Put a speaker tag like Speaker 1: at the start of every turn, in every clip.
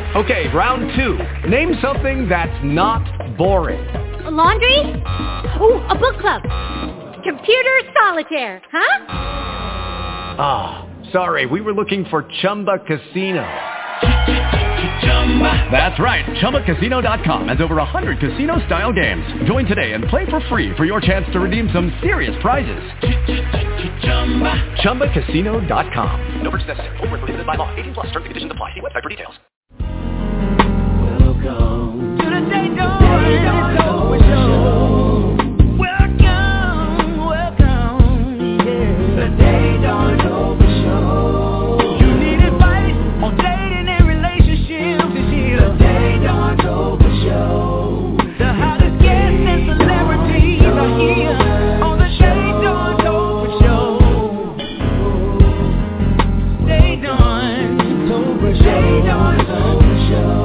Speaker 1: Okay, round two. Name something that's not boring.
Speaker 2: A laundry? Ooh, a book club. Computer solitaire, huh?
Speaker 1: Ah, sorry, we were looking for Chumba Casino. That's right, ChumbaCasino.com has over 100 casino-style games. Join today and play for free for your chance to redeem some serious prizes. ChumbaCasino.com. No purchase necessary. Void where prohibited by law. 18+ terms and conditions apply. See website for details.
Speaker 3: Welcome to the Daytona Show. Welcome, yeah. The Daytona Show. You need advice on dating and relationships. This year, the Daytona Show. The hottest guests and celebrities are here on the Daytona Show. Daytona Show.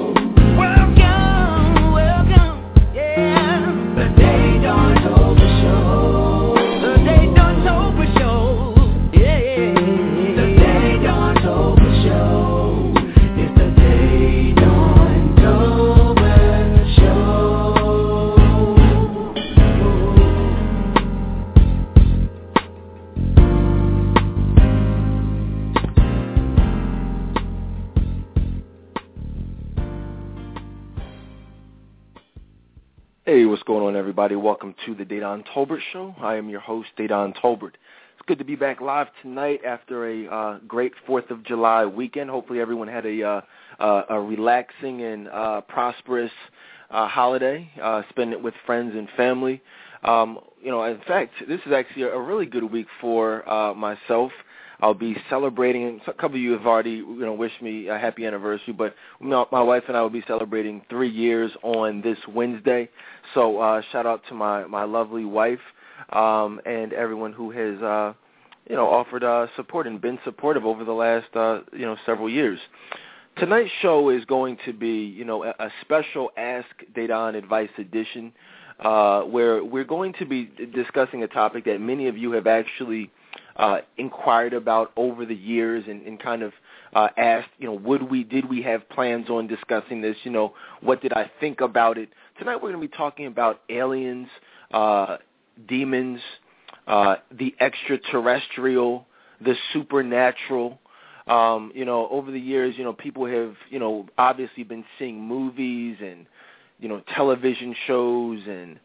Speaker 4: Hey, what's going on, everybody? Welcome to the Dedan Tolbert Show. I am your host, Dedan Tolbert. It's good to be back live tonight after a great 4th of July weekend. Hopefully everyone had a relaxing and prosperous holiday, spend it with friends and family. In fact, this is actually a really good week for myself. I'll be celebrating. A couple of you have already, wished me a happy anniversary, but my wife and I will be celebrating 3 years on this Wednesday. So shout out to my lovely wife and everyone who has, offered support and been supportive over the last, several years. Tonight's show is going to be, a special Ask Dedan Advice edition where we're going to be discussing a topic that many of you have actually inquired about over the years and kind of asked, did we have plans on discussing this? What did I think about it? Tonight we're going to be talking about aliens, demons, the extraterrestrial, the supernatural. Over the years, people have, obviously been seeing movies and, television shows and,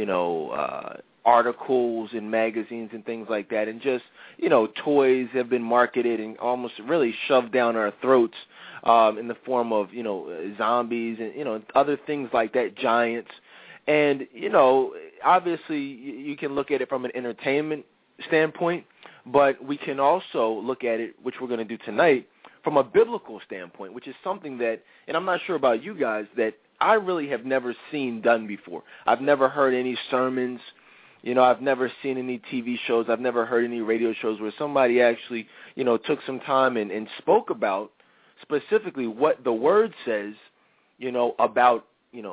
Speaker 4: articles in magazines and things like that, and just, toys have been marketed and almost really shoved down our throats in the form of, zombies and, other things like that, giants. And, obviously you can look at it from an entertainment standpoint, but we can also look at it, which we're going to do tonight, from a biblical standpoint, which is something that, and I'm not sure about you guys, that I really have never seen done before. I've never heard any sermons. I've never seen any TV shows. I've never heard any radio shows where somebody actually, took some time and spoke about specifically what the Word says, about,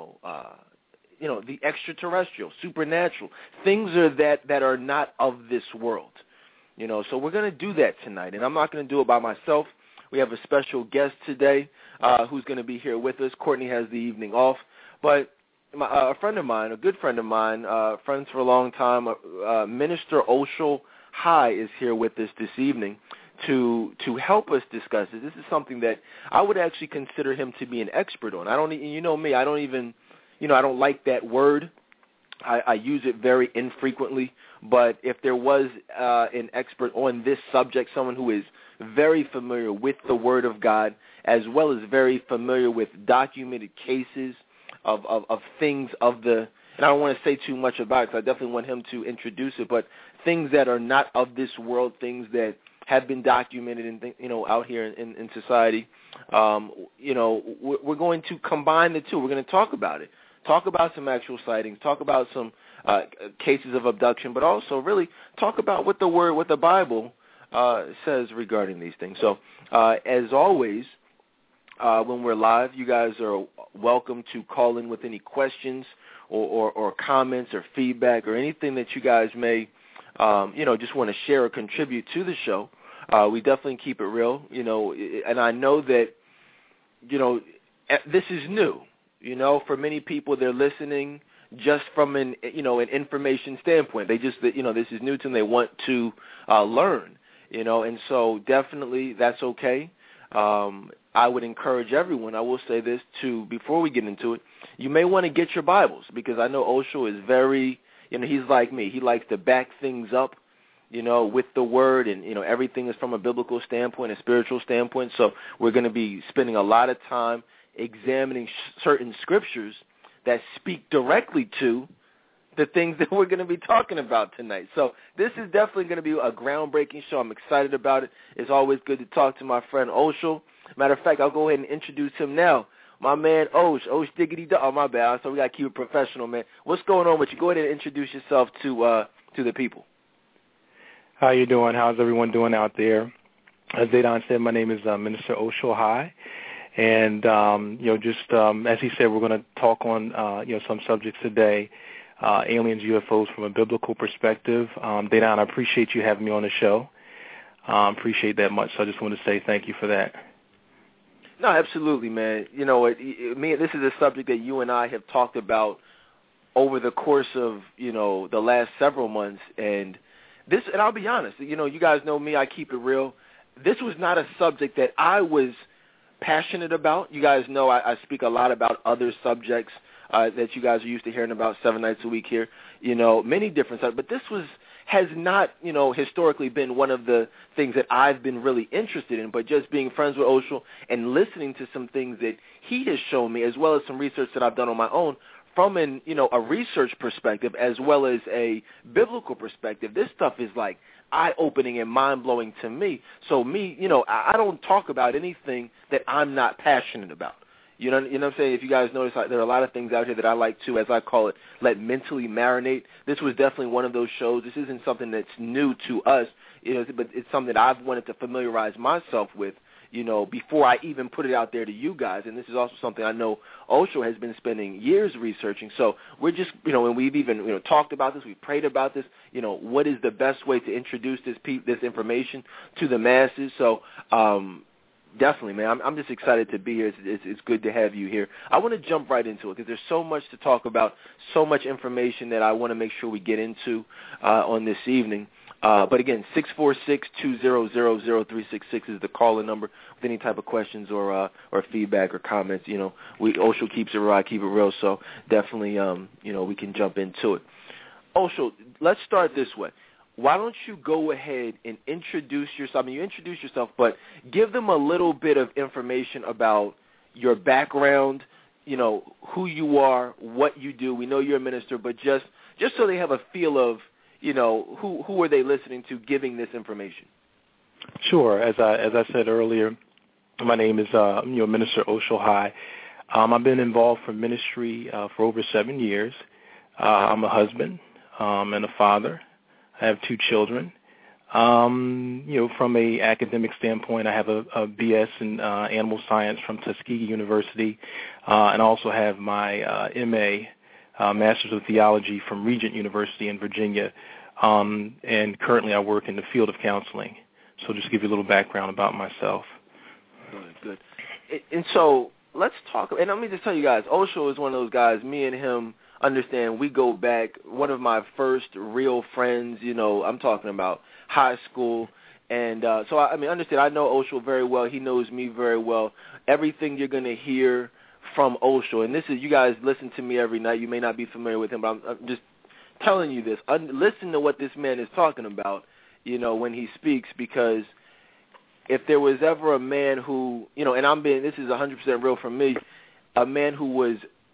Speaker 4: the extraterrestrial, supernatural, things that are not of this world. So we're going to do that tonight, and I'm not going to do it by myself. We have a special guest today who's going to be here with us. Courtney has the evening off, but a friend of mine, a good friend of mine, friends for a long time, Minister Oshel High is here with us this evening to help us discuss it. This is something that I would actually consider him to be an expert on. I don't, me, I don't even, I don't like that word. I use it very infrequently, but if there was an expert on this subject, someone who is very familiar with the Word of God, as well as very familiar with documented cases of things of the, and I don't want to say too much about it because I definitely want him to introduce it, but things that are not of this world, things that have been documented in, out here in society, we're going to combine the two. We're going to talk about it. Talk about some actual sightings, talk about some cases of abduction, but also really talk about what the Bible says regarding these things. So, as always, when we're live, you guys are welcome to call in with any questions or comments or feedback or anything that you guys may, just want to share or contribute to the show. We definitely keep it real, and I know that, this is new. For many people, they're listening just from an information standpoint. They just, this is new to them. They want to learn, and so definitely that's okay. I would encourage everyone, I will say this too, before we get into it, you may want to get your Bibles, because I know Osho is very, he's like me. He likes to back things up, with the Word, and, everything is from a biblical standpoint, a spiritual standpoint. So we're going to be spending a lot of time examining certain scriptures that speak directly to the things that we're going to be talking about tonight. So this is definitely going to be a groundbreaking show. I'm excited about it. It's always good to talk to my friend Osho. Matter of fact, I'll go ahead and introduce him now. My man Osh Diggity Dog. Oh, my bad. So we got to keep it professional, man. What's going on with you? Go ahead and introduce yourself to the people.
Speaker 5: How you doing? How's everyone doing out there? As Dedan said, my name is Minister Osho High. And, as he said, we're going to talk on, some subjects today, aliens, UFOs from a biblical perspective. Dedan, I appreciate you having me on the show. Appreciate that much. So I just want to say thank you for that.
Speaker 4: No, absolutely, man. This is a subject that you and I have talked about over the course of, the last several months. And I'll be honest, you guys know me, I keep it real. This was not a subject that I was passionate about. You guys know I speak a lot about other subjects that you guys are used to hearing about 7 nights a week here, many different subjects. But this has not, historically been one of the things that I've been really interested in, but just being friends with Osho and listening to some things that he has shown me, as well as some research that I've done on my own from a research perspective as well as a biblical perspective. This stuff is like eye-opening and mind-blowing to me. So I don't talk about anything that I'm not passionate about. You know what I'm saying? If you guys notice, there are a lot of things out here that I like to, as I call it, let mentally marinate. This was definitely one of those shows. This isn't something that's new to us, but it's something that I've wanted to familiarize myself with, before I even put it out there to you guys. And this is also something I know Osho has been spending years researching. So we're just, and we've even, talked about this, we've prayed about this, what is the best way to introduce this information to the masses. So, definitely, man. I'm just excited to be here. It's good to have you here. I want to jump right into it because there's so much to talk about, so much information that I want to make sure we get into on this evening. But again, 646-200-0366 is the call-in number with any type of questions or feedback or comments. Osho keeps it real, I keep it real, so definitely, we can jump into it. Osho, let's start this way. Why don't you go ahead and introduce yourself? I mean, you introduce yourself, but give them a little bit of information about your background, who you are, what you do. We know you're a minister, but just so they have a feel of, who are they listening to giving this information?
Speaker 5: Sure. As I said earlier, my name is Minister Osho High. I've been involved for ministry for over 7 years. I'm a husband and a father. I have 2 children. From a academic standpoint, I have a BS in animal science from Tuskegee University, and also have my MA, Master's of Theology from Regent University in Virginia, and currently I work in the field of counseling. So just give you a little background about myself.
Speaker 4: Good. And so let's talk, and let me just tell you guys, Osho is one of those guys, me and him, understand, we go back, one of my first real friends, I'm talking about high school. And so, understand, I know Osho very well. He knows me very well. Everything you're going to hear from Osho, and this is, you guys listen to me every night. You may not be familiar with him, but I'm just telling you this. Listen to what this man is talking about, when he speaks, because if there was ever a man who, and this is 100% real from me, a man who was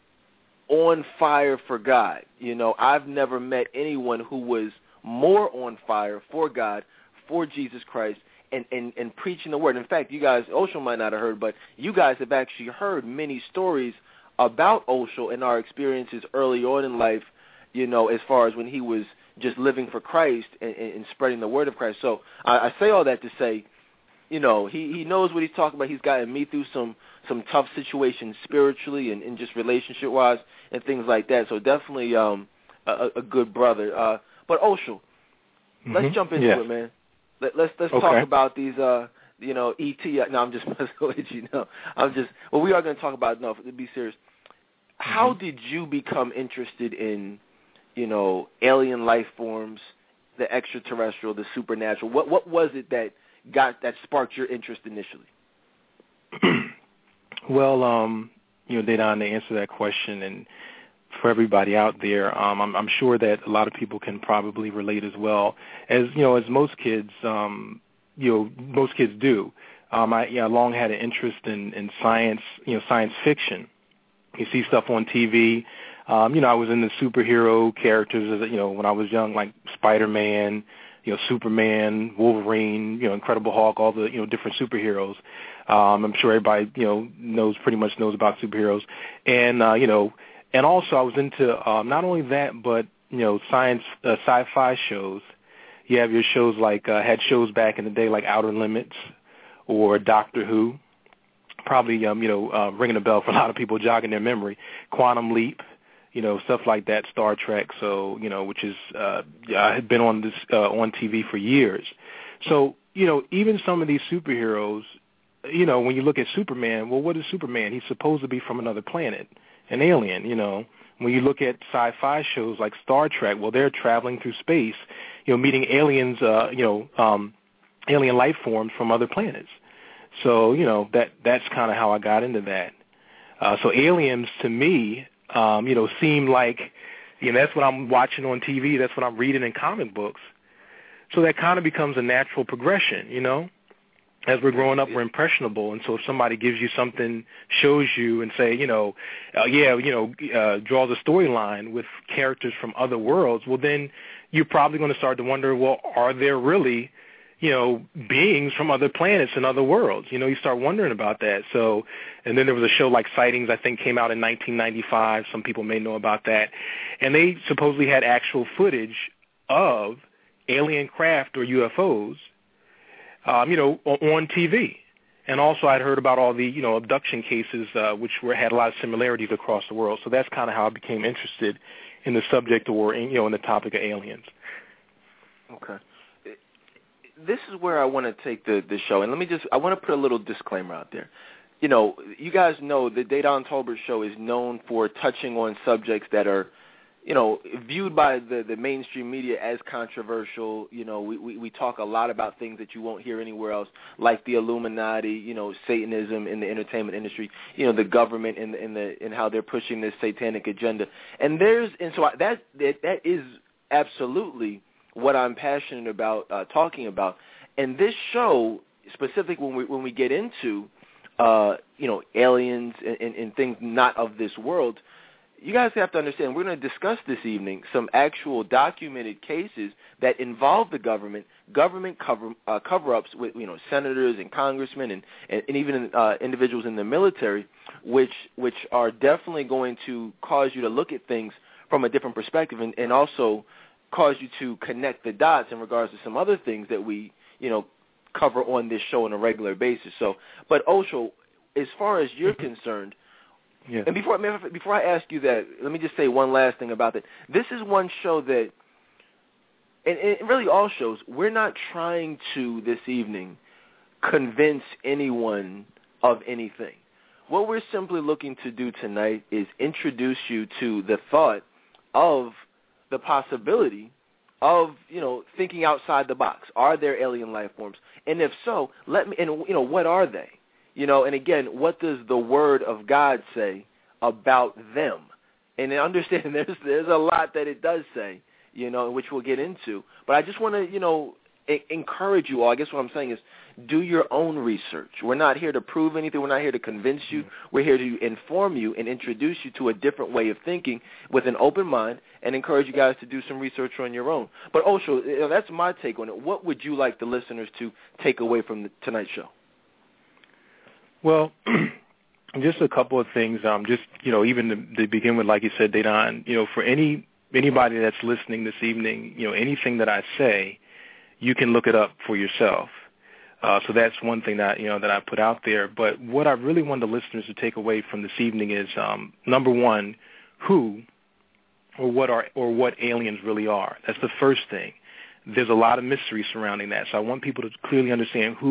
Speaker 4: on fire for God. I've never met anyone who was more on fire for God, for Jesus Christ, and preaching the word. In fact, you guys, Osho might not have heard, but you guys have actually heard many stories about Osho and our experiences early on in life, as far as when he was just living for Christ and spreading the word of Christ. So I say all that to say, he knows what he's talking about. He's gotten me through some tough situations spiritually and just relationship-wise and things like that. So definitely a good brother. But Osho, let's jump into it, man. Let's talk about these E.T. No, I'm just messing with you. No, well, we are going to talk about, no, to be serious. How did you become interested in, alien life forms, the extraterrestrial, the supernatural? What was it that sparked your interest initially?
Speaker 5: Well, Dedan, to answer that question, and for everybody out there, I'm sure that a lot of people can probably relate as well. As most kids, most kids do. I long had an interest in science, science fiction. You see stuff on TV. I was into superhero characters, when I was young, like Spider-Man, Superman, Wolverine, Incredible Hulk, all the, different superheroes. I'm sure everybody, pretty much knows about superheroes. And, and also I was into not only that, but, science, sci-fi shows. You have your shows like, had shows back in the day like Outer Limits or Doctor Who. Probably, ringing a bell for a lot of people, jogging their memory. Quantum Leap, stuff like that, Star Trek. So, which is, I had been on this, on TV for years. So, even some of these superheroes, when you look at Superman, well, what is Superman? He's supposed to be from another planet, an alien, When you look at sci-fi shows like Star Trek, well, they're traveling through space, meeting aliens, alien life forms from other planets. So, that's kind of how I got into that. So aliens to me, seem like, that's what I'm watching on TV. That's what I'm reading in comic books. So that kind of becomes a natural progression, As we're growing up, we're impressionable. And so if somebody gives you something, shows you and say, draws a storyline with characters from other worlds, well, then you're probably going to start to wonder, well, are there really beings from other planets and other worlds? You start wondering about that. So, and then there was a show like Sightings, I think, came out in 1995. Some people may know about that. And they supposedly had actual footage of alien craft or UFOs, on TV. And also I'd heard about all the, abduction cases, which had a lot of similarities across the world. So that's kind of how I became interested in the subject or, in the topic of aliens.
Speaker 4: Okay. This is where I want to take the show, and I want to put a little disclaimer out there. You guys know the Dedan Tolbert Show is known for touching on subjects that are, viewed by the mainstream media as controversial. We talk a lot about things that you won't hear anywhere else, like the Illuminati, Satanism in the entertainment industry, the government and how they're pushing this satanic agenda. So that is absolutely what I'm passionate about talking about. And this show, specifically when we get into, aliens and things not of this world, you guys have to understand, we're going to discuss this evening some actual documented cases that involve the government cover-ups with, senators and congressmen and even individuals in the military, which are definitely going to cause you to look at things from a different perspective and also cause you to connect the dots in regards to some other things that we, cover on this show on a regular basis. So, but Osho, as far as you're concerned,
Speaker 5: yeah.
Speaker 4: And before I ask you that, let me just say one last thing about that. This is one show that, and really all shows, we're not trying to this evening convince anyone of anything. What we're simply looking to do tonight is introduce you to the thought of the possibility of, thinking outside the box. Are there alien life forms? And if so, what are they? And again, what does the Word of God say about them? And understand there's a lot that it does say, which we'll get into. But I just want to, encourage you all. I guess what I'm saying is do your own research. We're not here to prove anything. We're not here to convince you. We're here to inform you and introduce you to a different way of thinking with an open mind and encourage you guys to do some research on your own. But Osho, that's my take on it. What would you like the listeners to take away from tonight's show?
Speaker 5: Well, just a couple of things. Even to begin with, like you said, Dedan, for anybody that's listening this evening, anything that I say, you can look it up for yourself. So that's one thing that that I put out there. But what I really want the listeners to take away from this evening is number one, who or what aliens really are. That's the first thing. There's a lot of mystery surrounding that. So I want people to clearly understand who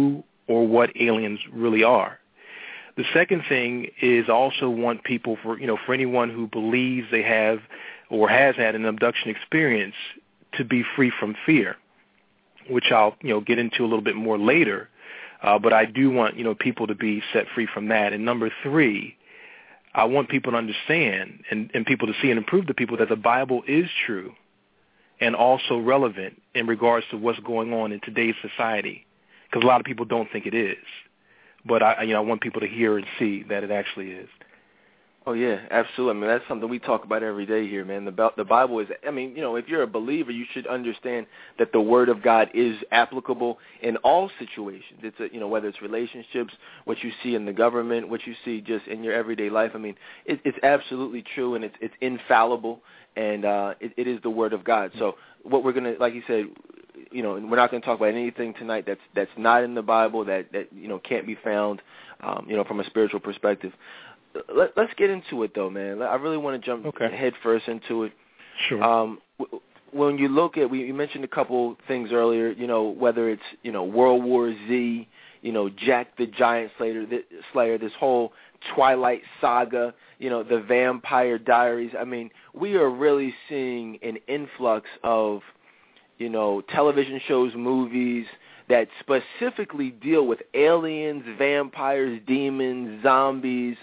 Speaker 5: or what aliens really are. The second thing is also want people for anyone who believes they have or has had an abduction experience to be free from fear, which I'll get into a little bit more later. But I do want people to be set free from that. And number three, I want people to understand and people to see and prove to people that the Bible is true and also relevant in regards to what's going on in today's society, because a lot of people don't think it is. But I want people to hear and see that it actually is.
Speaker 4: Oh, yeah, absolutely. I mean, that's something we talk about every day here, man. The Bible is, if you're a believer, you should understand that the Word of God is applicable in all situations. It's, whether it's relationships, what you see in the government, what you see just in your everyday life. I mean, it's absolutely true, and it's infallible, and it is the Word of God. So what we're going to, like you said, we're not going to talk about anything tonight that's not in the Bible, that can't be found, from a spiritual perspective. Let's get into it, though, man. I really want to jump head first into it.
Speaker 5: Sure.
Speaker 4: When you look at, you mentioned a couple things earlier, whether it's, World War Z, Jack the Giant Slayer, this whole Twilight Saga, the Vampire Diaries. I mean, we are really seeing an influx of, television shows, movies that specifically deal with aliens, vampires, demons, zombies,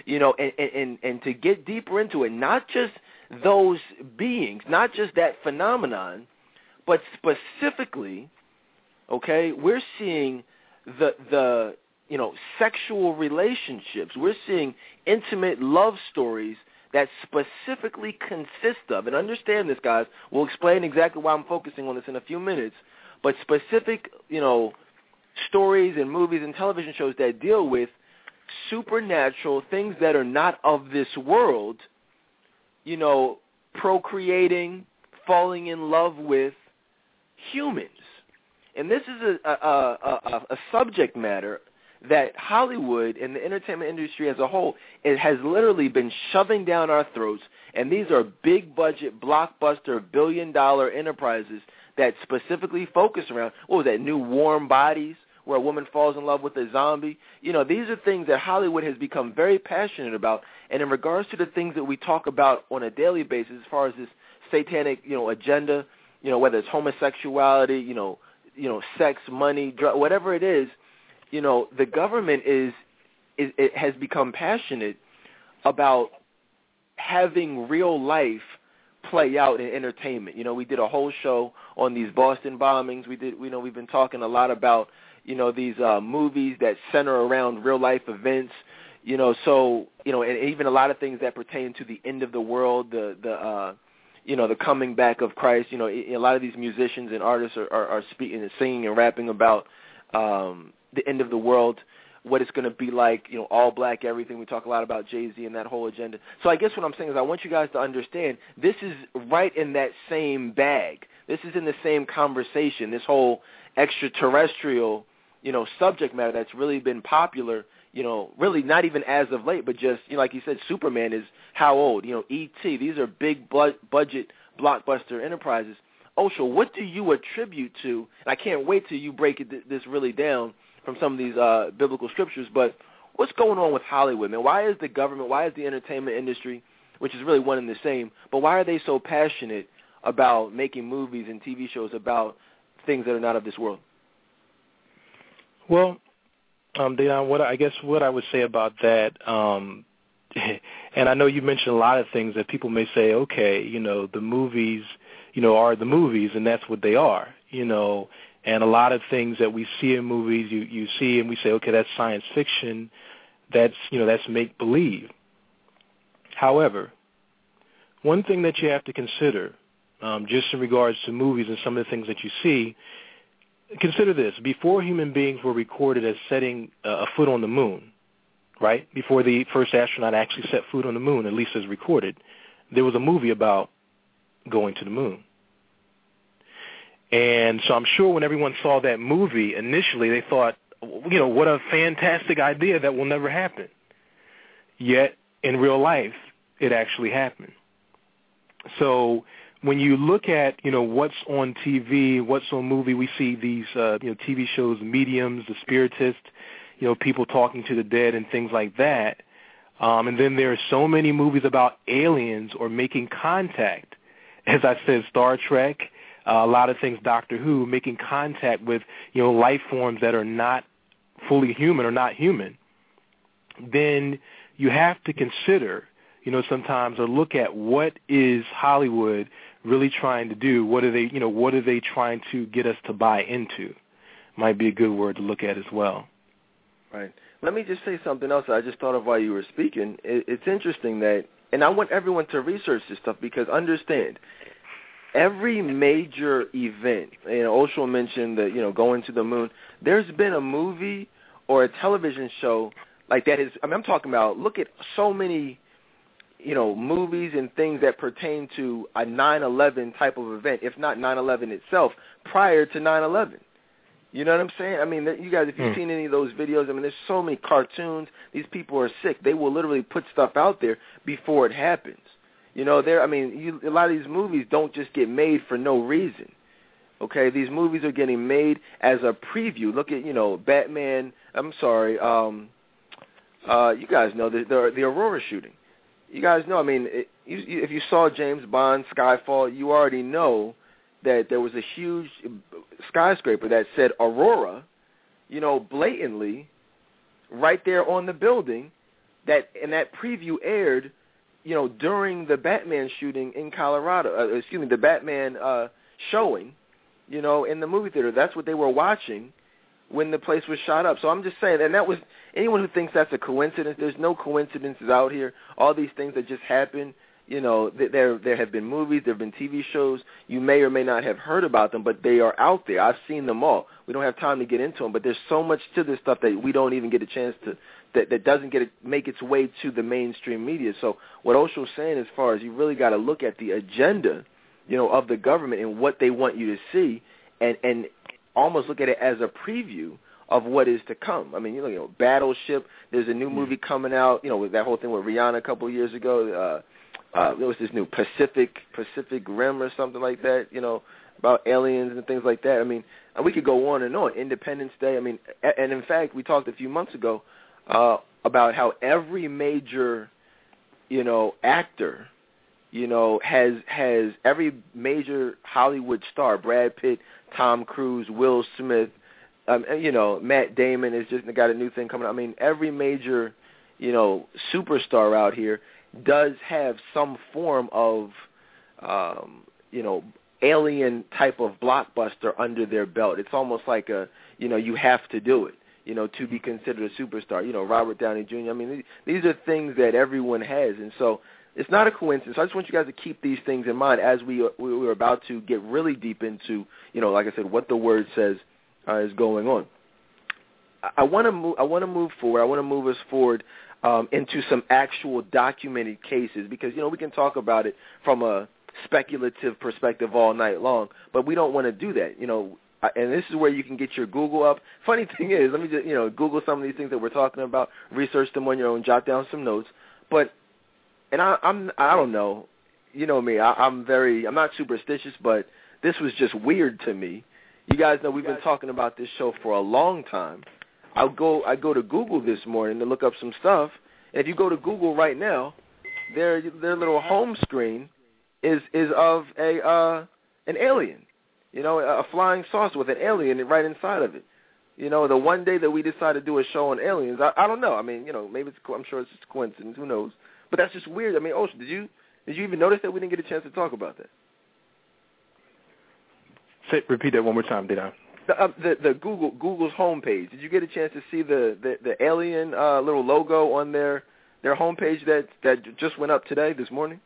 Speaker 4: and to get deeper into it, not just those beings, not just that phenomenon, but specifically, we're seeing the sexual relationships. We're seeing intimate love stories that specifically consist of, and understand this, guys, we'll explain exactly why I'm focusing on this in a few minutes, but specific, stories and movies and television shows that deal with supernatural things that are not of this world, procreating, falling in love with humans. And this is a subject matter that Hollywood and the entertainment industry as a whole, it has literally been shoving down our throats, and these are big-budget, blockbuster, billion-dollar enterprises that specifically focus around, what was that, New Warm Bodies, where a woman falls in love with a zombie. These are things that Hollywood has become very passionate about. And in regards to the things that we talk about on a daily basis, as far as this satanic, agenda, whether it's homosexuality, sex, money, drug, whatever it is, the government it has become passionate about having real life play out in entertainment. We did a whole show on these Boston bombings. We've been talking a lot about, these movies that center around real life events, and even a lot of things that pertain to the end of the world, the coming back of Christ. A lot of these musicians and artists are speaking and singing and rapping about the end of the world, what it's going to be like, all black everything. We talk a lot about Jay-Z and that whole agenda. So I guess what I'm saying is I want you guys to understand this is right in that same bag. This is in the same conversation, this whole extraterrestrial, subject matter that's really been popular, really not even as of late, but just, like you said, Superman is how old? E.T. These are big budget blockbuster enterprises. Osho, what do you attribute to, and I can't wait till you break this really down from some of these biblical scriptures, but what's going on with Hollywood, man? Why is the government, why is the entertainment industry, which is really one and the same, but why are they so passionate about making movies and TV shows about things that are not of this world?
Speaker 5: Well, Deon, what I would say about that, and I know you mentioned a lot of things that people may say, okay, the movies, are the movies, and that's what they are, and a lot of things that we see in movies, you see and we say, okay, that's science fiction, that's make-believe. However, one thing that you have to consider, just in regards to movies and some of the things that you see, consider this. Before human beings were recorded as setting a foot on the moon, right, before the first astronaut actually set foot on the moon, at least as recorded, there was a movie about going to the moon. And so I'm sure when everyone saw that movie, initially they thought, what a fantastic idea that will never happen. Yet, in real life, it actually happened. So when you look at, what's on TV, what's on movie, we see these, TV shows, mediums, the spiritists, people talking to the dead and things like that. And then there are so many movies about aliens or making contact. As I said, Star Trek, a lot of things, Doctor Who, making contact with, life forms that are not fully human or not human. Then you have to consider, sometimes, or look at what is Hollywood really trying to do. What are they trying to get us to buy into? Might be a good word to look at as well.
Speaker 4: Right. Let me just say something else I just thought of while you were speaking. It's interesting that, and I want everyone to research this stuff, because understand, every major event, Osho mentioned that, going to the moon, there's been a movie or a television show like that is, I'm talking about, look at so many, movies and things that pertain to a 9/11 type of event, if not 9/11 itself, prior to 9/11. You know what I'm saying? I mean, you guys, if you've seen any of those videos, there's so many cartoons. These people are sick. They will literally put stuff out there before it happens. A lot of these movies don't just get made for no reason. Okay, these movies are getting made as a preview. Look at, Batman. I'm sorry. You guys know the Aurora shooting. You guys know. If you saw James Bond, Skyfall, you already know that there was a huge skyscraper that said Aurora, blatantly, right there on the building. And that preview aired, during the Batman shooting in Colorado. The Batman showing, in the movie theater. That's what they were watching when the place was shot up. So I'm just saying, and that was, anyone who thinks that's a coincidence, there's no coincidences out here. All these things that just happen, there have been movies, there have been TV shows. You may or may not have heard about them, but they are out there. I've seen them all. We don't have time to get into them, but there's so much to this stuff that we don't even get a chance to, that doesn't make its way to the mainstream media. So what Osho's saying, as far as you really got to look at the agenda, of the government and what they want you to see, and almost look at it as a preview of what is to come. Battleship, there's a new movie coming out, with that whole thing with Rihanna a couple of years ago. There was this new Pacific Rim or something like that, about aliens and things like that. And we could go on and on. Independence Day. And in fact, we talked a few months ago about how every major, actor, has every major Hollywood star, Brad Pitt, Tom Cruise, Will Smith, Matt Damon has just got a new thing coming out. Every major, superstar out here does have some form of, alien type of blockbuster under their belt. It's almost like you have to do it, to be considered a superstar. Robert Downey Jr. These are things that everyone has, and so it's not a coincidence. I just want you guys to keep these things in mind as we're about to get really deep into, like I said, what the word says is going on. I want to move forward. I want to move us forward into some actual documented cases, because we can talk about it from a speculative perspective all night long, but we don't want to do that. And this is where you can get your Google up. Funny thing is, let me just Google some of these things that we're talking about, research them on your own, jot down some notes. But I don't know, me, I'm not superstitious, but this was just weird to me. You guys know we've been talking about this show for a long time. I go to Google this morning to look up some stuff, and if you go to Google right now, their little home screen is of an alien, a flying saucer with an alien right inside of it. The one day that we decided to do a show on aliens, I don't know. Maybe I'm sure it's just a coincidence. Who knows? But that's just weird. Osho, did you even notice that we didn't get a chance to talk about that?
Speaker 5: Repeat that one more time, did I?
Speaker 4: The Google's homepage. Did you get a chance to see the alien little logo on their homepage that just went up this morning?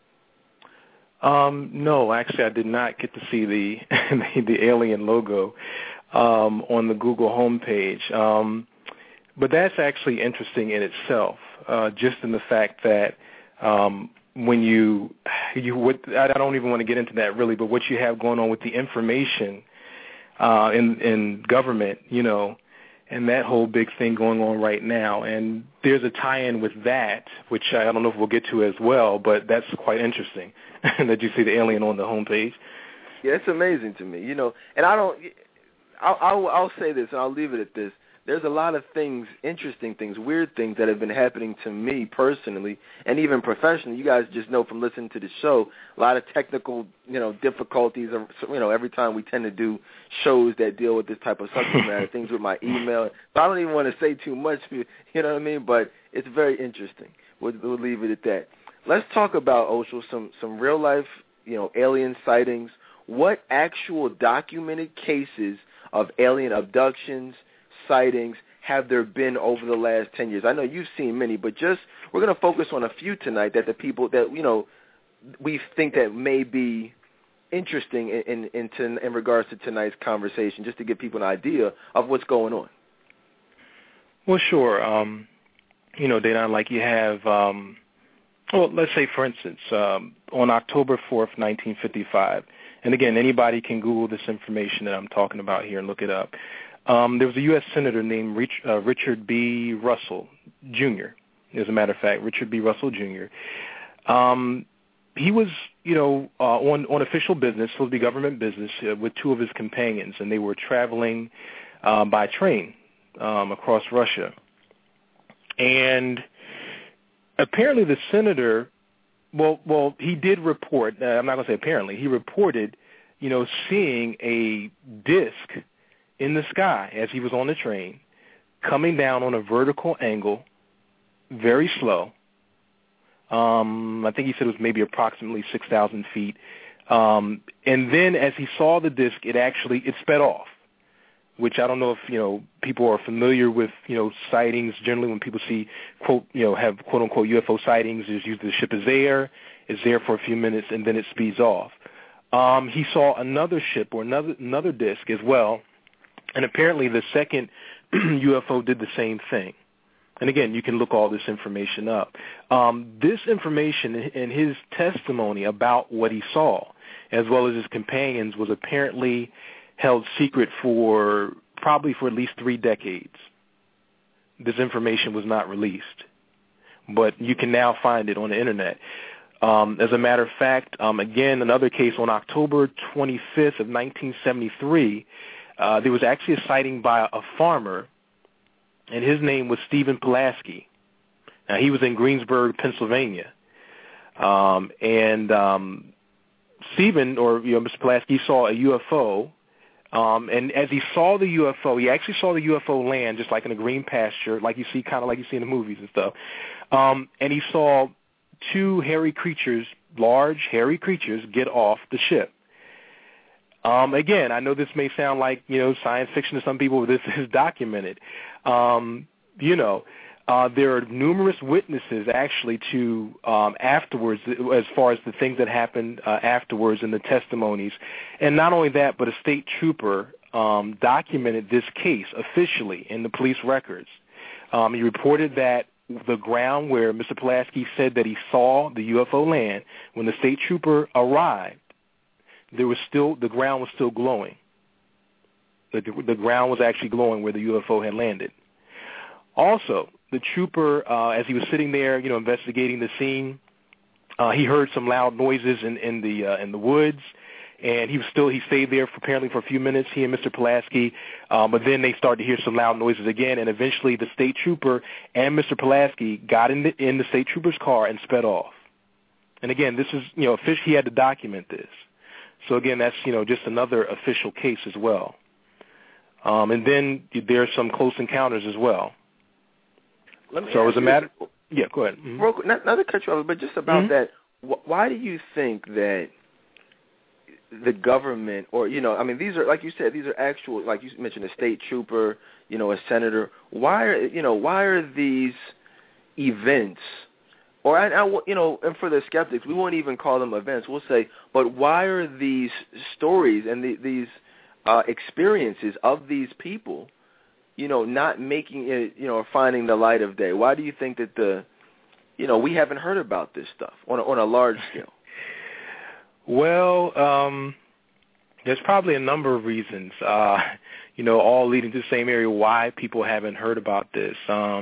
Speaker 5: No, actually, I did not get to see the alien logo on the Google homepage. But that's actually interesting in itself, just in the fact that when I don't even want to get into that really, but what you have going on with the information in government, and that whole big thing going on right now. And there's a tie-in with that, which I don't know if we'll get to as well, but that's quite interesting that you see the alien on the homepage.
Speaker 4: Yeah, it's amazing to me, and I'll say this, and I'll leave it at this. There's a lot of things, interesting things, weird things that have been happening to me personally and even professionally. You guys just know from listening to the show, a lot of technical, difficulties. Every time we tend to do shows that deal with this type of subject matter, things with my email. So I don't even want to say too much, you know what I mean? But it's very interesting. We'll leave it at that. Let's talk about, Oshel, some real life, alien sightings. What actual documented cases of alien abductions, sightings have there been over the last 10 years? I know you've seen many, but we're going to focus on a few tonight that the people that, we think that may be interesting in regards to tonight's conversation, just to give people an idea of what's going on.
Speaker 5: Well, sure. Dedan, like you have, let's say, for instance, on October 4th, 1955, and again, anybody can Google this information that I'm talking about here and look it up. There was a U.S. Senator named Richard B. Russell, Jr., as a matter of fact, Richard B. Russell, Jr. He was, on official business, supposed to be government business, with two of his companions, and they were traveling by train across Russia. And apparently the senator, well, he did report, I'm not going to say apparently, he reported, seeing a disc in the sky as he was on the train, coming down on a vertical angle, very slow. I think he said it was maybe approximately 6,000 feet. And then as he saw the disc, it sped off, which I don't know if, people are familiar with, sightings. Generally when people see, quote, have quote-unquote UFO sightings, is usually the ship is there for a few minutes, and then it speeds off. He saw another ship or another disc as well, and apparently the second UFO did the same thing. And again, you can look all this information up. This information and his testimony about what he saw, as well as his companions, was apparently held secret probably for at least 3 decades. This information was not released, but you can now find it on the Internet. As a matter of fact, again, another case on October 25th of 1973, there was actually a sighting by a farmer, and his name was Stephen Pulaski. Now, he was in Greensburg, Pennsylvania. Stephen, or Mr. Pulaski, saw a UFO, and as he saw the UFO, he actually saw the UFO land just like in a green pasture, kind of like you see in the movies and stuff. And he saw 2 hairy creatures, large hairy creatures, get off the ship. Again, I know this may sound like, science fiction to some people, but this is documented. There are numerous witnesses actually to afterwards, as far as the things that happened afterwards in the testimonies. And not only that, but a state trooper documented this case officially in the police records. He reported that the ground where Mr. Pulaski said that he saw the UFO land, when the state trooper arrived, the ground was still glowing. The ground was actually glowing where the UFO had landed. Also, the trooper, as he was sitting there, investigating the scene, he heard some loud noises in the woods, and he stayed there apparently for a few minutes, he and Mr. Pulaski, but then they started to hear some loud noises again, and eventually the state trooper and Mr. Pulaski got in the state trooper's car and sped off. And again, this is, he had to document this. So again, that's, just another official case as well. And then there are some close encounters as well. So as a matter, yeah, go ahead. Mm-hmm.
Speaker 4: Real quick, not to cut you off, but just about that, why do you think that the government, or these are, like you said, these are actual, like you mentioned, a state trooper, a senator. Why are these events, or and for the skeptics, we won't even call them events. We'll say, but why are these stories and these experiences of these people, not making it, or finding the light of day? Why do you think that we haven't heard about this stuff on a large scale?
Speaker 5: Well, There's probably a number of reasons, all leading to the same area why people haven't heard about this.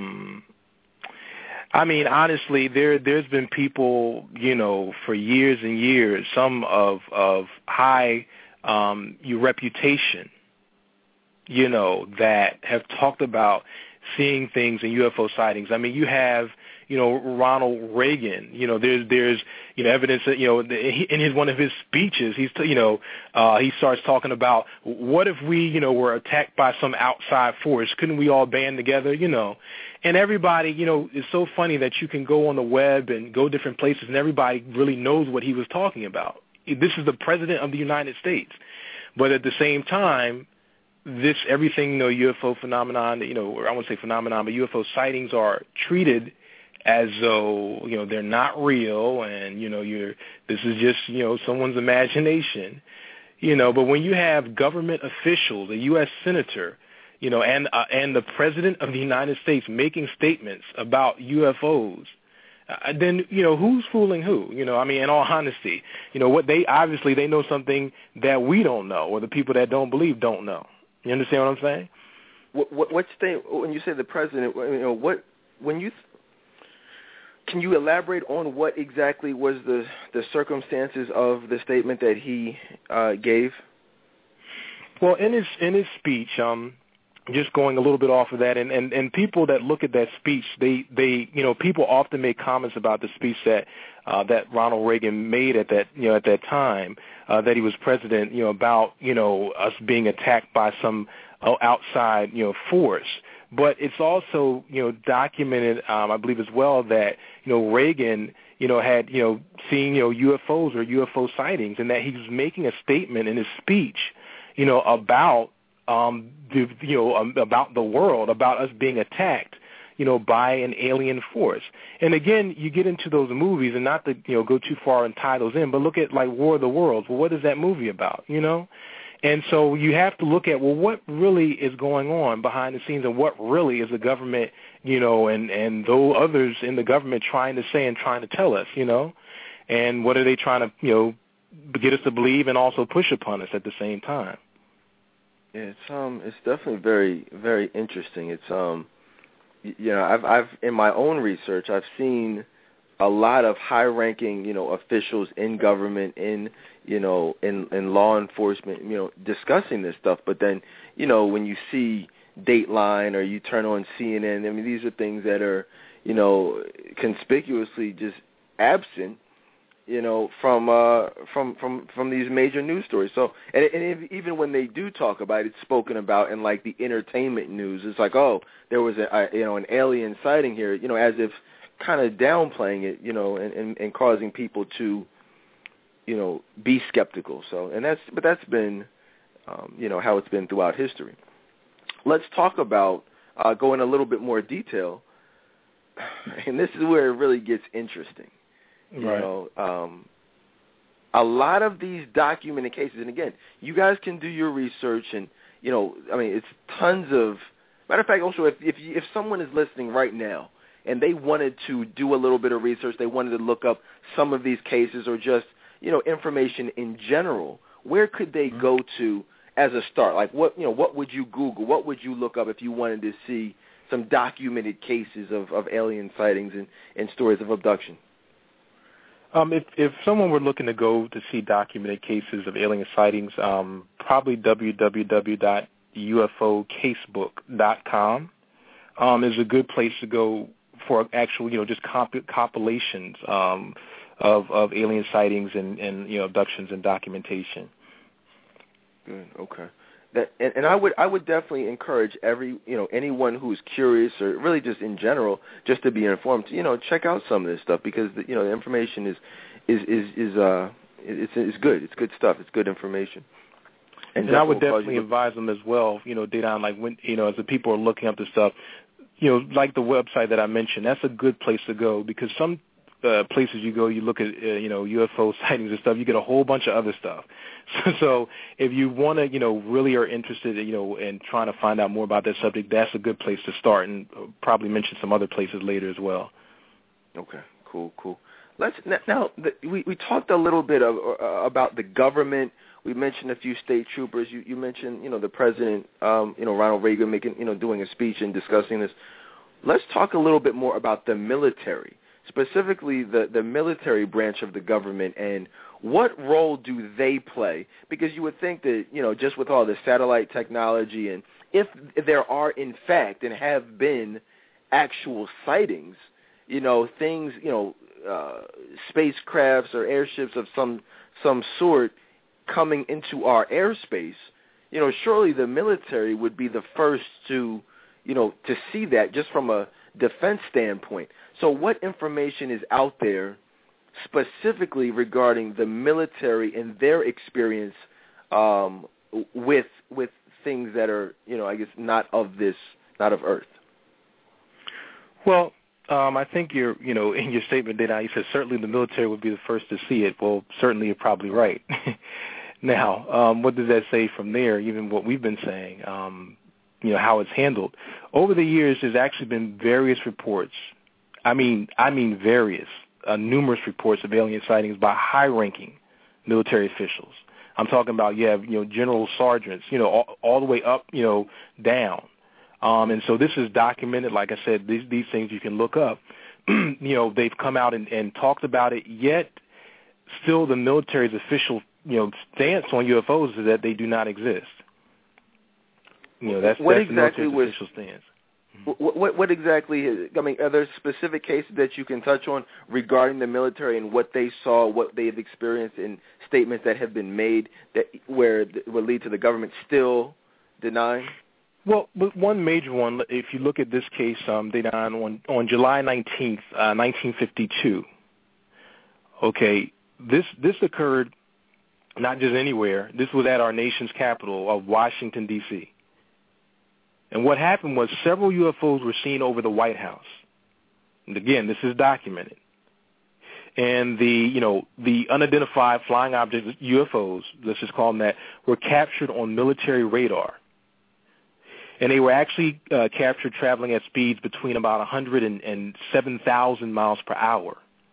Speaker 5: Honestly, there's been people, for years and years, some of high reputation, that have talked about seeing things in UFO sightings. You have, Ronald Reagan. There's evidence that in one of his speeches, he starts talking about what if we were attacked by some outside force? Couldn't we all band together? And everybody, it's so funny that you can go on the web and go different places, and everybody really knows what he was talking about. This is the president of the United States, but at the same time, everything UFO phenomenon, or I won't say phenomenon, but UFO sightings are treated as though they're not real, and this is just someone's imagination, But when you have government officials, a U.S. senator, and the president of the United States making statements about UFOs, then who's fooling who? In all honesty, what they know something that we don't know, or the people that don't believe don't know. You understand what I'm saying?
Speaker 4: When you say the president, can you elaborate on what exactly was the circumstances of the statement that he gave?
Speaker 5: Well, in his speech, just going a little bit off of that, and people that look at that speech, they people often make comments about the speech that Ronald Reagan made at that time that he was president, about us being attacked by some outside force. But it's also documented, I believe as well, that Reagan had seen UFOs or UFO sightings, and that he was making a statement in his speech about about the world, about us being attacked by an alien force. And again, you get into those movies, and not to go too far and tie those in, but look at like War of the Worlds. Well, what is that movie about? And so you have to look at, well, what really is going on behind the scenes, and what really is the government, and those others in the government trying to say and trying to tell us, and what are they trying to, get us to believe and also push upon us at the same time.
Speaker 4: Yeah, it's definitely very, very interesting. It's I've in my own research, I've seen a lot of high-ranking, officials in government, in law enforcement, discussing this stuff. But then, when you see Dateline or you turn on CNN, these are things that are, conspicuously just absent, from these major news stories. So, and even when they do talk about it, it's spoken about in like the entertainment news. It's like, oh, there was an alien sighting here, as if kind of downplaying it, and causing people to, be skeptical. So, but that's been, how it's been throughout history. Let's talk about go in a little bit more detail, and this is where it really gets interesting.
Speaker 5: Right.
Speaker 4: A lot of these documented cases, and again, you guys can do your research, and it's tons of. Matter of fact, also, if someone is listening right now and they wanted to do a little bit of research, they wanted to look up some of these cases or just information in general, where could they go to as a start? Like what would you Google? What would you look up if you wanted to see some documented cases of alien sightings and stories of abduction?
Speaker 5: If someone were looking to go to see documented cases of alien sightings, probably www.ufocasebook.com is a good place to go for actual, just compilations of alien sightings and abductions and documentation.
Speaker 4: Good. Okay. And I would definitely encourage anyone who's curious, or really just in general, just to be informed, check out some of this stuff, because the information is good. It's good stuff. It's good information.
Speaker 5: And I would definitely advise them as well, Dedan, like when, as the people are looking up this stuff, like the website that I mentioned, that's a good place to go, because some places you go, you look at, UFO sightings and stuff, you get a whole bunch of other stuff. So if you want to, really are interested, in trying to find out more about that subject, that's a good place to start, and probably mention some other places later as well.
Speaker 4: Okay, Cool. We talked a little bit about the government. We mentioned a few state troopers. You mentioned, the president, Ronald Reagan doing a speech and discussing this. Let's talk a little bit more about the military, specifically the military branch of the government, and what role do they play? Because you would think that, just with all the satellite technology, and if there are in fact and have been actual sightings, things, spacecrafts or airships of some sort coming into our airspace, surely the military would be the first to see that, just from a defense standpoint. So what information is out there specifically regarding the military and their experience with things that are, I guess, not of Earth?
Speaker 5: Well, I think in your statement, Dana, you said certainly the military would be the first to see it. Well, certainly you're probably right. Now, what does that say from there, even what we've been saying, how it's handled? Over the years, there's actually been various reports. I mean various, numerous reports of alien sightings by high-ranking military officials. I'm talking about, general sergeants, all the way up, down. And so this is documented. Like I said, these things you can look up. They've come out and talked about it, yet still the military's official, stance on UFOs is that they do not exist. That's the military's official stance.
Speaker 4: What exactly, are there specific cases that you can touch on regarding the military and what they saw, what they've experienced, in statements that have been made where it will lead to the government still denying?
Speaker 5: Well, one major one, if you look at this case, on July 19th, 1952, okay, this occurred not just anywhere. This was at our nation's capital of Washington, D.C. And what happened was several UFOs were seen over the White House. And again, this is documented. And the unidentified flying objects, UFOs, let's just call them that, were captured on military radar. And they were actually captured traveling at speeds between about 100 and 7,000 miles per hour.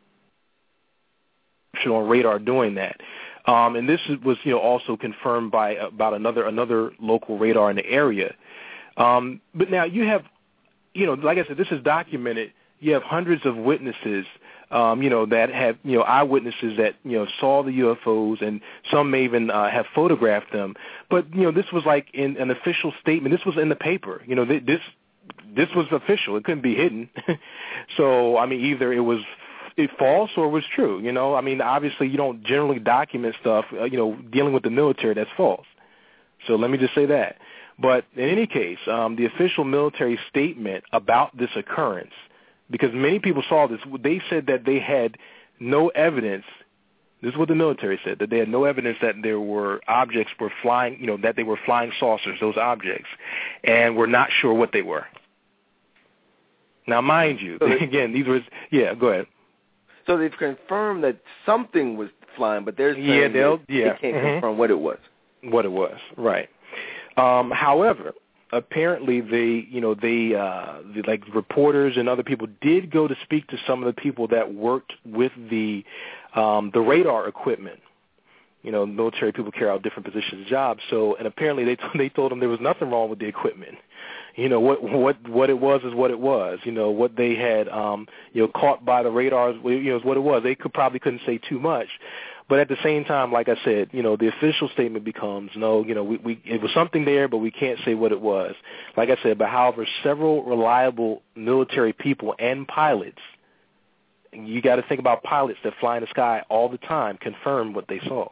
Speaker 5: On radar doing that. And this was, also confirmed by about another local radar in the area. But now you have, like I said, this is documented. You have hundreds of witnesses, that have, eyewitnesses that, saw the UFOs, and some may even have photographed them. But, this was like in an official statement. This was in the paper. This was official. It couldn't be hidden. So, either it was false or it was true. Obviously you don't generally document stuff, dealing with the military that's false. So let me just say that. But in any case, the official military statement about this occurrence, because many people saw this, they said that they had no evidence. This is what the military said, that they had no evidence that there were objects were flying, that they were flying saucers, those objects, and we're not sure what they were. Now, mind you, again, these were, go ahead.
Speaker 4: So they've confirmed that something was flying, but they're saying they can't confirm what it was.
Speaker 5: What it was, right. However, apparently like reporters and other people did go to speak to some of the people that worked with the radar equipment. Military people carry out different positions of jobs. So, and apparently they told them there was nothing wrong with the equipment. What it was is what it was. What they had caught by the radars is what it was. They couldn't say too much. But at the same time, like I said, the official statement becomes, it was something there, but we can't say what it was. Like I said, but however, several reliable military people and pilots, you got to think about pilots that fly in the sky all the time, confirm what they saw.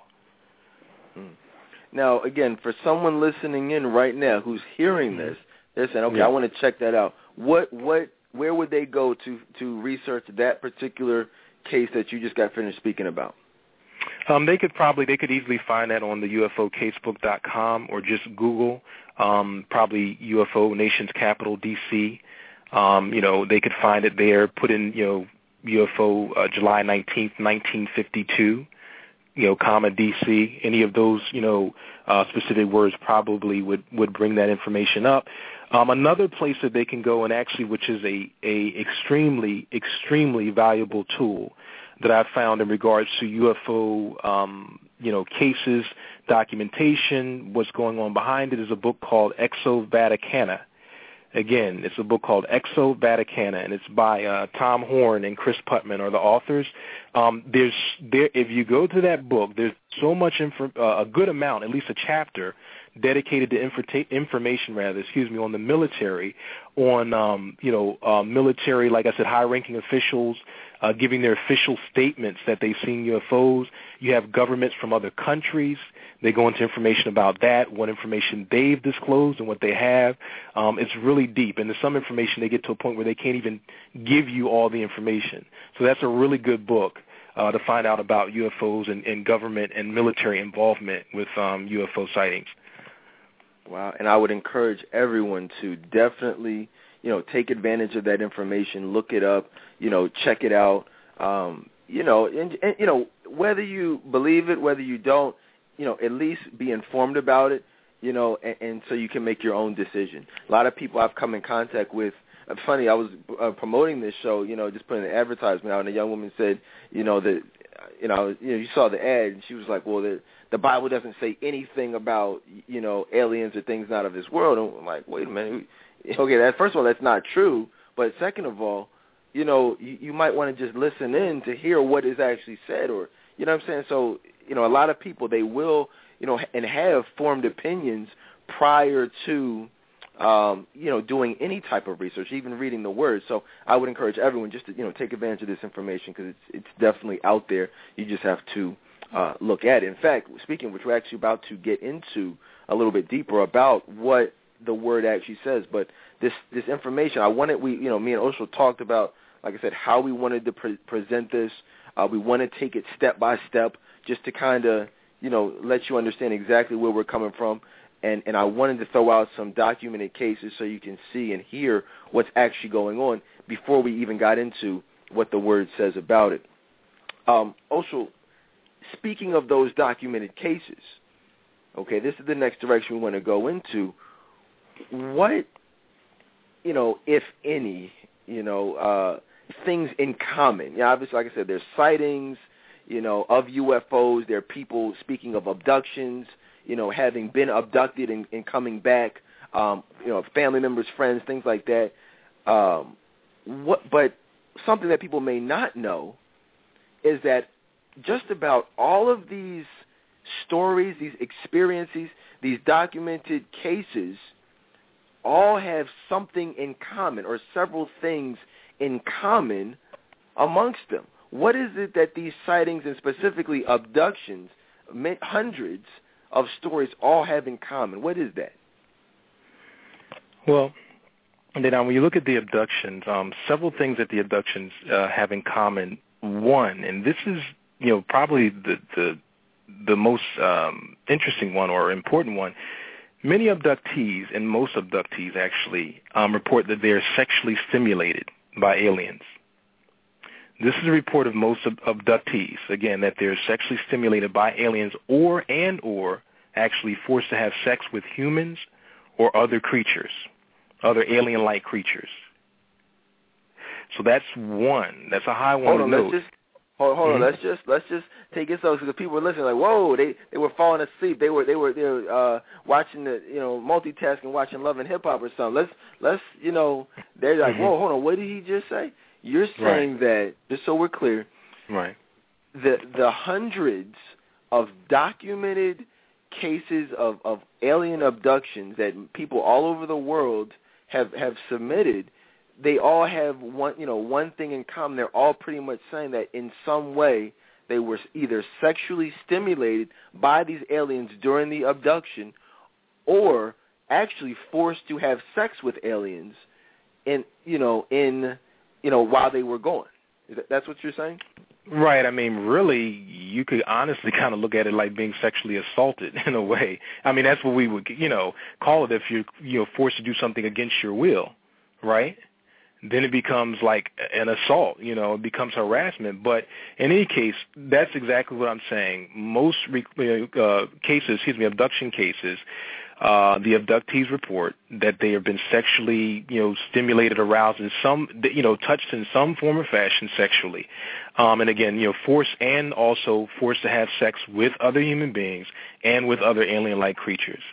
Speaker 4: Now, again, for someone listening in right now who's hearing this, they're saying, okay, I want to check that out. Where would they go to research that particular case that you just got finished speaking about?
Speaker 5: They could easily find that on the UFOcasebook.com or just Google, probably UFO Nation's Capital, D.C. They could find it there, put in, UFO July 19th, 1952, comma, DC, any of those, specific words probably would bring that information up. Another place that they can go, and actually which is a extremely, extremely valuable tool that I've found in regards to UFO, cases, documentation, what's going on behind it, is a book called Exo-Vaticana. Again, it's a book called Exo-Vaticana, and it's by Tom Horn and Chris Putman are the authors. If you go to that book, there's so much a good amount, at least a chapter, dedicated to information on the military, on military, like I said, high-ranking officials giving their official statements that they've seen UFOs. You have governments from other countries. They go into information about that, what information they've disclosed and what they have. It's really deep, and there's some information they get to a point where they can't even give you all the information. So that's a really good book to find out about UFOs and government and military involvement with UFO sightings.
Speaker 4: Wow, and I would encourage everyone to definitely, take advantage of that information, look it up, check it out, and whether you believe it, whether you don't, at least be informed about it, and so you can make your own decision. A lot of people I've come in contact with, funny, I was promoting this show, just putting an advertisement out, and a young woman said, you saw the ad, and she was like, well, the Bible doesn't say anything about, aliens or things not of this world. And I'm like, wait a minute. Okay, first of all, that's not true. But second of all, you might want to just listen in to hear what is actually said, or, you know what I'm saying? So, a lot of people, they will, and have formed opinions prior to, doing any type of research, even reading the Word. So I would encourage everyone just to, take advantage of this information, because it's definitely out there. You just have to look at it. In fact, speaking of which, we're actually about to get into a little bit deeper about what the Word actually says. But this information, me and Osho talked about, like I said, how we wanted to present this. We want to take it step by step, just to kind of, let you understand exactly where we're coming from. And I wanted to throw out some documented cases so you can see and hear what's actually going on before we even got into what the Word says about it. Osho, speaking of those documented cases, okay, this is the next direction we want to go into. What, if any, things in common? Obviously, like I said, there's sightings, of UFOs. There are people speaking of abductions, having been abducted and coming back, family members, friends, things like that. But something that people may not know is that just about all of these stories, these experiences, these documented cases all have something in common, or several things in common amongst them. What is it that these sightings, and specifically abductions, hundreds of stories, all have in common? What is that?
Speaker 5: Well, when you look at the abductions, several things that the abductions have in common. One, and this is probably the most interesting one or important one. Many abductees, and most abductees actually, report that they are sexually stimulated by aliens. This is a report of most abductees, again, that they're sexually stimulated by aliens or actually forced to have sex with humans or other creatures, other alien-like creatures. So that's one. That's a high one to note.
Speaker 4: Hold on. Let's just take it so, because people were listening like, whoa, they were falling asleep. They were watching the multitasking, watching Love and Hip Hop or something. Let's they're like, whoa, hold on, what did he just say? You're saying that, just so we're clear,
Speaker 5: right?
Speaker 4: The hundreds of documented cases of alien abductions that people all over the world have submitted, they all have one thing in common. They're all pretty much saying that in some way they were either sexually stimulated by these aliens during the abduction, or actually forced to have sex with aliens while they were gone. That's what you're saying?
Speaker 5: Right. I mean, really, you could honestly kind of look at it like being sexually assaulted in a way. I mean, that's what we would, call it if you're forced to do something against your will, right? then it becomes like an assault, it becomes harassment. But in any case, that's exactly what I'm saying. Most abduction cases, the abductees report that they have been sexually, stimulated, aroused in some, touched in some form or fashion sexually. And again, forced to have sex with other human beings and with other alien-like creatures.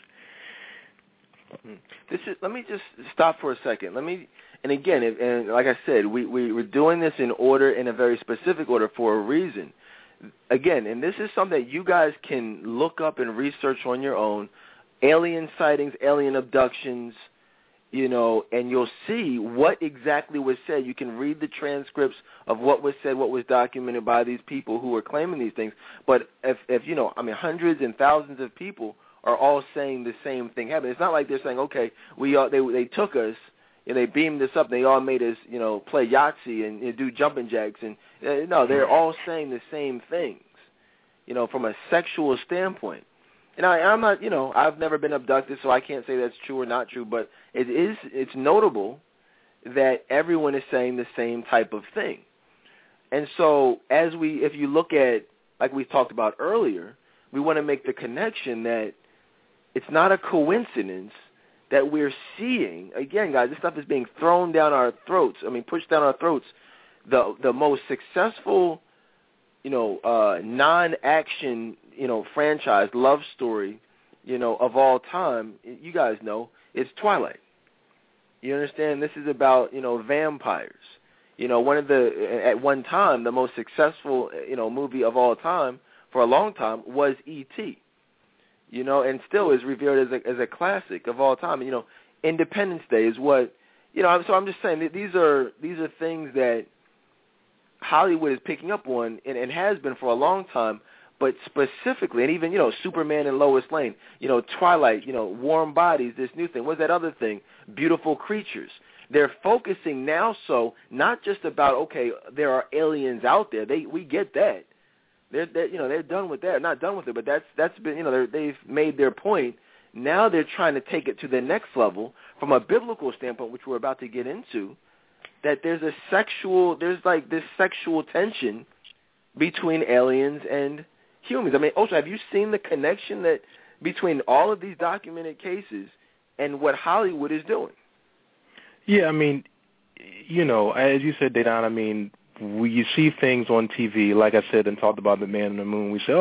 Speaker 4: Let me just stop for a second. And again, and like I said, we're doing this in a very specific order for a reason. Again, and this is something that you guys can look up and research on your own, alien sightings, alien abductions, and you'll see what exactly was said. You can read the transcripts of what was said, what was documented by these people who were claiming these things. But if hundreds and thousands of people are all saying the same thing happened. It's not like they're saying, okay, they took us, and they beamed us up, and they all made us, play Yahtzee and do jumping jacks. And no, they're all saying the same things, from a sexual standpoint. And I'm not, I've never been abducted, so I can't say that's true or not true. But it's notable that everyone is saying the same type of thing. And so if you look at, like we talked about earlier, we want to make the connection that it's not a coincidence that we're seeing, again, guys, this stuff is being thrown down our throats, pushed down our throats. The most successful, non-action, franchise, love story, of all time, you guys know, it's Twilight. You understand? This is about, vampires. At one time, the most successful, movie of all time for a long time was E.T., and still is revered as a classic of all time. Independence Day is what, so I'm just saying that these are things that Hollywood is picking up on and has been for a long time, but specifically, and even, Superman and Lois Lane, Twilight, Warm Bodies, this new thing. What's that other thing? Beautiful Creatures. They're focusing now, so not just about, okay, there are aliens out there. We get that. They're done with that. Not done with it, but that's been, they've made their point. Now they're trying to take it to the next level from a biblical standpoint, which we're about to get into, that there's this sexual tension between aliens and humans. Osho, have you seen the connection that between all of these documented cases and what Hollywood is doing? Yeah,
Speaker 5: as you said, Dedan, you see things on TV, like I said, and talked about the Man in the Moon. We say,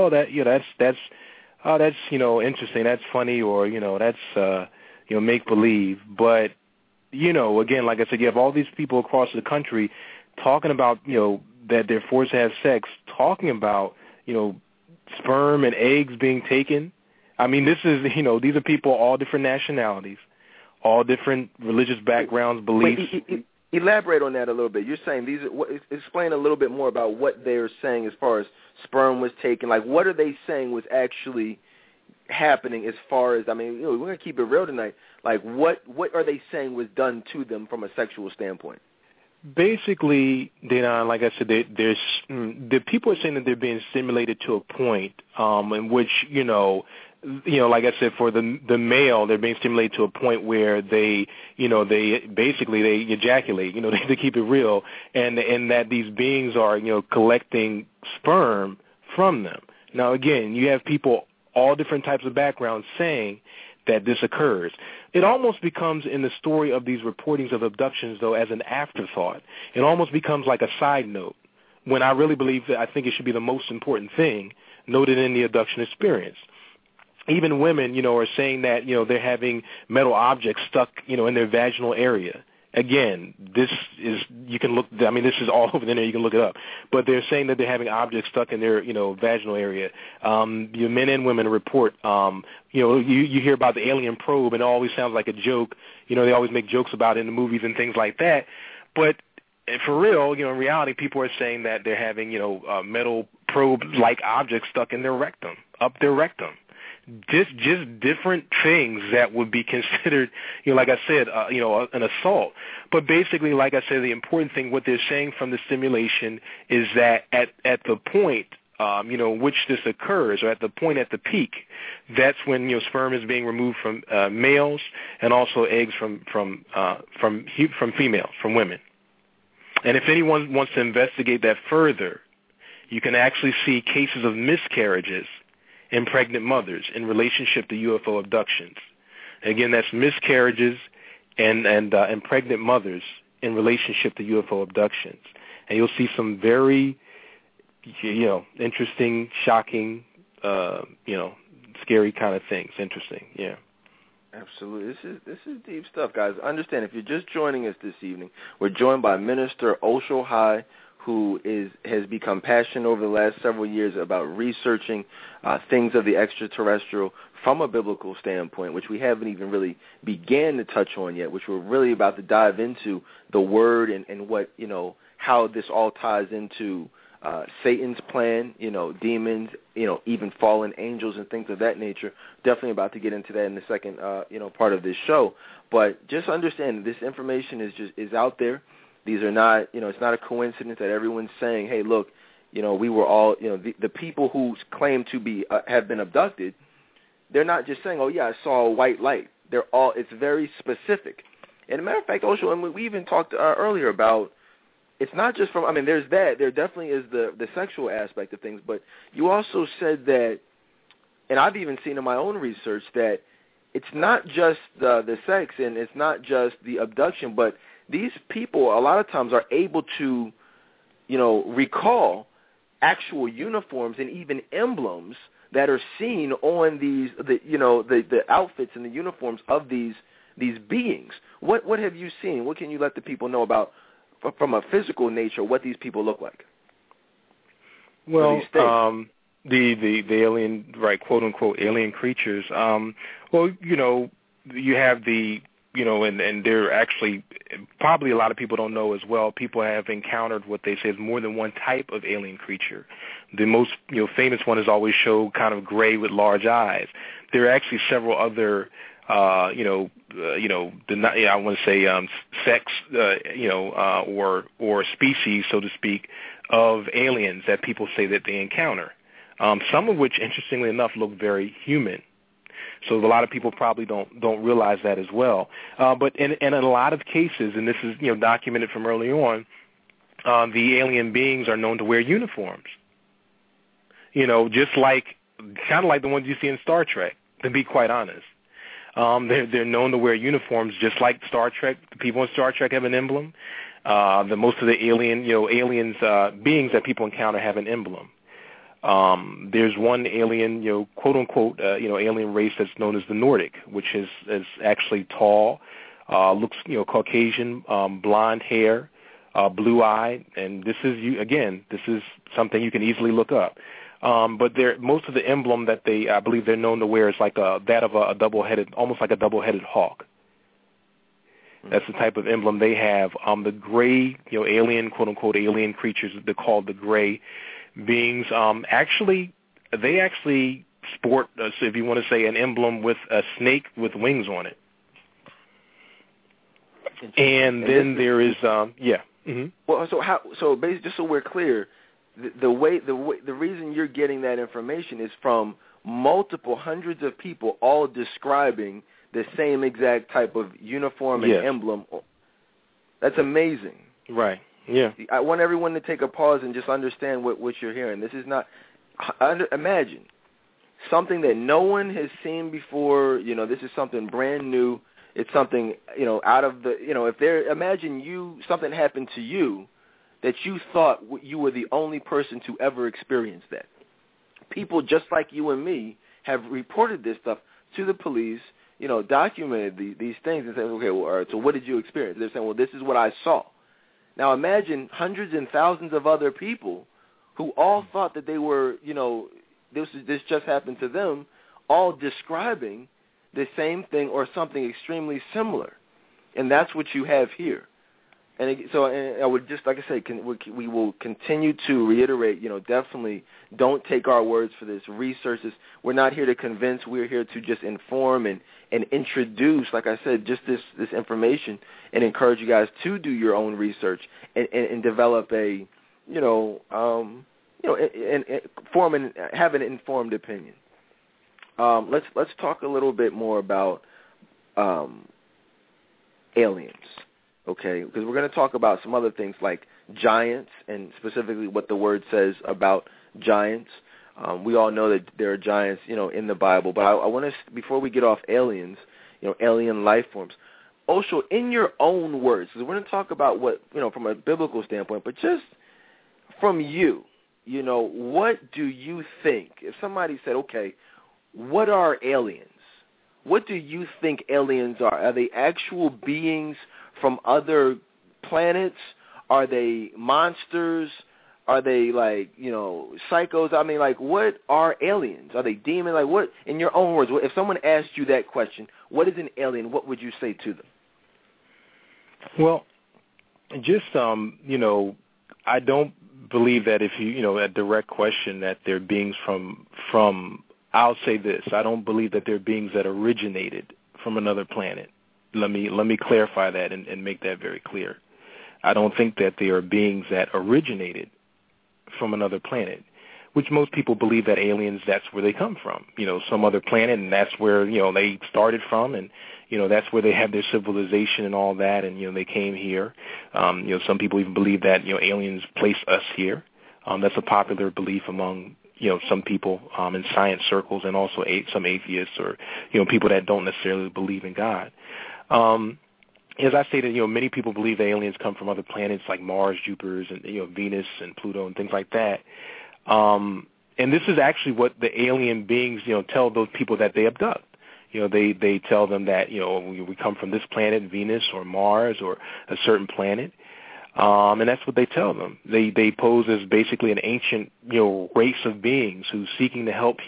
Speaker 5: that's interesting, that's funny, or that's make believe. But again, like I said, you have all these people across the country talking about that they're forced to have sex, talking about sperm and eggs being taken. This is these are people, all different nationalities, all different religious backgrounds, beliefs.
Speaker 4: Elaborate on that a little bit. You're saying explain a little bit more about what they're saying as far as sperm was taken. Like, what are they saying was actually happening as far as, we're going to keep it real tonight. Like, what are they saying was done to them from a sexual standpoint?
Speaker 5: Basically, Dedan, like I said, the people are saying that they're being stimulated to a point in which, like I said, for the male, they're being stimulated to a point where they ejaculate, they keep it real, and that these beings are, collecting sperm from them. Now, again, you have people, all different types of backgrounds, saying that this occurs. It almost becomes, in the story of these reportings of abductions, though, as an afterthought. It almost becomes like a side note, when I really believe that I think it should be the most important thing noted in the abduction experience. Even women, are saying that, they're having metal objects stuck, in their vaginal area. Again, this is, you can look, this is all over the internet, you can look it up. But they're saying that they're having objects stuck in their, vaginal area. Men and women report, you hear about the alien probe, and it always sounds like a joke. They always make jokes about it in the movies and things like that. But for real, in reality, people are saying that they're having, metal probe-like objects stuck in their rectum, up their rectum. Just different things that would be considered, like I said, an assault. But basically, like I said, the important thing, what they're saying from the stimulation is that at the point, which this occurs, or at the point at the peak, that's when sperm is being removed from males, and also eggs from females, from women. And if anyone wants to investigate that further, you can actually see cases of miscarriages in pregnant mothers in relationship to UFO abductions. Again, that's miscarriages and pregnant mothers in relationship to UFO abductions. And you'll see some very, interesting, shocking, scary kind of things. Interesting, yeah.
Speaker 4: Absolutely. This is deep stuff, guys. Understand, if you're just joining us this evening, we're joined by Minister Osho High, who has become passionate over the last several years about researching things of the extraterrestrial from a biblical standpoint, which we haven't even really began to touch on yet, which we're really about to dive into the Word and what, how this all ties into Satan's plan, demons, even fallen angels and things of that nature. Definitely about to get into that in the second, part of this show. But just understand this information is out there. These are not, it's not a coincidence that everyone's saying, hey, look, we were all, the people who claim to be have been abducted. They're not just saying, oh yeah, I saw a white light. It's very specific. And as a matter of fact, Osho, and we even talked earlier about. It's not just from, there's that. There definitely is the sexual aspect of things. But you also said that, and I've even seen in my own research, that it's not just the sex and it's not just the abduction, but these people a lot of times are able to, recall actual uniforms and even emblems that are seen on the outfits and the uniforms of these beings. What have you seen? What can you let the people know about, from a physical nature, what these people look like?
Speaker 5: Well, the alien, right, quote unquote alien creatures. You have the, and they're actually, probably a lot of people don't know as well. People have encountered what they say is more than one type of alien creature. The most, famous one is always show kind of gray with large eyes. There are actually several other I want to say sex, or species, so to speak, of aliens that people say that they encounter. Some of which, interestingly enough, look very human. So a lot of people probably don't realize that as well. But in a lot of cases, and this is documented from early on, the alien beings are known to wear uniforms. Just like kind of like the ones you see in Star Trek, to be quite honest. They're known to wear uniforms just like Star Trek. The people in Star Trek have an emblem. Most of the aliens beings that people encounter have an emblem. There's one alien, quote unquote, alien race that's known as the Nordic, which is actually tall, looks, Caucasian, blonde hair, blue-eyed, and this is something you can easily look up. But most of the emblem that I believe they're known to wear is like that of a double-headed, almost like a double-headed hawk. That's the type of emblem they have. The gray, alien, quote-unquote, alien creatures, they're called the gray beings. They actually sport, so if you want to say, an emblem with a snake with wings on it. And then there is, Mm-hmm.
Speaker 4: Well, so basically, just so we're clear, the reason you're getting that information is from multiple hundreds of people all describing the same exact type of uniform and emblem. That's amazing.
Speaker 5: Right. Yeah.
Speaker 4: I want everyone to take a pause and just understand what you're hearing. This is not imagine something that no one has seen before. This is something brand new. It's something out of the imagine something happened to you that you thought you were the only person to ever experience that. People just like you and me have reported this stuff to the police, documented these things and said, okay, well, all right, so what did you experience? They're saying, well, this is what I saw. Now imagine hundreds and thousands of other people who all thought that they were, this just happened to them, all describing the same thing or something extremely similar. And that's what you have here. And so I would just, like I say, we will continue to reiterate, definitely don't take our words for this. Research this. We're not here to convince. We're here to just inform and introduce, like I said, just this information and encourage you guys to do your own research and develop a, form and have an informed opinion. Let's talk a little bit more about aliens. okay, because we're going to talk about some other things like giants and specifically what the word says about giants. We all know that there are giants, in the Bible, but I want to, before we get off aliens, alien life forms, Osho, in your own words, because we're going to talk about what, from a biblical standpoint, but just from you, what do you think? If somebody said, okay, what are aliens? What do you think aliens are? Are they actual beings from other planets? Are they monsters? Are they psychos? I mean, what are aliens? Are they demons? What, in your own words, if someone asked you that question, what is an alien, what would you say to them?
Speaker 5: Well, just, I don't believe that if a direct question that they're beings from, I'll say this, I don't believe that they're beings that originated from another planet. Let me clarify that and make that very clear. I don't think that they are beings that originated from another planet, which most people believe that aliens, that's where they come from, some other planet, and that's where, they started from, and, that's where they have their civilization and all that, and, they came here. Some people even believe that, aliens placed us here. That's a popular belief among, some people in science circles and also some atheists or, people that don't necessarily believe in God. As I stated, many people believe that aliens come from other planets like Mars, Jupiter, and Venus and Pluto and things like that. And this is actually what the alien beings, tell those people that they abduct. They tell them that we come from this planet, Venus or Mars or a certain planet, and that's what they tell them. They pose as basically an ancient race of beings who's seeking to help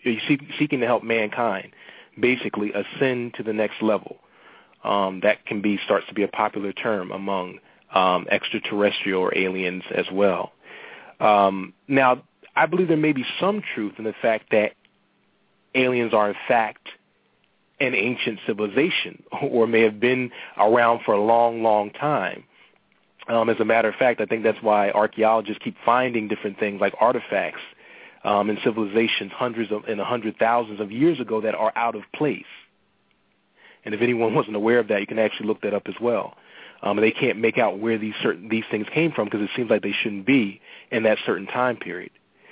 Speaker 5: mankind, basically ascend to the next level. That starts to be a popular term among extraterrestrial or aliens as well. Now, I believe there may be some truth in the fact that aliens are in fact an ancient civilization or may have been around for a long, long time. As a matter of fact, I think that's why archaeologists keep finding different things like artifacts in civilizations hundreds and thousands of years ago that are out of place. And if anyone wasn't aware of that, you can actually look that up as well. They can't make out where these things came from because it seems like they shouldn't be in that certain time period.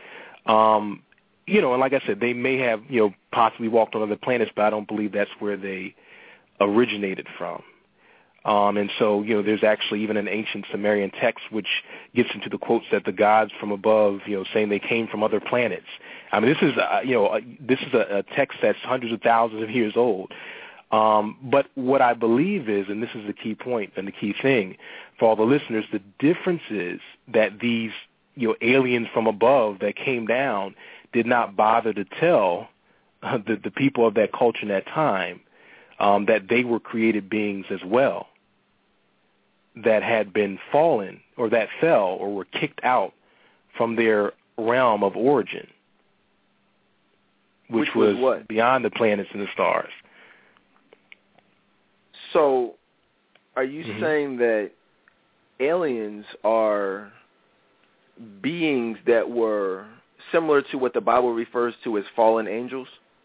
Speaker 5: And like I said, they may have, possibly walked on other planets, but I don't believe that's where they originated from. And so, there's actually even an ancient Sumerian text which gets into the quotes that the gods from above, saying they came from other planets. I mean, this is a text that's hundreds of thousands of years old. But what I believe is, and this is the key point and the key thing for all the listeners, the difference is that these, aliens from above that came down did not bother to tell the people of that culture in that time that they were created beings as well, that had been fallen or that fell or were kicked out from their realm of origin, which was what? Beyond the planets and the stars.
Speaker 4: So are you saying that aliens are beings that were similar to what the Bible refers to as fallen angels?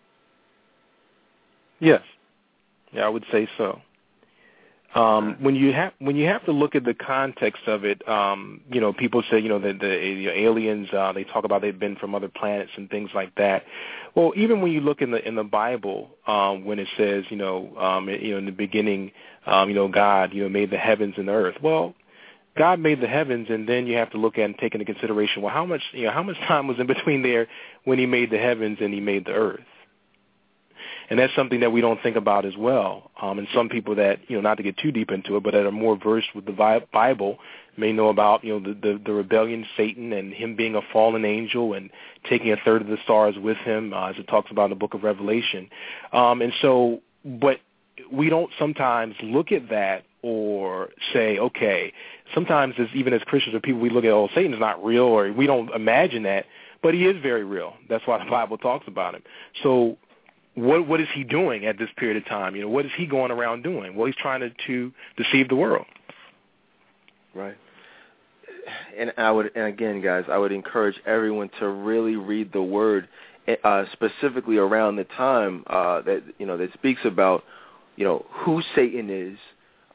Speaker 5: Yes. Yeah, I would say so. When you have to look at the context of it, people say, that the aliens, they talk about they've been from other planets and things like that. Well, even when you look in the Bible, when it says, in the beginning, God, made the heavens and the earth. Well, God made the heavens, and then you have to look at and take into consideration, well, how much time was in between there when He made the heavens and He made the earth? And that's something that we don't think about as well. And some people that, not to get too deep into it, but that are more versed with the Bible may know about, the rebellion, Satan, and him being a fallen angel and taking a third of the stars with him, as it talks about in the book of Revelation. And so, but we don't sometimes look at that or say, okay, sometimes even as Christians or people, we look at, oh, Satan's not real, or we don't imagine that, but he is very real. That's why the Bible talks about him. So, what is he doing at this period of time? What is he going around doing? Well, he's trying to deceive the world. Right.
Speaker 4: And again, guys, I would encourage everyone to really read the Word, specifically around the time that speaks about, who Satan is,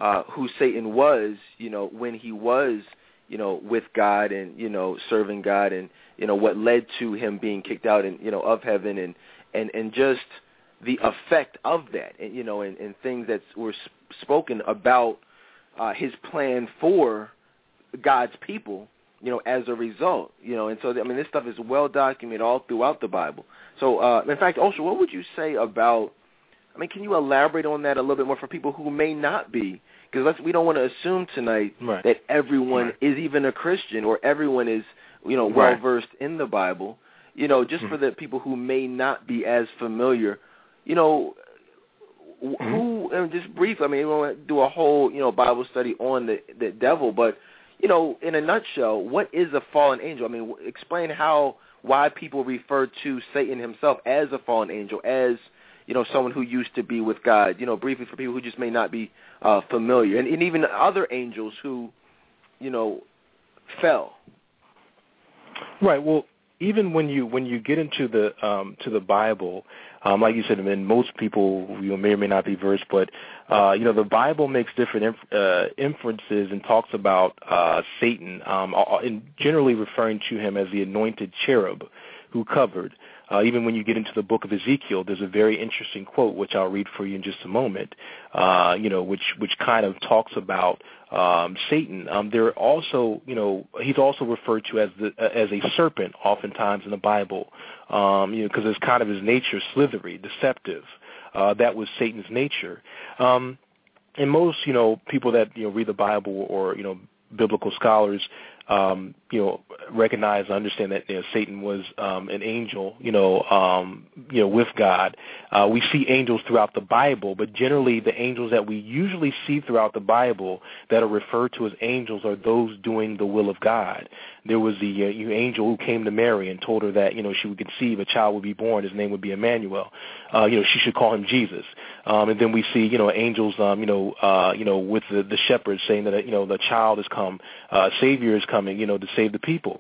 Speaker 4: who Satan was, when he was, with God and, serving God, and, what led to him being kicked out and, of heaven, and just the effect of that, and, and things that were spoken about his plan for God's people, as a result, and so, this stuff is well documented all throughout the Bible. So, in fact, Osho, what would you say about, can you elaborate on that a little bit more for people who may not be? Because we don't want to assume tonight that everyone is even a Christian or everyone is, well-versed in the Bible. Just for the people who may not be as familiar, who, and just briefly, we want to do a whole, Bible study on the devil, but, in a nutshell, what is a fallen angel? Explain why people refer to Satan himself as a fallen angel, as someone who used to be with God, briefly for people who just may not be familiar, and even other angels who, fell. Right.
Speaker 5: Well, even when you get into the Bible, like you said, most people may or may not be versed, but the Bible makes different inferences and talks about Satan, and generally referring to him as the anointed cherub who covered. Even when you get into the book of Ezekiel, there's a very interesting quote, which I'll read for you in just a moment, which kind of talks about Satan. There also, he's also referred to as a serpent oftentimes in the Bible, because it's kind of his nature, slithery, deceptive. That was Satan's nature. And most, people that, read the Bible or, biblical scholars, recognize and understand that Satan was an angel, with God. We see angels throughout the Bible, but generally the angels that we usually see throughout the Bible that are referred to as angels are those doing the will of God. There was the angel who came to Mary and told her that, she would conceive, a child would be born, his name would be Emmanuel. She should call him Jesus. And then we see, angels, with the shepherds saying that, the child has come, Savior is coming, to save the people.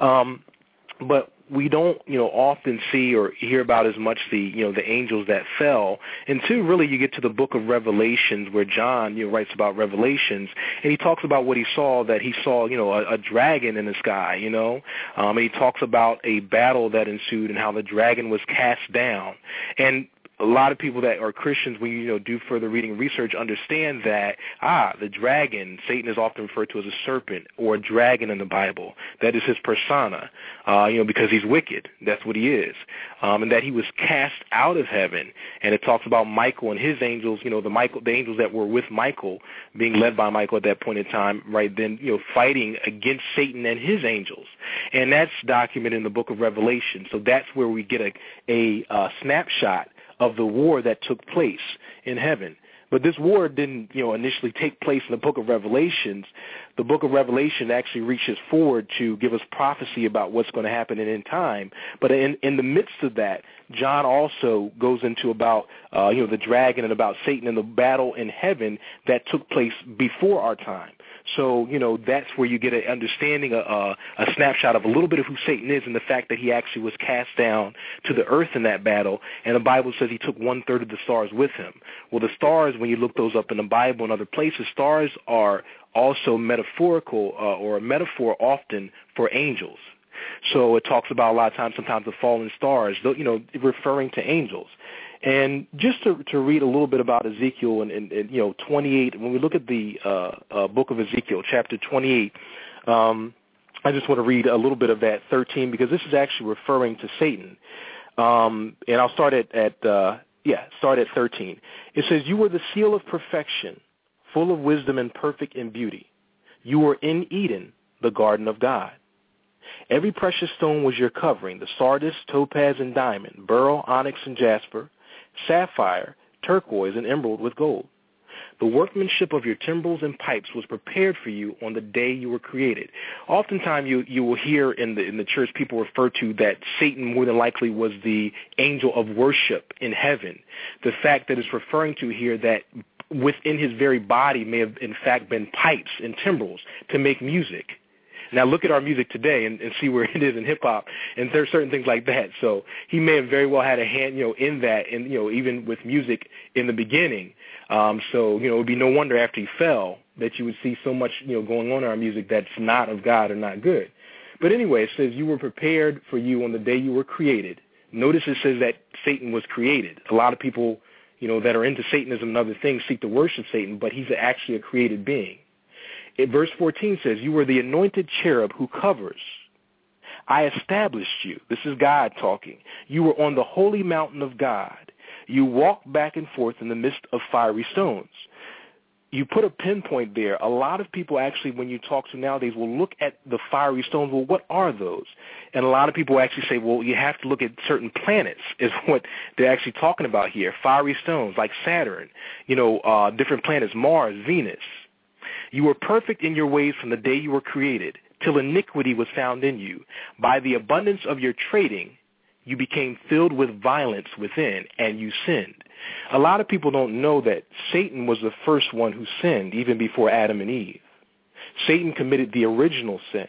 Speaker 5: But we don't, often see or hear about as much the angels that fell until really you get to the book of Revelations, where John, writes about Revelations, and he talks about what he saw, that he saw, a dragon in the sky, and he talks about a battle that ensued and how the dragon was cast down. And a lot of people that are Christians, when you do further reading and research, understand that the dragon, Satan is often referred to as a serpent or a dragon in the Bible. That is his persona, because he's wicked. That's what he is, and that he was cast out of heaven. And it talks about Michael and his angels. The angels that were with Michael, being led by Michael at that point in time, right then, fighting against Satan and his angels. And that's documented in the book of Revelation. So that's where we get a snapshot of the war that took place in heaven. But this war didn't, initially take place in the book of Revelations. The book of Revelation actually reaches forward to give us prophecy about what's going to happen in end time. But in the midst of that, John also goes into about, the dragon and about Satan and the battle in heaven that took place before our time. So, that's where you get an understanding, a snapshot of a little bit of who Satan is, and the fact that he actually was cast down to the earth in that battle. And the Bible says he took 1/3 of the stars with him. Well, the stars, when you look those up in the Bible and other places, stars are also metaphorical or a metaphor often for angels. So it talks about a lot of times, sometimes the fallen stars, referring to angels. And just to read a little bit about Ezekiel and 28, when we look at the book of Ezekiel, chapter 28, I just want to read a little bit of that 13, because this is actually referring to Satan. And I'll start at 13. It says, "You were the seal of perfection, full of wisdom and perfect in beauty. You were in Eden, the garden of God. Every precious stone was your covering, the sardius, topaz, and diamond, beryl, onyx, and jasper, sapphire, turquoise, and emerald with gold. The workmanship of your timbrels and pipes was prepared for you on the day you were created." Oftentimes you will hear in the church people refer to that Satan more than likely was the angel of worship in heaven. The fact that it's referring to here that within his very body may have in fact been pipes and timbrels to make music. Now look at our music today and see where it is in hip-hop, and there's certain things like that. So he may have very well had a hand, in that, and, even with music in the beginning. So, it would be no wonder after he fell that you would see so much, going on in our music that's not of God or not good. But anyway, it says you were prepared for you on the day you were created. Notice it says that Satan was created. A lot of people, that are into Satanism and other things seek to worship Satan, but he's actually a created being. Verse 14 says, you were the anointed cherub who covers. I established you. This is God talking. You were on the holy mountain of God. You walked back and forth in the midst of fiery stones. You put a pinpoint there. A lot of people actually, when you talk to nowadays, will look at the fiery stones. Well, what are those? And a lot of people actually say, well, you have to look at certain planets is what they're actually talking about here. Fiery stones like Saturn, different planets, Mars, Venus. You were perfect in your ways from the day you were created, till iniquity was found in you. By the abundance of your trading, you became filled with violence within, and you sinned. A lot of people don't know that Satan was the first one who sinned, even before Adam and Eve. Satan committed the original sin.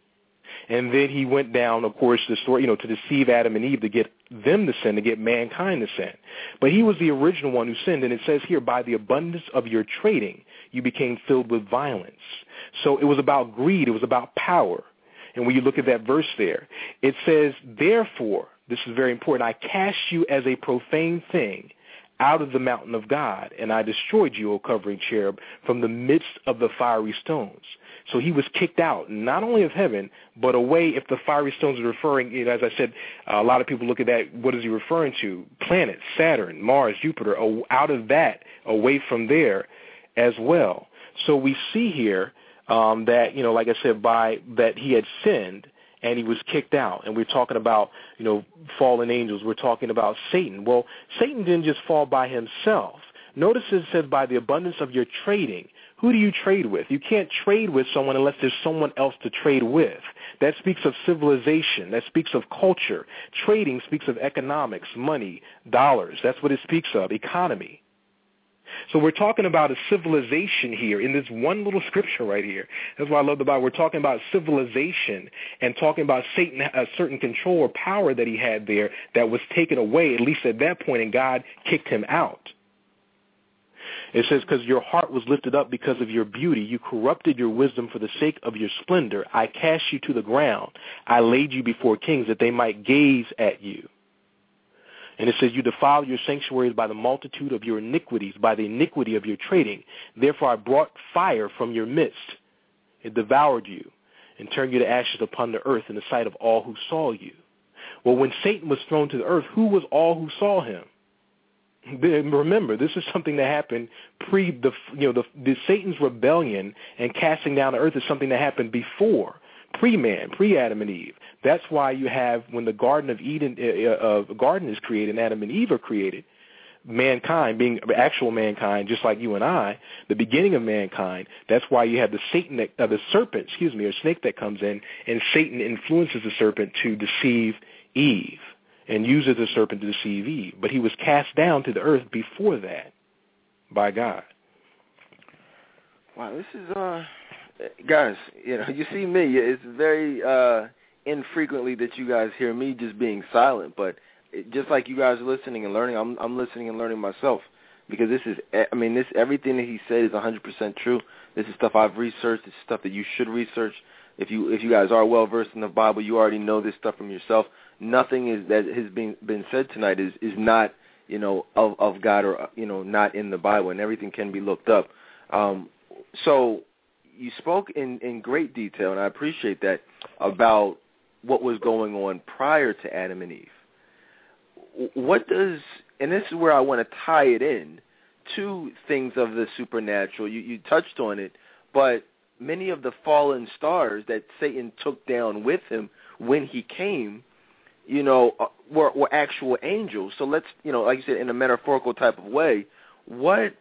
Speaker 5: And then he went down, of course, the story, to deceive Adam and Eve, to get them to sin, to get mankind to sin. But he was the original one who sinned, and it says here, by the abundance of your trading, you became filled with violence. So it was about greed. It was about power. And when you look at that verse there, it says, therefore, this is very important, I cast you as a profane thing out of the mountain of God, and I destroyed you, O covering cherub, from the midst of the fiery stones. So he was kicked out, not only of heaven, but away. If the fiery stones are referring, as I said, a lot of people look at that, what is he referring to? Planets, Saturn, Mars, Jupiter, out of that, away from there as well. So we see here that, like I said, that he had sinned, and he was kicked out. And we're talking about, fallen angels. We're talking about Satan. Well, Satan didn't just fall by himself. Notice it says by the abundance of your trading. Who do you trade with? You can't trade with someone unless there's someone else to trade with. That speaks of civilization. That speaks of culture. Trading speaks of economics, money, dollars. That's what it speaks of, economy. So we're talking about a civilization here in this one little scripture right here. That's why I love the Bible. We're talking about civilization and talking about Satan, a certain control or power that he had there that was taken away, at least at that point, and God kicked him out. It says, because your heart was lifted up because of your beauty. You corrupted your wisdom for the sake of your splendor. I cast you to the ground. I laid you before kings that they might gaze at you. And it says, you defile your sanctuaries by the multitude of your iniquities, by the iniquity of your trading. Therefore I brought fire from your midst. It devoured you and turned you to ashes upon the earth in the sight of all who saw you. Well, when Satan was thrown to the earth, who was all who saw him? Remember, this is something that happened the Satan's rebellion and casting down the earth is something that happened before, pre-man, pre-Adam and Eve. That's why you have, when the Garden of Eden, garden is created and Adam and Eve are created, mankind being actual mankind, just like you and I, the beginning of mankind. That's why you have the serpent, or snake that comes in, and Satan influences the serpent to deceive Eve and uses the serpent to deceive Eve. But he was cast down to the earth before that by God.
Speaker 4: Wow, this is guys. You see me. It's very infrequently that you guys hear me just being silent, but just like you guys are listening and learning, I'm listening and learning myself, because this everything that he said is 100% true. This is stuff I've researched. It's stuff that you should research. If you guys are well versed in the Bible, you already know this stuff from yourself. Nothing that has been said tonight is not of God or not in the Bible, and everything can be looked up. So you spoke in great detail, and I appreciate that, about what was going on prior to Adam and Eve. And this is where I want to tie it in to things of the supernatural. You touched on it, but many of the fallen stars that Satan took down with him when he came, were actual angels. So let's, like you said, in a metaphorical type of way, what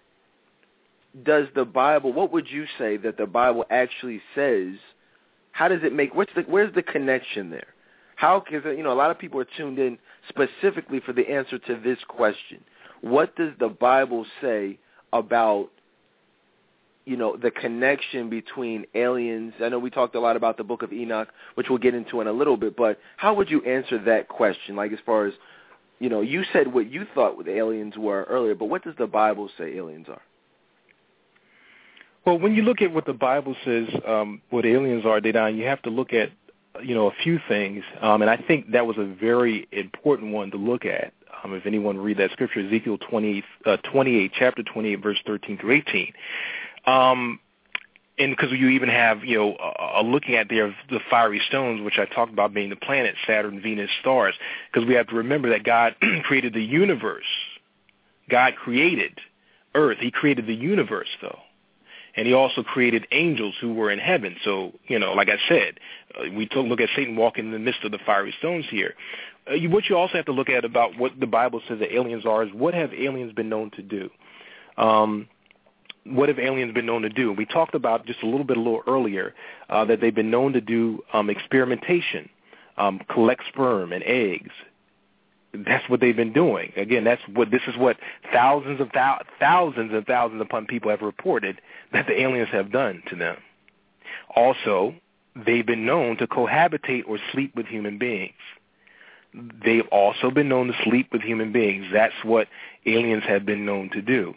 Speaker 4: would you say that the Bible actually says? How does it make, where's the connection there? How, because, a lot of people are tuned in specifically for the answer to this question. What does the Bible say about, the connection between aliens. I know we talked a lot about the Book of Enoch, which we'll get into in a little bit, but how would you answer that question? Like, as far as, you said what you thought the aliens were earlier, but what does the Bible say aliens are?
Speaker 5: Well, when you look at what the Bible says, what aliens are, Dedan, you have to look at, a few things, and I think that was a very important one to look at. If anyone read that scripture, Ezekiel 28, chapter 28, verse 13 through 18. And because you even have, a looking at there of the fiery stones, which I talked about being the planets, Saturn, Venus, stars, because we have to remember that God created the universe. God created Earth. He created the universe, though. And he also created angels who were in heaven. So, like I said, we look at Satan walking in the midst of the fiery stones here. What you also have to look at about what the Bible says that aliens are is what have aliens been known to do? What have aliens been known to do? We talked about just a little earlier that they've been known to do experimentation, collect sperm and eggs. That's what they've been doing. Again, this is what thousands and thousands upon people have reported that the aliens have done to them. Also, they've been known to cohabitate or sleep with human beings. They've also been known to sleep with human beings. That's what aliens have been known to do.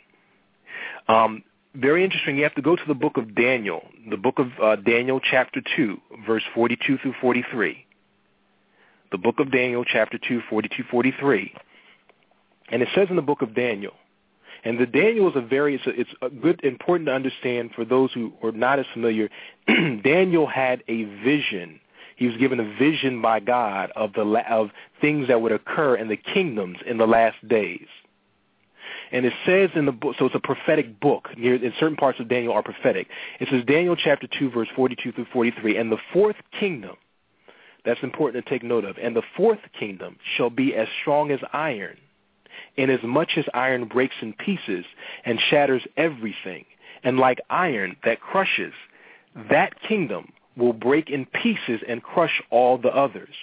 Speaker 5: Very interesting. You have to go to the book of Daniel, Daniel chapter 2, verse 42 through 43. The book of Daniel, chapter 2, 42, 43. And it says in the book of Daniel, and the Daniel is it's a good, important to understand for those who are not as familiar. Daniel had a vision. He was given a vision by God of things that would occur in the kingdoms in the last days. And it says in the book, so it's a prophetic book. In certain parts of Daniel are prophetic. It says Daniel chapter 2, verse 42 through 43, and the fourth kingdom, that's important to take note of, and the fourth kingdom shall be as strong as iron, inasmuch as iron breaks in pieces and shatters everything, and like iron that crushes, that kingdom will break in pieces and crush all the others.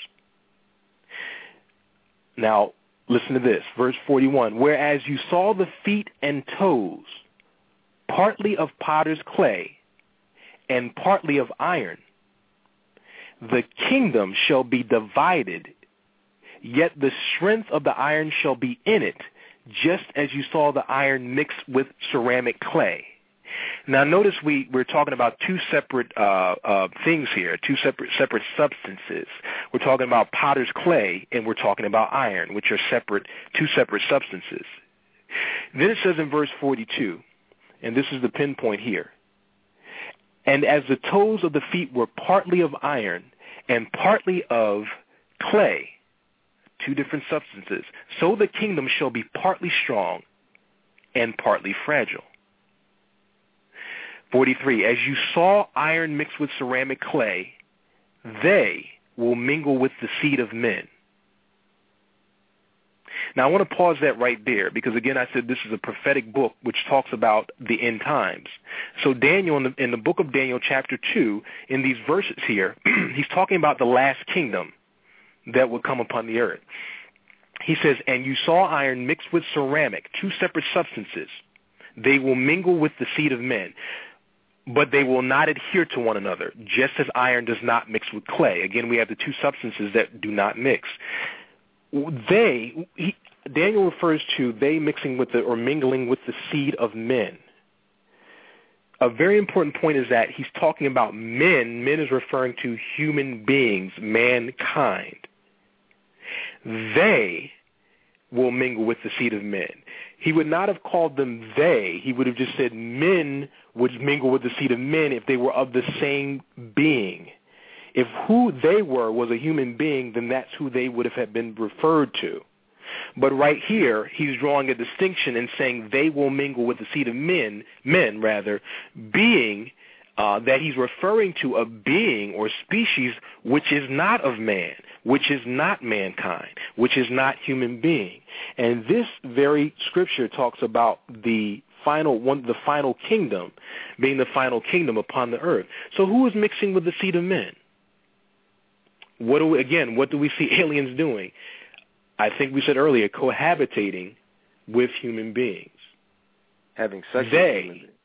Speaker 5: Now, listen to this, verse 41. Whereas you saw the feet and toes, partly of potter's clay and partly of iron, the kingdom shall be divided, yet the strength of the iron shall be in it, just as you saw the iron mixed with ceramic clay. Now, notice we're talking about two separate things here, two separate substances. We're talking about potter's clay, and we're talking about iron, which are two separate substances. Then it says in verse 42, and this is the pinpoint here, and as the toes of the feet were partly of iron and partly of clay, two different substances, so the kingdom shall be partly strong and partly fragile. 43, as you saw iron mixed with ceramic clay, they will mingle with the seed of men. Now, I want to pause that right there because, again, I said this is a prophetic book which talks about the end times. So Daniel, in the book of Daniel, chapter 2, in these verses here, he's talking about the last kingdom that will come upon the earth. He says, and you saw iron mixed with ceramic, two separate substances. They will mingle with the seed of men, but they will not adhere to one another, just as iron does not mix with clay. Again, we have the two substances that do not mix. Daniel refers to they mixing with or mingling with the seed of men. A very important point is that he's talking about men. Men is referring to human beings, mankind. They will mingle with the seed of men. He would not have called them they. He would have just said men would mingle with the seed of men if they were of the same being. If who they were was a human being, then that's who they would have been referred to. But right here, he's drawing a distinction and saying they will mingle with the seed of men, being that he's referring to a being or species which is not of man, which is not mankind, which is not human being. And this very scripture talks about the final kingdom being the final kingdom upon the earth. So who is mixing with the seed of men? What do we see aliens doing? I think we said earlier, cohabitating with human beings.
Speaker 4: Having sex with human beings.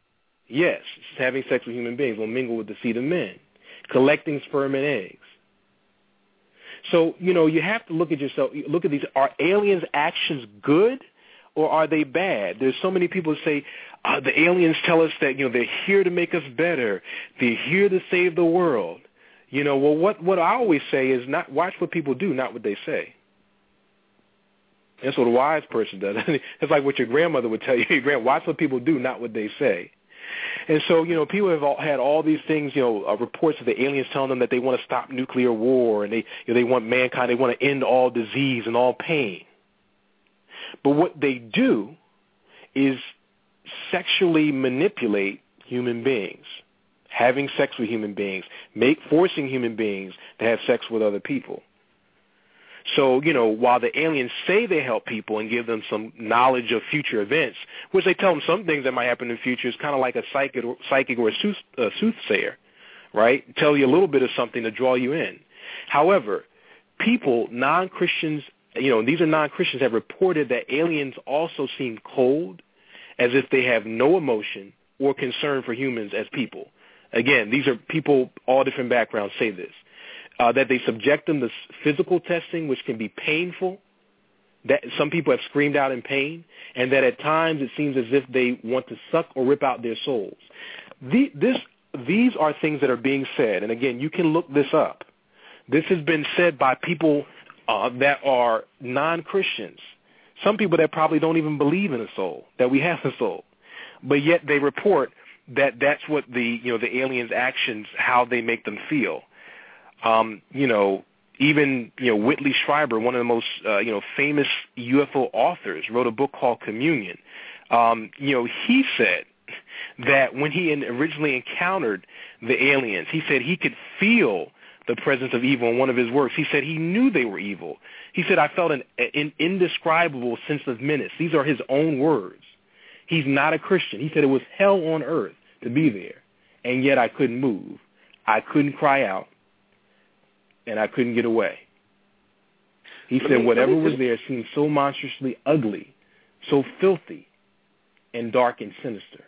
Speaker 5: Yes, having sex with human beings will mingle with the seed of men, collecting sperm and eggs. So, you have to look at yourself, look at these. Are aliens' actions good or are they bad? There's so many people who say the aliens tell us that, they're here to make us better. They're here to save the world. Well, what I always say is not watch what people do, not what they say. That's what a wise person does. It's like what your grandmother would tell you. Watch what people do, not what they say. And so, people have had all these things, reports of the aliens telling them that they want to stop nuclear war and they want mankind, they want to end all disease and all pain. But what they do is sexually manipulate human beings, having sex with human beings, forcing human beings to have sex with other people. So, while the aliens say they help people and give them some knowledge of future events, which they tell them some things that might happen in the future, is kind of like a psychic or a soothsayer, right? Tell you a little bit of something to draw you in. However, people, non-Christians, these are non-Christians, have reported that aliens also seem cold, as if they have no emotion or concern for humans as people. Again, these are people, all different backgrounds say this. That they subject them to physical testing, which can be painful, that some people have screamed out in pain, and that at times it seems as if they want to suck or rip out their souls. These are things that are being said, and again, you can look this up. This has been said by people that are non-Christians, some people that probably don't even believe in a soul, that we have a soul, but yet they report that that's what the aliens' actions, how they make them feel. Even Whitley Strieber, one of the most famous UFO authors, wrote a book called Communion. He said that when he originally encountered the aliens, he said he could feel the presence of evil in one of his works. He said he knew they were evil. He said, I felt an indescribable sense of menace. These are his own words. He's not a Christian. He said it was hell on earth to be there, and yet I couldn't move. I couldn't cry out. And I couldn't get away. He said whatever was there seemed so monstrously ugly, so filthy, and dark and sinister.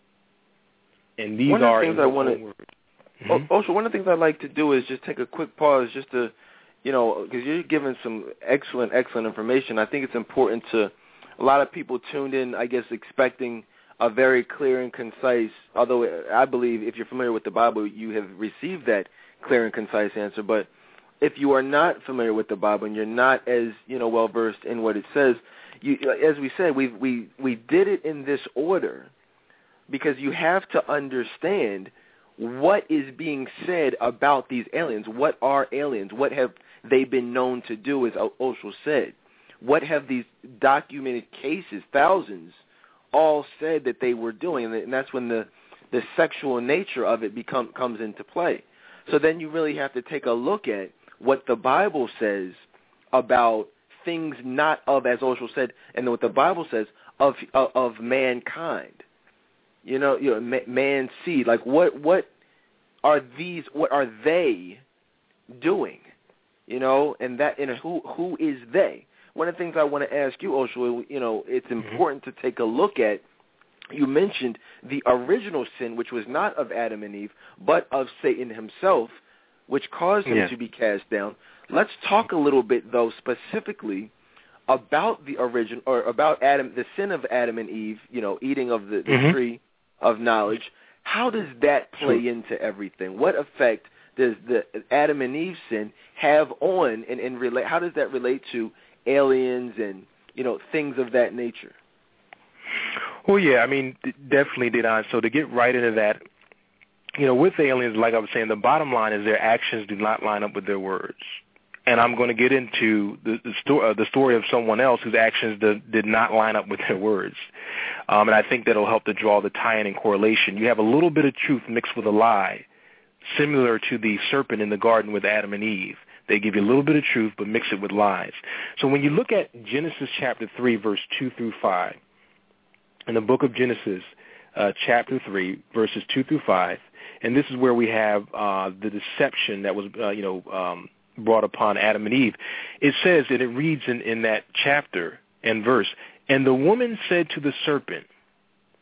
Speaker 5: And these are his own words.
Speaker 4: Also, one of the things I'd like to do is just take a quick pause just to, because you're giving some excellent information. I think it's important to, a lot of people tuned in, I guess, expecting a very clear and concise, although I believe if you're familiar with the Bible, you have received that clear and concise answer. But if you are not familiar with the Bible and you're not as well versed in what it says, as we said, we did it in this order because you have to understand what is being said about these aliens. What are aliens? What have they been known to do, as Osho said? What have these documented cases, thousands, all said that they were doing? And that's when the sexual nature of it comes into play. So then you really have to take a look at what the Bible says about things not of, as Osho said, and what the Bible says of mankind. Man's seed. Like what are these? What are they doing? And who is they? One of the things I want to ask you, Osho, it's important to take a look at. You mentioned the original sin, which was not of Adam and Eve, but of Satan himself, which caused him to be cast down. Let's talk a little bit, though, specifically about the origin, or about Adam, the sin of Adam and Eve, eating of the tree of knowledge. How does that play into everything? What effect does the Adam and Eve sin have on and relate? How does that relate to aliens and things of that nature?
Speaker 5: Well, yeah, definitely did I. So to get right into that, with aliens, like I was saying, the bottom line is their actions do not line up with their words. And I'm going to get into the story of someone else whose actions did not line up with their words. And I think that'll help to draw the tie-in and correlation. You have a little bit of truth mixed with a lie, similar to the serpent in the garden with Adam and Eve. They give you a little bit of truth, but mix it with lies. So when you look at Genesis chapter 3, verse 2 through 5, in the book of Genesis, chapter 3, verses 2 through 5, and this is where we have the deception that was, brought upon Adam and Eve. It says, and it reads in that chapter and verse, and the woman said to the serpent,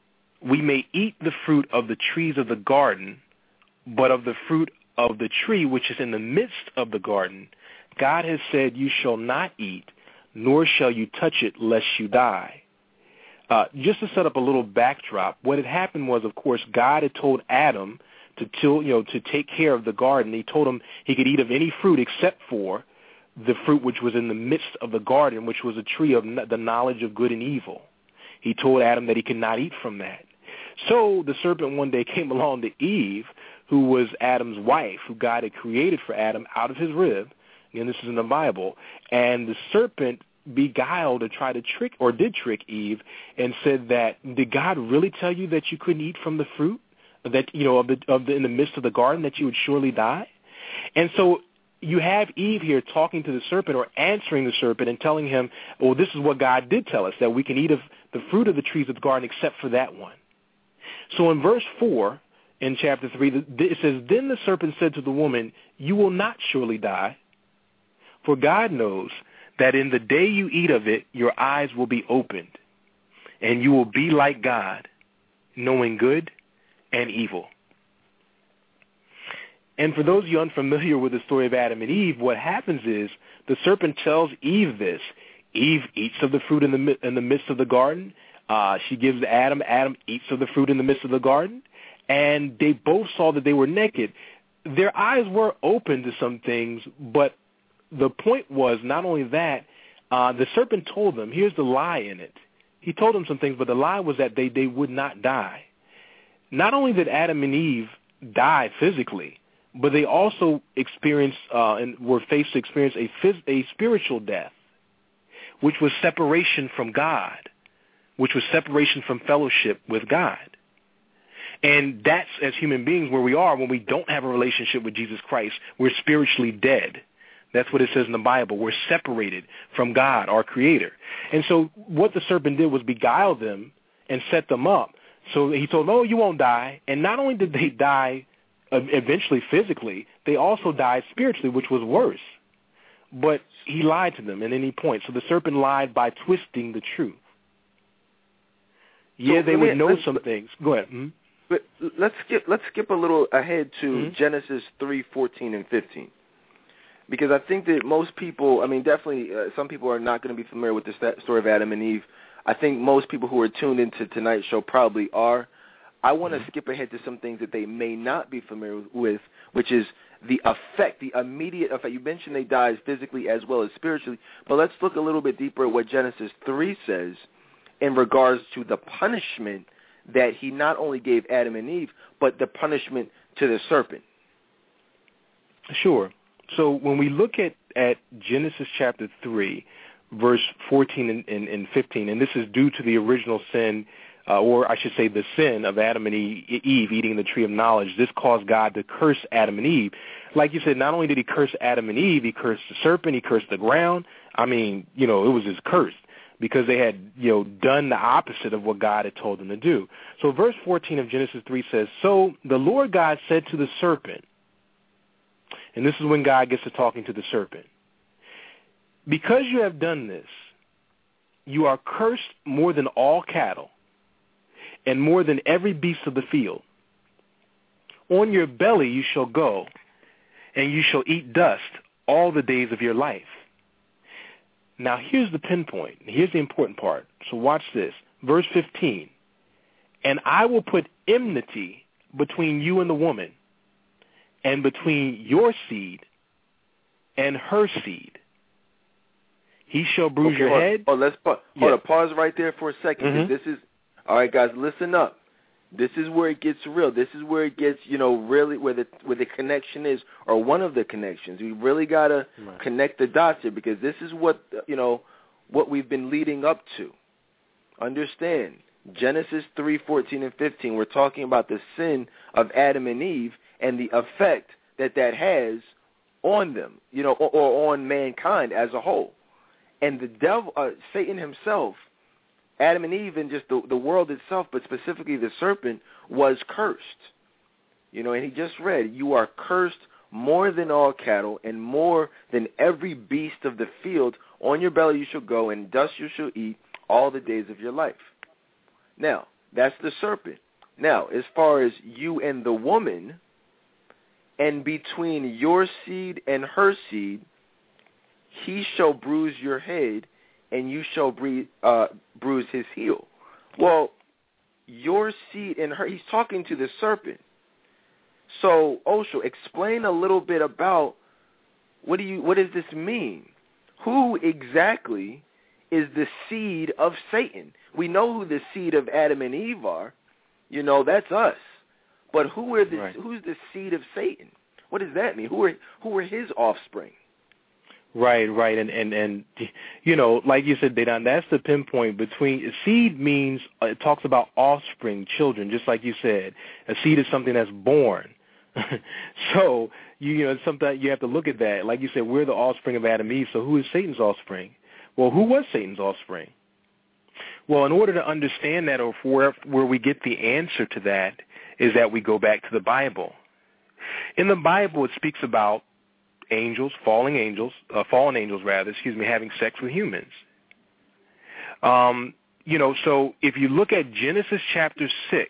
Speaker 5: we may eat the fruit of the trees of the garden, but of the fruit of the tree which is in the midst of the garden, God has said, you shall not eat, nor shall you touch it, lest you die. Just to set up a little backdrop, what had happened was, of course, God had told Adam to take care of the garden. He told him he could eat of any fruit except for the fruit which was in the midst of the garden, which was a tree of the knowledge of good and evil. He told Adam that he could not eat from that. So the serpent one day came along to Eve, who was Adam's wife, who God had created for Adam out of his rib. And this is in the Bible. And the serpent beguiled or tried to trick Eve and said that, did God really tell you that you couldn't eat from the fruit that, in the midst of the garden, that you would surely die? And so you have Eve here talking to the serpent or answering the serpent and telling him, well, this is what God did tell us, that we can eat of the fruit of the trees of the garden except for that one. So in verse 4 in chapter 3, it says, then the serpent said to the woman, you will not surely die, for God knows that in the day you eat of it, your eyes will be opened, and you will be like God, knowing good and evil. And for those of you unfamiliar with the story of Adam and Eve, what happens is the serpent tells Eve this. Eve eats of the fruit in the midst of the garden. She gives Adam. Adam eats of the fruit in the midst of the garden. And they both saw that they were naked. Their eyes were open to some things, but the point was not only that, the serpent told them, here's the lie in it. He told them some things, but the lie was that they would not die. Not only did Adam and Eve die physically, but they also experienced and were faced to experience a spiritual death, which was separation from God, which was separation from fellowship with God. And that's, as human beings, where we are when we don't have a relationship with Jesus Christ. We're spiritually dead. That's what it says in the Bible. We're separated from God, our Creator. And so what the serpent did was beguile them and set them up. So he told them, oh, you won't die. And not only did they die eventually physically, they also died spiritually, which was worse. But he lied to them at any point. So the serpent lied by twisting the truth. Yeah, they would know some things. Go ahead. Mm-hmm.
Speaker 4: But let's skip a little ahead to Genesis 3:14 and 15. Because I think that most people, definitely some people are not going to be familiar with the story of Adam and Eve. I think most people who are tuned into tonight's show probably are. I want to skip ahead to some things that they may not be familiar with, which is the effect, the immediate effect. You mentioned they died physically as well as spiritually, but let's look a little bit deeper at what Genesis 3 says in regards to the punishment that he not only gave Adam and Eve, but the punishment to the serpent.
Speaker 5: Sure. So when we look at Genesis chapter 3, verse 14 and 15, and this is due to the original sin, or I should say the sin of Adam and Eve eating the tree of knowledge, this caused God to curse Adam and Eve. Like you said, not only did he curse Adam and Eve, he cursed the serpent, he cursed the ground. It was just cursed because they had, done the opposite of what God had told them to do. So verse 14 of Genesis 3 says, so the Lord God said to the serpent, and this is when God gets to talking to the serpent, because you have done this, you are cursed more than all cattle and more than every beast of the field. On your belly you shall go, and you shall eat dust all the days of your life. Now here's the pinpoint. Here's the important part. So watch this. Verse 15. And I will put enmity between you and the woman, and between your seed and her seed. He shall bruise your head.
Speaker 4: Hold on, pause right there for a second. This is, all right, guys, listen up. This is where it gets real. This is where it gets, really where the connection is, or one of the connections. We really got to connect the dots here, because this is what, what we've been leading up to. Understand, Genesis 3:14 and 15, we're talking about the sin of Adam and Eve and the effect that has on them, or on mankind as a whole. And the devil, Satan himself, Adam and Eve, and just the world itself, but specifically the serpent, was cursed. And he just read, you are cursed more than all cattle and more than every beast of the field. On your belly you shall go, and dust you shall eat all the days of your life. Now, That's the serpent. Now, as far as you and the woman, and between your seed and her seed, he shall bruise your head, and you shall bruise his heel. Well, your seed and her, he's talking to the serpent. So, Osho, explain a little bit about what does this mean? Who exactly is the seed of Satan? We know who the seed of Adam and Eve are. You know, that's us. But who's the seed of Satan? What does that mean? Who are his offspring?
Speaker 5: Right, and you know, like you said, Dedan, that's the pinpoint between seed means it talks about offspring, children, just like you said. A seed is something that's born. So you know, sometimes you have to look at that. Like you said, we're the offspring of Adam and Eve. So who is Satan's offspring? Well, who was Satan's offspring? Well, in order to understand that, or where we get the answer to that, is that we go back to the Bible. In the Bible, it speaks about fallen angels, having sex with humans. You know, so if you look at Genesis chapter 6,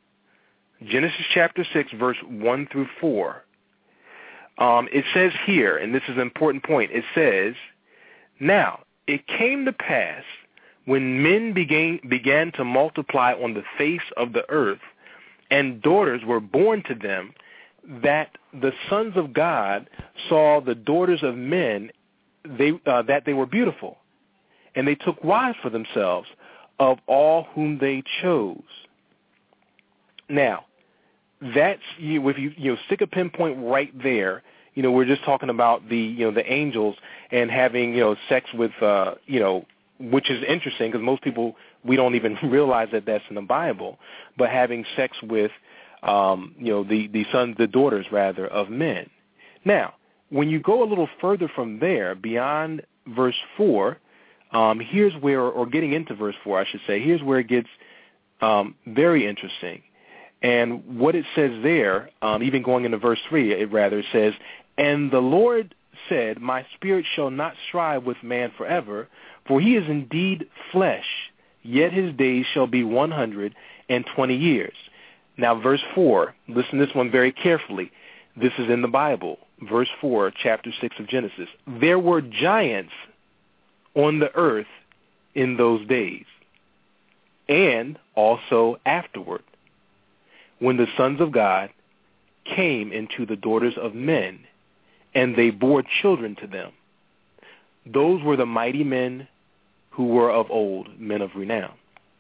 Speaker 5: verse 1 through 4, it says here, and this is an important point, it says, "Now it came to pass when men began to multiply on the face of the earth, and daughters were born to them, that the sons of God saw the daughters of men, that they were beautiful, and they took wives for themselves of all whom they chose." Now, that's if you stick a pinpoint right there. You know, we're just talking about the angels and having sex with which is interesting because most people, we don't even realize that that's in the Bible, but having sex with the daughters rather of men. Now, when you go a little further from there, beyond verse 4, here's where, or getting into verse 4, I should say, here's where it gets very interesting. And what it says there, even going into verse 3, it says, "And the Lord said, My spirit shall not strive with man forever, for he is indeed flesh, yet his days shall be 120 years. Now, verse 4, listen to this one very carefully. This is in the Bible. Verse 4, chapter 6 of Genesis. "There were giants on the earth in those days, and also afterward, when the sons of God came into the daughters of men, and they bore children to them. Those were the mighty men who were of old, men of renown."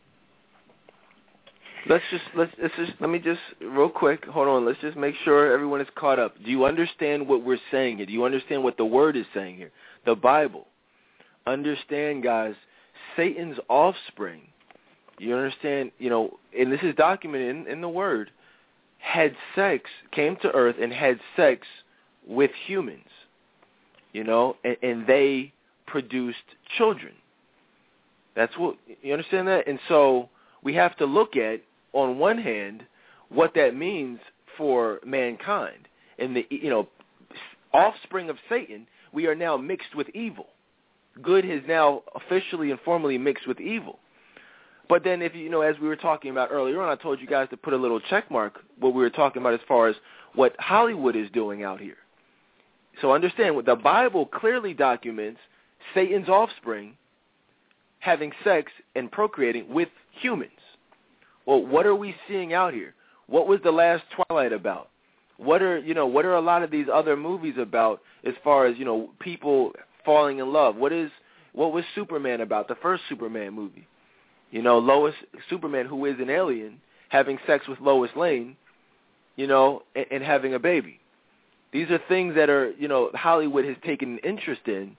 Speaker 4: Let me just real quick, hold on, let's just make sure everyone is caught up. Do you understand what we're saying here? Do you understand what the word is saying here? The Bible. Understand, guys, Satan's offspring, you understand, and this is documented in the word, had sex, came to earth and had sex with humans, and they produced children. That's what, you understand that? And so we have to look at, on one hand, what that means for mankind. And the offspring of Satan, we are now mixed with evil. Good has now officially and formally mixed with evil. But then if as we were talking about earlier on, I told you guys to put a little check mark what we were talking about as far as what Hollywood is doing out here. So understand, what the Bible clearly documents Satan's offspring having sex and procreating with humans. Well, what are we seeing out here? What was the last Twilight about? What are a lot of these other movies about as far as, people falling in love? What was Superman about, the first Superman movie? Superman, who is an alien, having sex with Lois Lane, and having a baby. These are things that are, Hollywood has taken an interest in,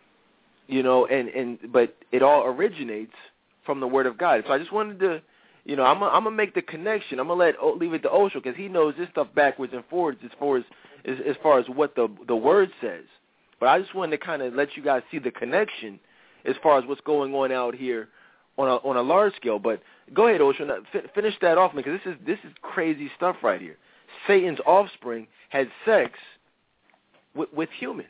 Speaker 4: but it all originates from the Word of God. So I just wanted to, I'm gonna make the connection. I'm gonna leave it to Osho because he knows this stuff backwards and forwards as far as what the Word says. But I just wanted to kind of let you guys see the connection as far as what's going on out here on a large scale. But go ahead, Osho, finish that off, because this is crazy stuff right here. Satan's offspring had sex with humans.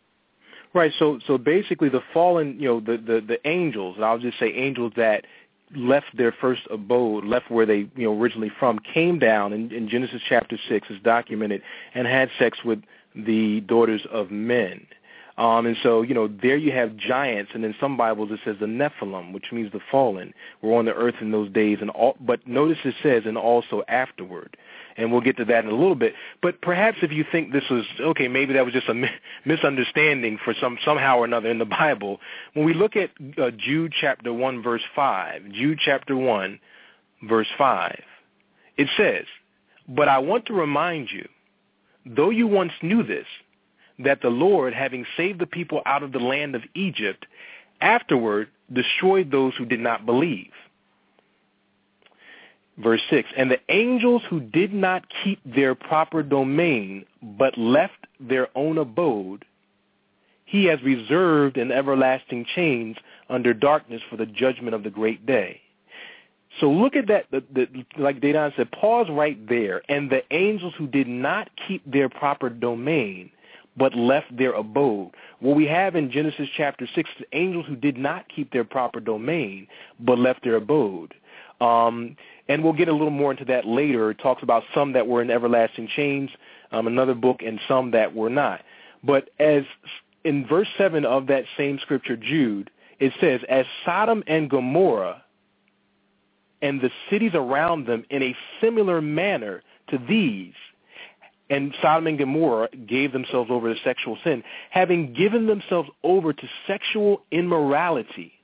Speaker 5: Right. So basically, the fallen, the angels, and I'll just say angels that left their first abode, left where they originally from, came down in Genesis chapter 6 is documented and had sex with the daughters of men. And so, there you have giants, and in some Bibles it says the Nephilim, which means the fallen, were on the earth in those days. But notice it says, and also afterward. And we'll get to that in a little bit. But perhaps if you think this was, okay, maybe that was just a misunderstanding for somehow or another in the Bible, when we look at Jude chapter 1, verse 5, Jude chapter 1, verse 5, it says, "But I want to remind you, though you once knew this, that the Lord, having saved the people out of the land of Egypt, afterward destroyed those who did not believe." Verse 6, "And the angels who did not keep their proper domain, but left their own abode, he has reserved in everlasting chains under darkness for the judgment of the great day." So look at that, like Dedan said, pause right there. "And the angels who did not keep their proper domain, but left their abode." What we have in Genesis chapter 6 is angels who did not keep their proper domain, but left their abode. And we'll get a little more into that later. It talks about some that were in everlasting chains, another book, and some that were not. But as in verse 7 of that same scripture, Jude, it says, "As Sodom and Gomorrah and the cities around them in a similar manner to these," and Sodom and Gomorrah gave themselves over to sexual sin, "having given themselves over to sexual immorality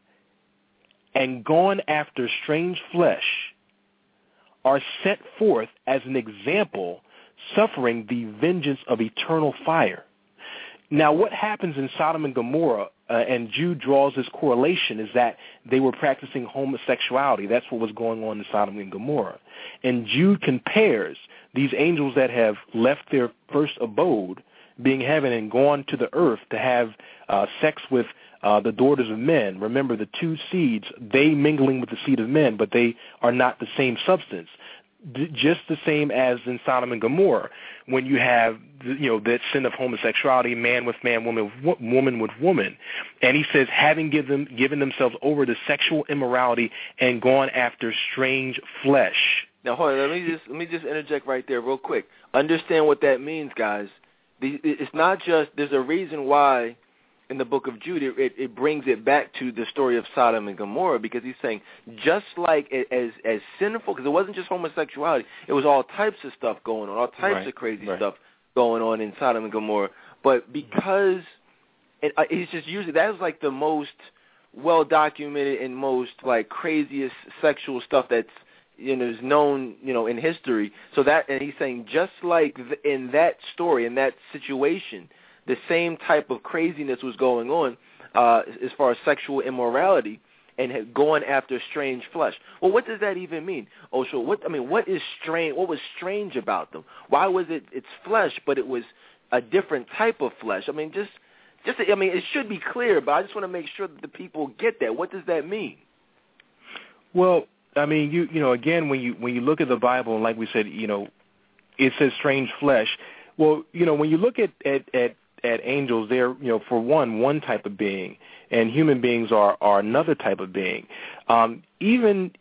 Speaker 5: and gone after strange flesh, are set forth as an example, suffering the vengeance of eternal fire." Now, what happens in Sodom and Gomorrah, and Jude draws this correlation, is that they were practicing homosexuality. That's what was going on in Sodom and Gomorrah. And Jude compares these angels that have left their first abode, being heaven, and gone to the earth to have sex with the daughters of men. Remember, the two seeds, they mingling with the seed of men, but they are not the same substance. Just the same as in Sodom and Gomorrah, when you have that sin of homosexuality, man with man, woman with woman. And he says, having given themselves over to sexual immorality and gone after strange flesh.
Speaker 4: Now, hold on, let me just interject right there real quick. Understand what that means, guys. It's not just, there's a reason why in the book of Jude it brings it back to the story of Sodom and Gomorrah, because he's saying just like as sinful, because it wasn't just homosexuality, it was all types of stuff going on, all types of crazy stuff going on in Sodom and Gomorrah. But because he's just using, that was like the most well documented and most like craziest sexual stuff that's is known in history. So that, and he's saying just like in that story, in that situation, the same type of craziness was going on as far as sexual immorality and going after strange flesh. Well, what does that even mean? Oh, so what is strange? What was strange about them? Why was it's flesh, but it was a different type of flesh? It should be clear, but I just want to make sure that the people get that. What does that mean?
Speaker 5: Well, again, when you look at the Bible, and like we said, it says strange flesh. Well, when you look at angels, they're, for one type of being, and human beings are another type of being. Even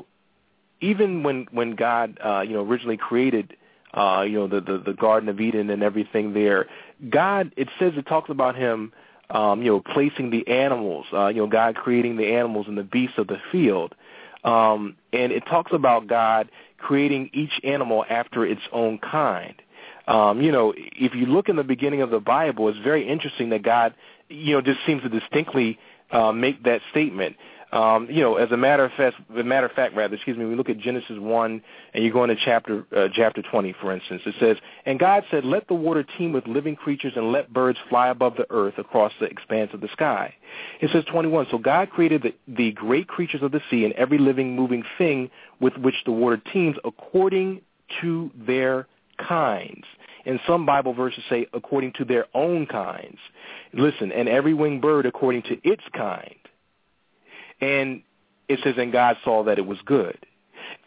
Speaker 5: when God, originally created, the Garden of Eden and everything there, God, it talks about him, placing the animals, God creating the animals and the beasts of the field. And it talks about God creating each animal after its own kind. If you look in the beginning of the Bible, it's very interesting that God, just seems to distinctly make that statement. As a matter of fact, we look at Genesis 1, and you go into chapter 20, for instance. It says, "And God said, let the water teem with living creatures, and let birds fly above the earth across the expanse of the sky." It says 21, "So God created the great creatures of the sea and every living, moving thing with which the water teems according to their kinds." And some Bible verses say according to their own kinds. Listen, "and every winged bird according to its kind." And it says, "and God saw that it was good."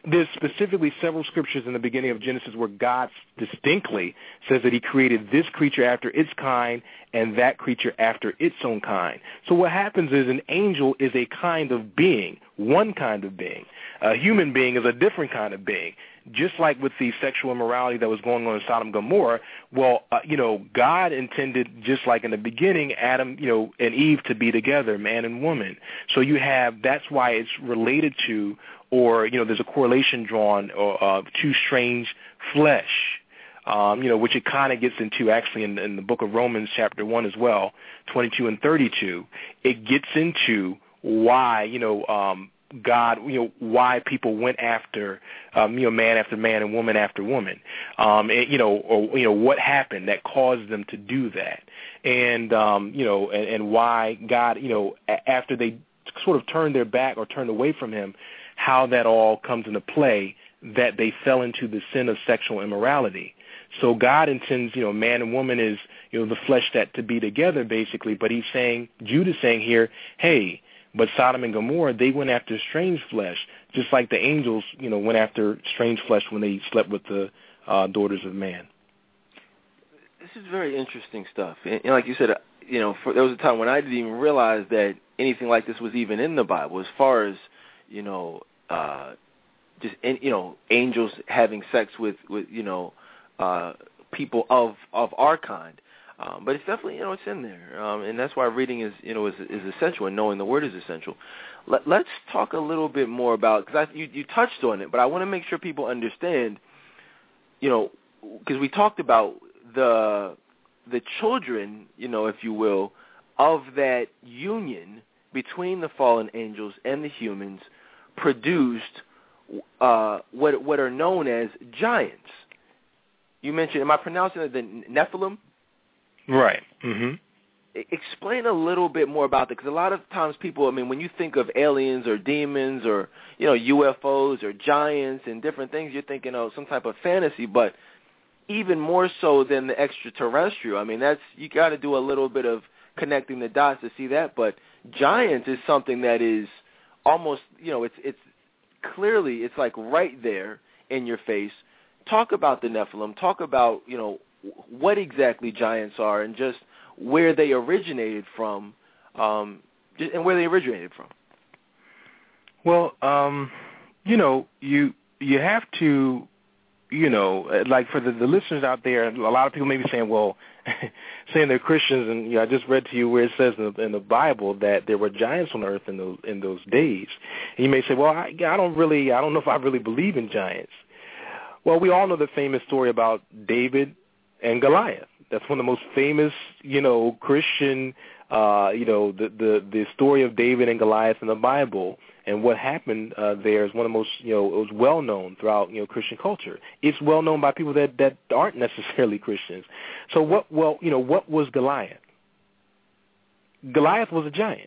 Speaker 5: there's specifically several scriptures in the beginning of Genesis where God distinctly says that he created this creature after its kind and that creature after its own kind. So what happens is an angel is a kind of being, one kind of being. A human being is a different kind of being. Just like with the sexual immorality that was going on in Sodom and Gomorrah, God intended, just like in the beginning, Adam, and Eve to be together, man and woman. So you have, that's why it's related to, or, there's a correlation drawn to strange flesh, which it kind of gets into actually in the book of Romans chapter 1 as well, 22 and 32. It gets into why, God, why people went after, man after man and woman after woman, what happened that caused them to do that, and why God, after they sort of turned their back or turned away from him, how that all comes into play, that they fell into the sin of sexual immorality. So God intends, man and woman is, the flesh that to be together basically, but he's saying, Jude is saying here, hey, but Sodom and Gomorrah, they went after strange flesh, just like the angels, went after strange flesh when they slept with the daughters of man.
Speaker 4: This is very interesting stuff. And like you said, there was a time when I didn't even realize that anything like this was even in the Bible, as far as, angels having sex with people of our kind. But it's definitely, it's in there, and that's why reading is essential, and knowing the Word is essential. Let's talk a little bit more about, because you touched on it, but I want to make sure people understand, because we talked about the children, if you will, of that union between the fallen angels and the humans produced what are known as giants. You mentioned, am I pronouncing it the Nephilim?
Speaker 5: Right. Mm-hmm.
Speaker 4: Explain a little bit more about that, because a lot of times people, when you think of aliens or demons or, UFOs or giants and different things, you're thinking of some type of fantasy, but even more so than the extraterrestrial. You got to do a little bit of connecting the dots to see that, but giants is something that is almost, it's clearly, it's like right there in your face. Talk about the Nephilim. Talk about, what exactly giants are and just where they originated from, Well,
Speaker 5: you have to, like for the listeners out there, a lot of people may be saying, well, saying they're Christians, and I just read to you where it says in the Bible that there were giants on earth in those days. And you may say, well, I don't know if I really believe in giants. Well, we all know the famous story about David and Goliath. That's one of the most famous, Christian, the story of David and Goliath in the Bible, and what happened there is one of the most, it was well known throughout, Christian culture. It's well known by people that aren't necessarily Christians. So what was Goliath? Goliath was a giant.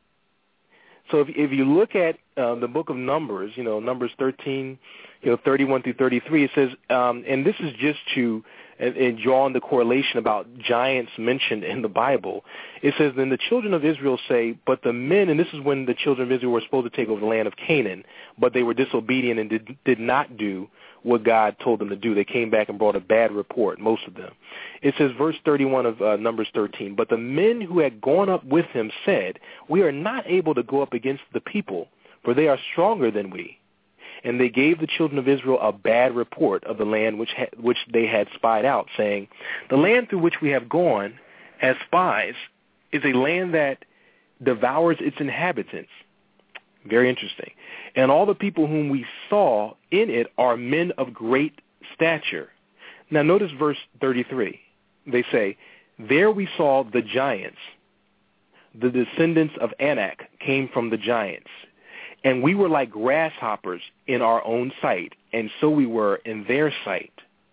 Speaker 5: So if you look at the book of Numbers, Numbers 13, 31 through 33, it says, and this is just to and drawing the correlation about giants mentioned in the Bible. It says, then the children of Israel say, but the men, and this is when the children of Israel were supposed to take over the land of Canaan, but they were disobedient and did not do what God told them to do. They came back and brought a bad report, most of them. It says, verse 31 of Numbers 13, but the men who had gone up with him said, we are not able to go up against the people, for they are stronger than we. And they gave the children of Israel a bad report of the land which they had spied out, saying, the land through which we have gone as spies is a land that devours its inhabitants. Very interesting. And all the people whom we saw in it are men of great stature. Now notice verse 33. They say, there we saw the giants. The descendants of Anak came from the giants. And we were like grasshoppers in our own sight, and so we were in their sight.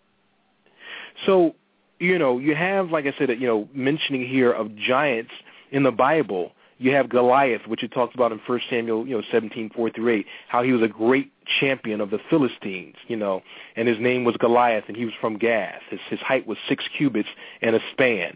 Speaker 5: So, you have, like I said, mentioning here of giants in the Bible. You have Goliath, which it talks about in 1 Samuel, 17:4-8, how he was a great champion of the Philistines, and his name was Goliath, and he was from Gath. His height was 6 cubits and a span.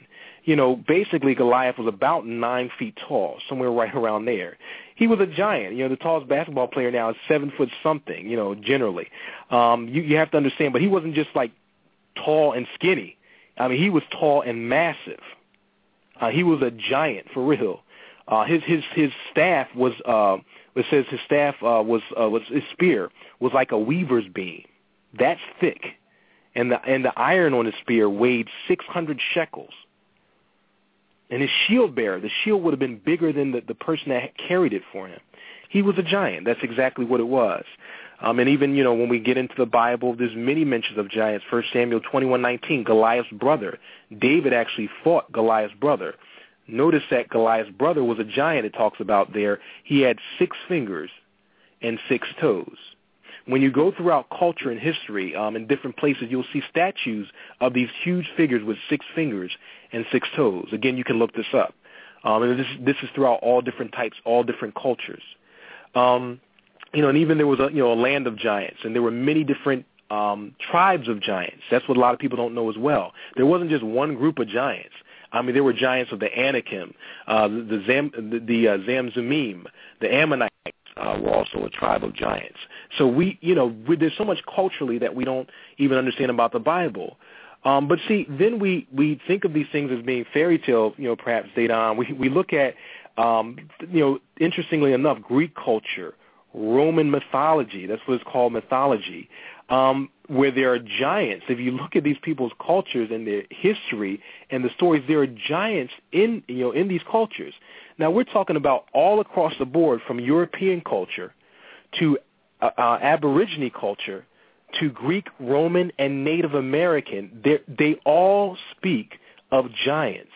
Speaker 5: basically Goliath was about 9 feet tall, somewhere right around there. He was a giant. The tallest basketball player now is 7 foot something, generally. You have to understand, but he wasn't just like tall and skinny. I mean, he was tall and massive. He was a giant for real. His staff was it says his staff was his spear was like a weaver's beam, that's thick, and the iron on his spear weighed 600 shekels. And his shield bearer, the shield would have been bigger than the person that carried it for him. He was a giant. That's exactly what it was. And even, when we get into the Bible, there's many mentions of giants. 1 Samuel 21:19, Goliath's brother. David actually fought Goliath's brother. Notice that Goliath's brother was a giant it talks about there. He had 6 fingers and 6 toes. When you go throughout culture and history in different places, you'll see statues of these huge figures with 6 fingers and 6 toes. Again, you can look this up. And this is throughout all different types, all different cultures. And even there was a land of giants, and there were many different tribes of giants. That's what a lot of people don't know as well. There wasn't just one group of giants. I mean, there were giants of the Anakim, the Zamzumim, the Ammonites were also a tribe of giants. So there's so much culturally that we don't even understand about the Bible. But see, then we think of these things as being fairy tale, perhaps, Dedan. We look at, interestingly enough, Greek culture, Roman mythology, that's what it's called, mythology, where there are giants. If you look at these people's cultures and their history and the stories, there are giants in these cultures. Now, we're talking about all across the board, from European culture to Aborigine culture to Greek, Roman, and Native American. They all speak of giants.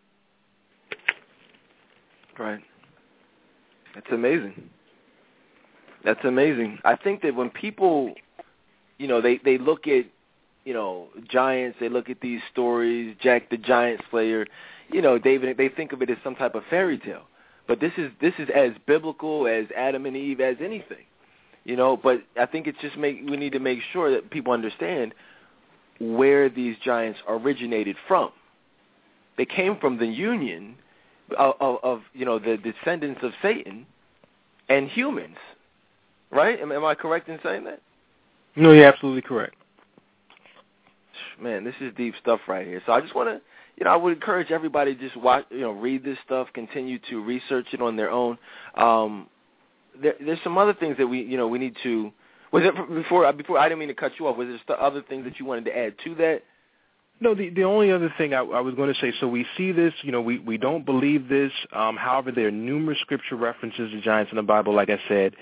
Speaker 4: Right. That's amazing. That's amazing. I think that when people, they look at, giants, they look at these stories, Jack the Giant Slayer, David, they think of it as some type of fairy tale. But this is as biblical as Adam and Eve as anything, But I think it's just we need to make sure that people understand where these giants originated from. They came from the union of the descendants of Satan and humans, right? Am I correct in saying that?
Speaker 5: No, you're absolutely correct.
Speaker 4: Man, this is deep stuff right here. So I just want to. I would encourage everybody to just watch, read this stuff, continue to research it on their own. There's some other things that we need to. Was it before? I didn't mean to cut you off. Was there other things that you wanted to add to that?
Speaker 5: No, the only other thing I was going to say. So we see this. We don't believe this. However, there are numerous scripture references to giants in the Bible. Like I said,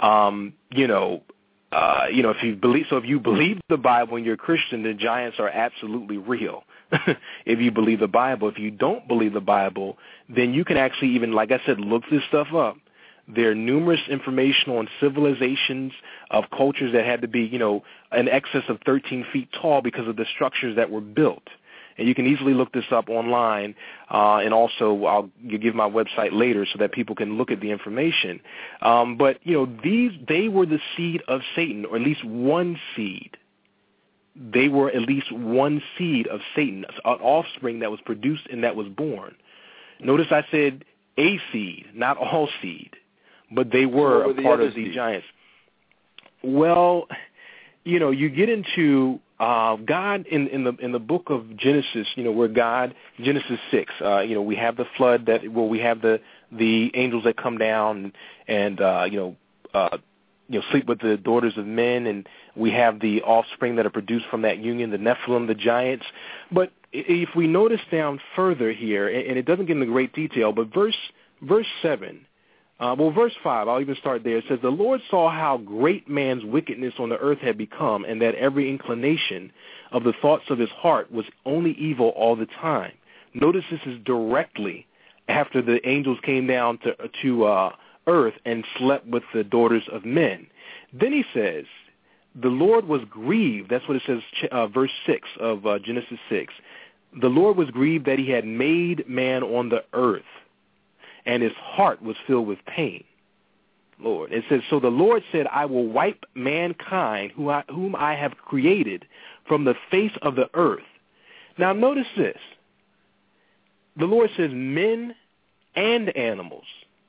Speaker 5: if you believe the Bible and you're a Christian, the giants are absolutely real. If you believe the Bible. If you don't believe the Bible, then you can actually even, like I said, look this stuff up. There are numerous information on civilizations of cultures that had to be, in excess of 13 feet tall because of the structures that were built. And you can easily look this up online, and also I'll give my website later so that people can look at the information. But, they were the seed of Satan, or at least one seed. They were at least one seed of Satan, an offspring that was produced and that was born. Notice I said a seed, not all seed, but they were a part of these giants. Well, you get into God in the book of Genesis, where God, Genesis 6, we have the flood we have the angels that come down and sleep with the daughters of men, and we have the offspring that are produced from that union, the Nephilim, the giants. But if we notice down further here, and it doesn't get into great detail, but verse 7, verse 5, I'll even start there. It says, "The Lord saw how great man's wickedness on the earth had become, and that every inclination of the thoughts of his heart was only evil all the time." Notice this is directly after the angels came down to earth and slept with the daughters of men. Then he says, the Lord was grieved. That's what it says, verse 6 of Genesis 6. The Lord was grieved that he had made man on the earth, and his heart was filled with pain. Lord, it says, so the Lord said, I will wipe mankind, whom I have created, from the face of the earth. Now notice this. the Lord says men and animals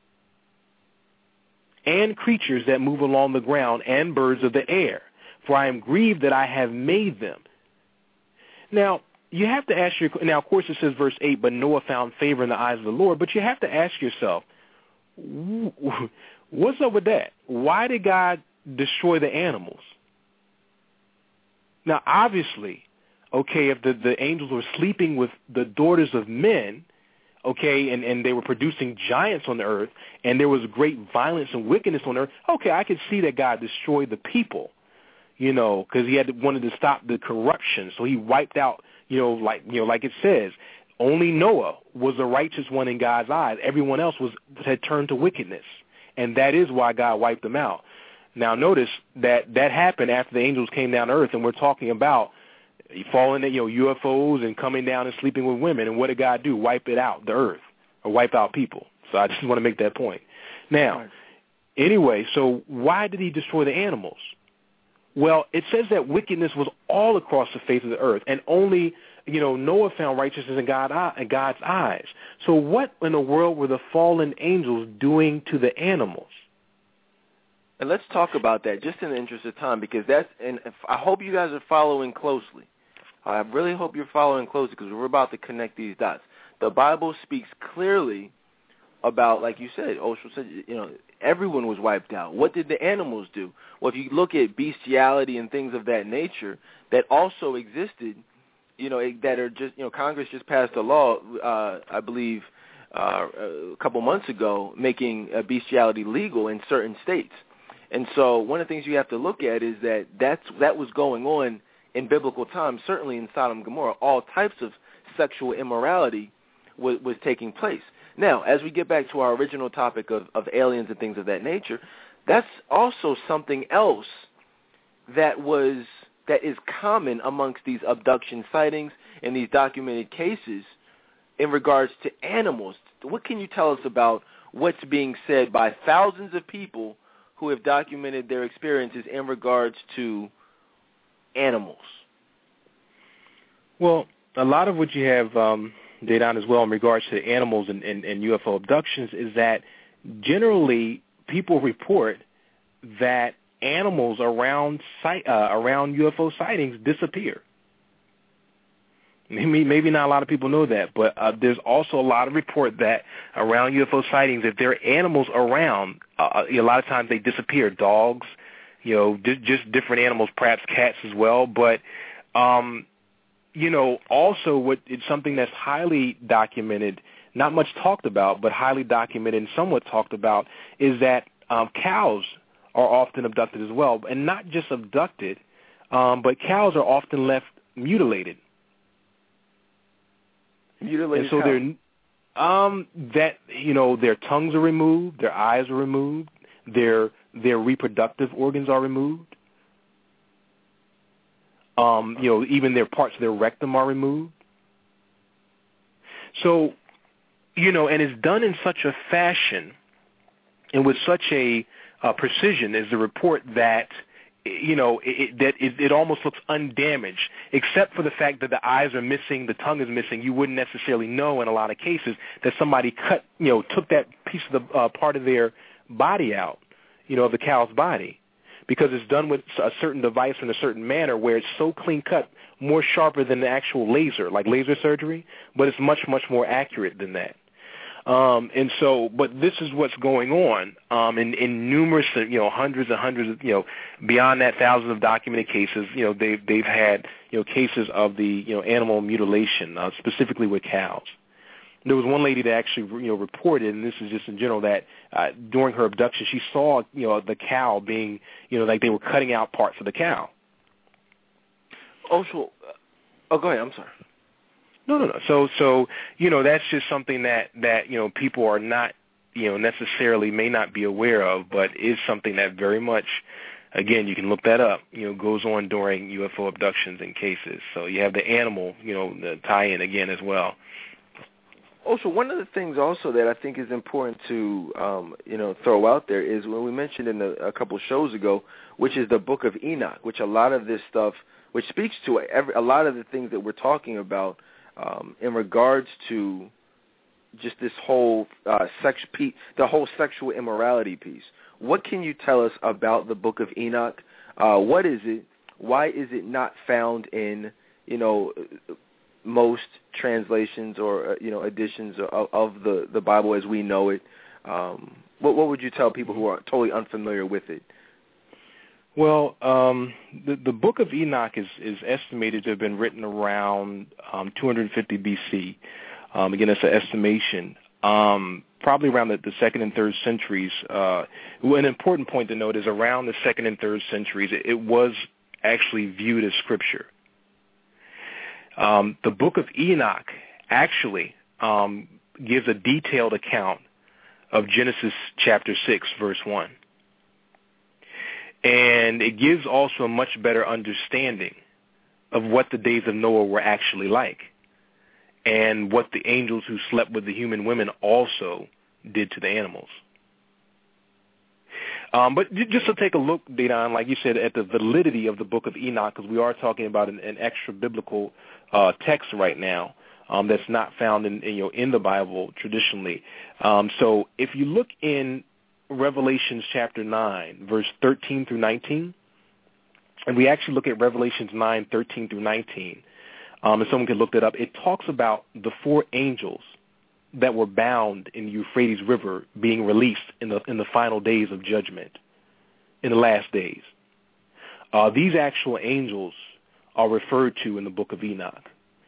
Speaker 5: and creatures that move along the ground and birds of the air, for I am grieved that I have made them. Now, you have to ask now, of course, it says verse 8, but Noah found favor in the eyes of the Lord, but you have to ask yourself, what's up with that? Why did God destroy the animals? Now, obviously, okay, if the angels were sleeping with the daughters of men, okay, and they were producing giants on the earth, and there was great violence and wickedness on earth, okay, I could see that God destroyed the people, because he wanted to stop the corruption, so he wiped out, like it says, only Noah was the righteous one in God's eyes. Everyone else had turned to wickedness, and that is why God wiped them out. Now, notice that happened after the angels came down to earth, and we're talking about falling, UFOs and coming down and sleeping with women. And what did God do? Wipe it out, the earth, or wipe out people. So I just want to make that point. Now, anyway, so why did he destroy the animals? Well, it says that wickedness was all across the face of the earth, and only, Noah found righteousness in God's eyes. So what in the world were the fallen angels doing to the animals?
Speaker 4: And let's talk about that just in the interest of time, because I hope you guys are following closely. I really hope you're following closely, because we're about to connect these dots. The Bible speaks clearly about, like you said, Osho said, everyone was wiped out. What did the animals do? Well, if you look at bestiality and things of that nature that also existed, that are just, Congress just passed a law, I believe, a couple months ago, making bestiality legal in certain states. And so one of the things you have to look at is that was going on in biblical times, certainly in Sodom and Gomorrah. All types of sexual immorality was taking place. Now, as we get back to our original topic of aliens and things of that nature, that's also something else that is common amongst these abduction sightings and these documented cases in regards to animals. What can you tell us about what's being said by thousands of people who have documented their experiences in regards to animals?
Speaker 5: Well, a lot of what you have, Dedan, as well in regards to animals and UFO abductions is that generally people report that animals around UFO sightings disappear. Maybe not a lot of people know that, but there's also a lot of report that around UFO sightings, if there are animals around, a lot of times they disappear. Dogs, just different animals, perhaps cats as well. But, also it's something that's highly documented, not much talked about, but highly documented and somewhat talked about, is that cows are often abducted as well. And not just abducted, but cows are often left mutilated.
Speaker 4: Mutilated
Speaker 5: and so their tongues are removed, their eyes are removed, their reproductive organs are removed. Even their parts of their rectum are removed. So, and it's done in such a fashion and with such a precision as the report that it almost looks undamaged, except for the fact that the eyes are missing, the tongue is missing. You wouldn't necessarily know in a lot of cases that somebody took that piece of the part of their body out, of the cow's body, because it's done with a certain device in a certain manner where it's so clean cut, more sharper than the actual laser, like laser surgery, but it's much, much more accurate than that. But this is what's going on in numerous, hundreds and hundreds of, beyond that, thousands of documented cases. They've had, cases of the, animal mutilation, specifically with cows. There was one lady that actually, reported, and this is just in general, that during her abduction, she saw, the cow being, like they were cutting out parts of the cow.
Speaker 4: Oh, go ahead. I'm sorry.
Speaker 5: No. So that's just something that people are not, necessarily may not be aware of, but is something that very much, again, you can look that up, goes on during UFO abductions and cases. So you have the animal, the tie-in again as well.
Speaker 4: Also, one of the things also that I think is important to, throw out there is when we mentioned in a couple of shows ago, which is the Book of Enoch, which a lot of this stuff, which speaks to a lot of the things that we're talking about in regards to just this whole the whole sexual immorality piece. What can you tell us about the Book of Enoch? What is it? Why is it not found in, most translations or, editions of the Bible as we know it? What would you tell people who are totally unfamiliar with it?
Speaker 5: Well, the Book of Enoch is estimated to have been written around 250 B.C. Again, that's an estimation. Probably around the second and third centuries. An important point to note is around the second and third centuries, it was actually viewed as scripture. The Book of Enoch actually gives a detailed account of Genesis chapter 6, verse 1. And it gives also a much better understanding of what the days of Noah were actually like, and what the angels who slept with the human women also did to the animals. But just to take a look, Dedan, like you said, at the validity of the Book of Enoch, because we are talking about an extra-biblical text right now that's not found in the Bible traditionally. So if you look in Revelations chapter 9, verse 13 through 19, and we actually look at Revelations 9, 13 through 19, and someone can look that up, it talks about the 4 angels that were bound in the Euphrates River being released in the final days of judgment, in the last days. These actual angels are referred to in the Book of Enoch.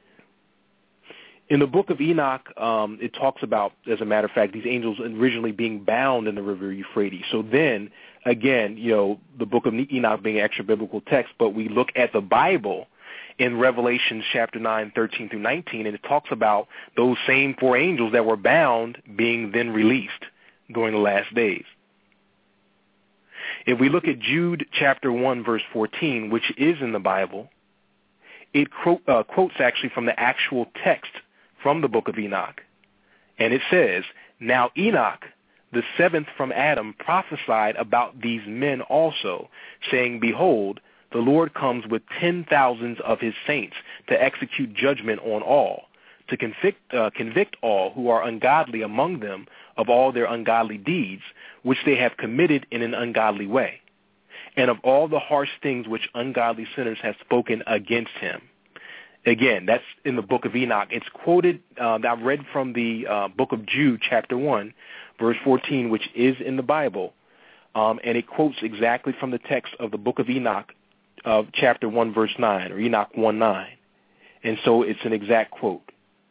Speaker 5: In the Book of Enoch, it talks about, as a matter of fact, these angels originally being bound in the river Euphrates. So then, again, the Book of Enoch being an extra-biblical text, but we look at the Bible in Revelation chapter 9, 13 through 19, and it talks about those same 4 angels that were bound being then released during the last days. If we look at Jude chapter 1, verse 14, which is in the Bible, it quotes actually from the actual text from the Book of Enoch. And it says, "Now Enoch, the 7th from Adam, prophesied about these men also, saying, Behold, the Lord comes with 10,000s of his saints to execute judgment on all, to convict all who are ungodly among them of all their ungodly deeds, which they have committed in an ungodly way, and of all the harsh things which ungodly sinners have spoken against him." Again, that's in the Book of Enoch. It's quoted, I've read from the book of Jude, chapter 1, verse 14, which is in the Bible, and it quotes exactly from the text of the Book of Enoch, chapter 1, verse 9, or Enoch 1:9. And so it's an exact quote.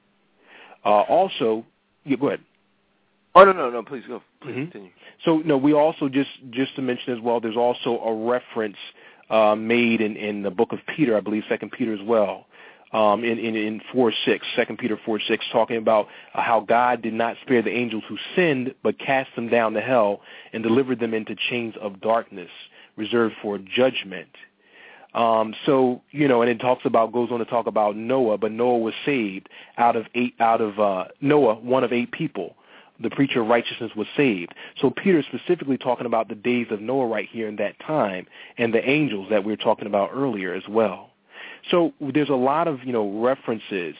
Speaker 5: Also, go ahead.
Speaker 4: Oh, no, please go. Please continue.
Speaker 5: So, we also, just to mention as well, there's also a reference made in the book of Peter, I believe 2 Peter as well, in 4:6, 2 Peter 4:6, talking about how God did not spare the angels who sinned, but cast them down to hell and delivered them into chains of darkness, reserved for judgment. So, and it goes on to talk about Noah, but Noah was saved out of Noah, one of 8 people. The preacher of righteousness was saved. So Peter is specifically talking about the days of Noah right here in that time, and the angels that we were talking about earlier as well. So there's a lot of, references,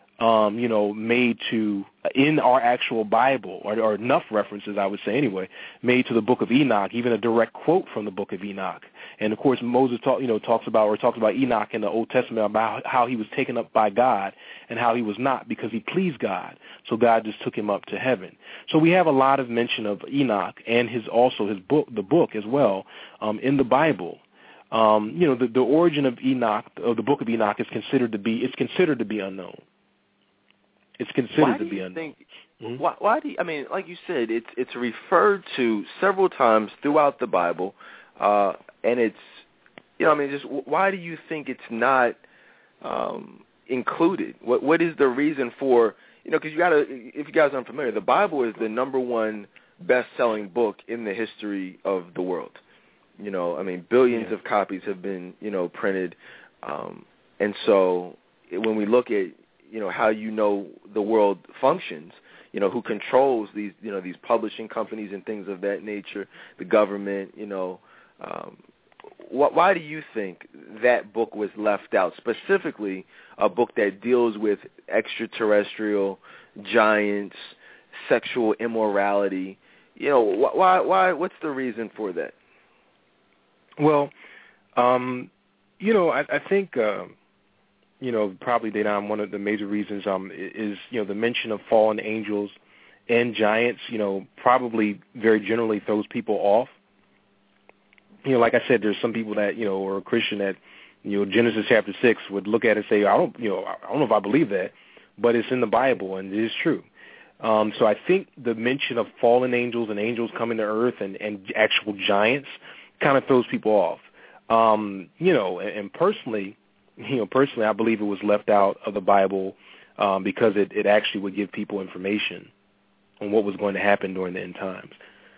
Speaker 5: made to, in our actual Bible, or enough references, I would say anyway, made to the Book of Enoch, even a direct quote from the Book of Enoch. And, of course, Moses talks about Enoch in the Old Testament about how he was taken up by God and how he was not, because he pleased God. So God just took him up to heaven. So we have a lot of mention of Enoch and his book, the book as well, in the Bible. The origin of Enoch, of the Book of Enoch, is considered to be unknown. It's considered to be unknown.
Speaker 4: Why do you, like you said, it's referred to several times throughout the Bible, and it's, just why do you think it's not included? What is the reason for, because if you guys aren't familiar, the Bible is the #1 best-selling book in the history of the world. Billions of copies have been, printed, and so when we look at, how the world functions, who controls these, these publishing companies and things of that nature, the government, why do you think that book was left out, specifically a book that deals with extraterrestrial giants, sexual immorality. You know, why? What's the reason for that?
Speaker 5: Well, you know, I think, you know, probably, Dedan, one of the major reasons is, you know, the mention of fallen angels and giants, you know, probably very generally throws people off. You know, like I said, there's some people that, you know, are a Christian that, you know, Genesis chapter 6 would look at it and say, I don't know if I believe that, but it's in the Bible and it is true. So I think the mention of fallen angels and angels coming to earth and actual giants kind of throws people off. You know, and personally, I believe it was left out of the Bible because it actually would give people information on what was going to happen during the end times.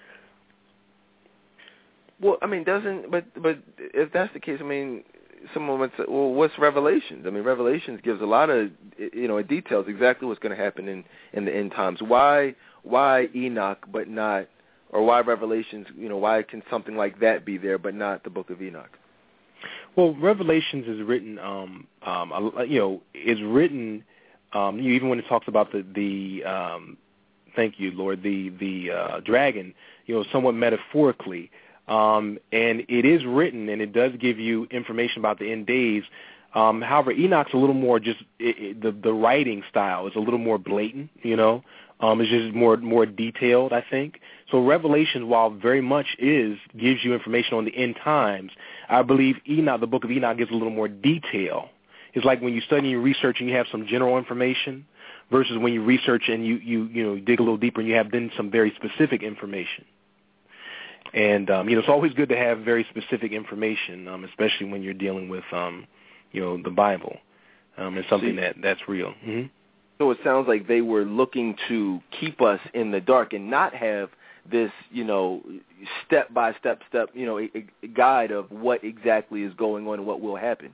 Speaker 4: Well, I mean, but if that's the case, I mean, someone would say, well, what's Revelations? I mean, Revelations gives a lot of, you know, it details exactly what's going to happen in the end times. Why Enoch but not, or why Revelations, you know, why can something like that be there but not the book of Enoch?
Speaker 5: Well, Revelations is written, you know, is written, even when it talks about the thank you, Lord, the dragon, you know, somewhat metaphorically. And it is written, and it does give you information about the end days. However, Enoch's a little more just the writing style is a little more blatant, you know. It's just more detailed, I think. So Revelation, while very much gives you information on the end times, I believe Enoch, the book of Enoch, gives a little more detail. It's like when you study and you research and you have some general information versus when you research and you know, dig a little deeper and you have then some very specific information. And, you know, it's always good to have very specific information, especially when you're dealing with, you know, the Bible. It's something that's real. Mm-hmm.
Speaker 4: So it sounds like they were looking to keep us in the dark and not have this, you know, step-by-step, you know, a guide of what exactly is going on and what will happen.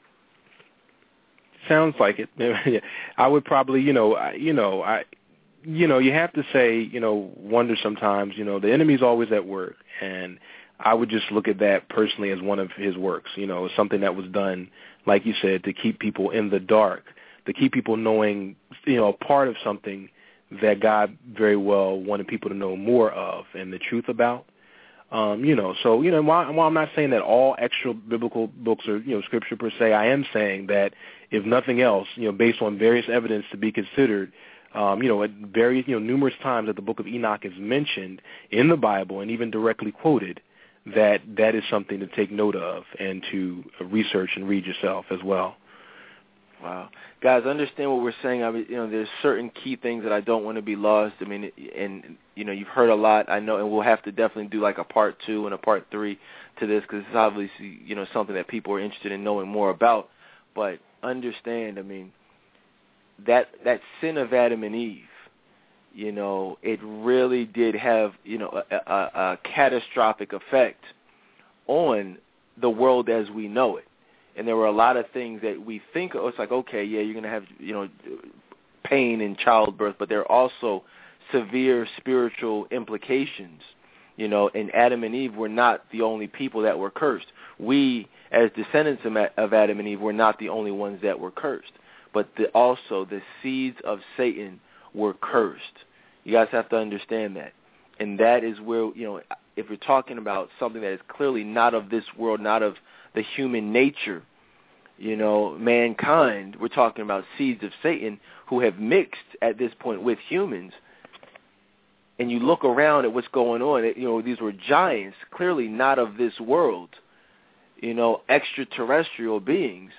Speaker 5: Sounds like it. I would probably, you have to say, you know, wonder sometimes, you know, the enemy's always at work, and I would just look at that personally as one of his works, you know, something that was done, like you said, to keep people in the dark, to keep people knowing, you know, a part of something that God very well wanted people to know more of and the truth about. You know, so, you know, while I'm not saying that all extra biblical books are, you know, scripture per se, I am saying that if nothing else, you know, based on various evidence to be considered, you know, at various, you know, numerous times that the book of Enoch is mentioned in the Bible and even directly quoted, that is something to take note of and to research and read yourself as well.
Speaker 4: Wow. Guys, understand what we're saying. I mean, you know, there's certain key things that I don't want to be lost. I mean, and, you know, you've heard a lot, I know, and we'll have to definitely do like a part 2 and a part 3 to this because it's obviously, you know, something that people are interested in knowing more about. But understand, I mean, that sin of Adam and Eve, you know, it really did have, you know, a catastrophic effect on the world as we know it. And there were a lot of things that we think, oh, it's like, okay, yeah, you're going to have, you know, pain in childbirth, but there are also severe spiritual implications, you know, and Adam and Eve were not the only people that were cursed. We, as descendants of Adam and Eve, were not the only ones that were cursed, but also the seeds of Satan were cursed. You guys have to understand that. And that is where, you know, if we're talking about something that is clearly not of this world, not of the human nature, you know, mankind, we're talking about seeds of Satan who have mixed at this point with humans. And you look around at what's going on, you know, these were giants, clearly not of this world, you know, extraterrestrial beings.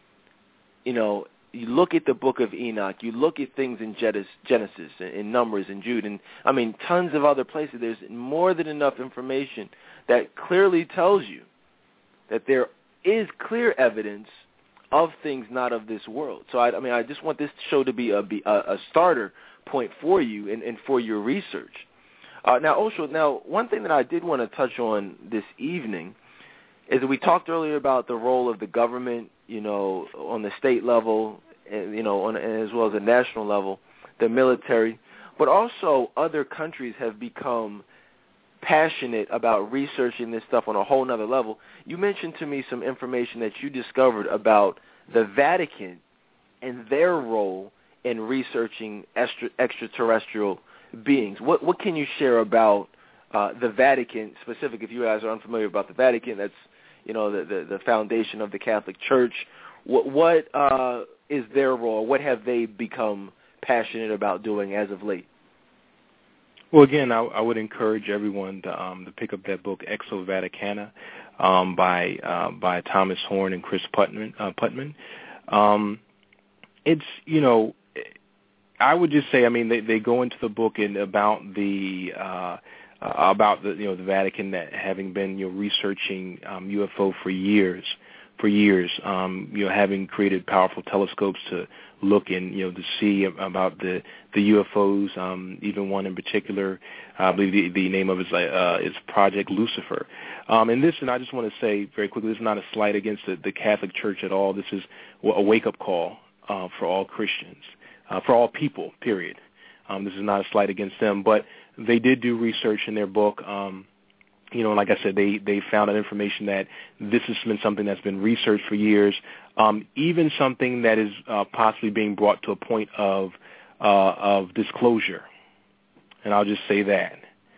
Speaker 4: You know, you look at the book of Enoch, you look at things in Genesis, in Numbers, and Jude, and, I mean, tons of other places. There's more than enough information that clearly tells you that there is clear evidence of things not of this world. So, I mean, I just want this show to be a starter point for you and for your research. Now, Osho, one thing that I did want to touch on this evening is that we talked earlier about the role of the government, you know, on the state level, and, you know, as well as the national level, the military, but also other countries have become passionate about researching this stuff on a whole nother level. You mentioned to me some information that you discovered about the Vatican and their role in researching extraterrestrial beings. What can you share about the Vatican specific? If you guys are unfamiliar about the Vatican, that's the foundation of the Catholic Church. What is their role? What have they become passionate about doing as of late?
Speaker 5: Well, again, I would encourage everyone to pick up that book, Exo Vaticana, by Thomas Horn and Chris Putman. It's I would just say, I mean, they go into the book about the Vatican that having been researching UFO for years, having created powerful telescopes to look and to see about the UFOs. Even one in particular, I believe the name of it is Project Lucifer. And I just want to say very quickly, this is not a slight against the Catholic Church at all. This is a wake-up call for all Christians, for all people, period. This is not a slight against them, but they did do research in their book. Like I said, they found out information that this has been something that's been researched for years, even something that is possibly being brought to a point of disclosure. And I'll just say that.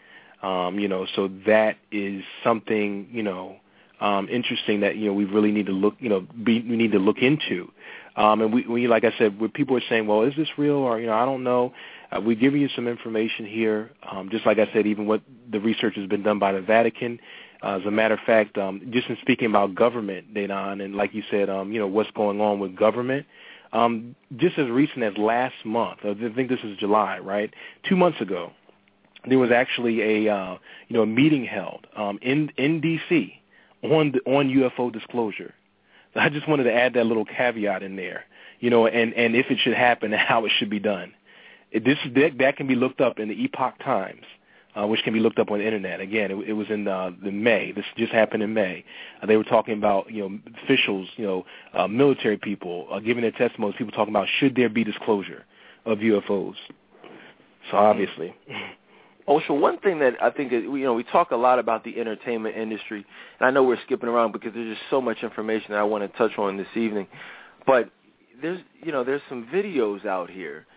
Speaker 5: So that is something, interesting that, we really need to look, we need to look into. And we, like I said, when people are saying, well, is this real? Or, I don't know. We're giving you some information here. Just like I said, even what the research has been done by the Vatican. As a matter of fact, just in speaking about government, Dedan, and like you said, what's going on with government, just as recent as last month, I think this is July, right? 2 months ago, there was actually a meeting held in D.C. on UFO disclosure. I just wanted to add that little caveat in there, and if it should happen, how it should be done. That can be looked up in the Epoch Times, which can be looked up on the internet. Again, it was in the May. This just happened in May. They were talking about officials, military people giving their testimonies. People talking about should there be disclosure of UFOs. So obviously.
Speaker 4: Also, one thing that I think is, we talk a lot about the entertainment industry, and I know we're skipping around because there's just so much information that I want to touch on this evening. But there's some videos out here.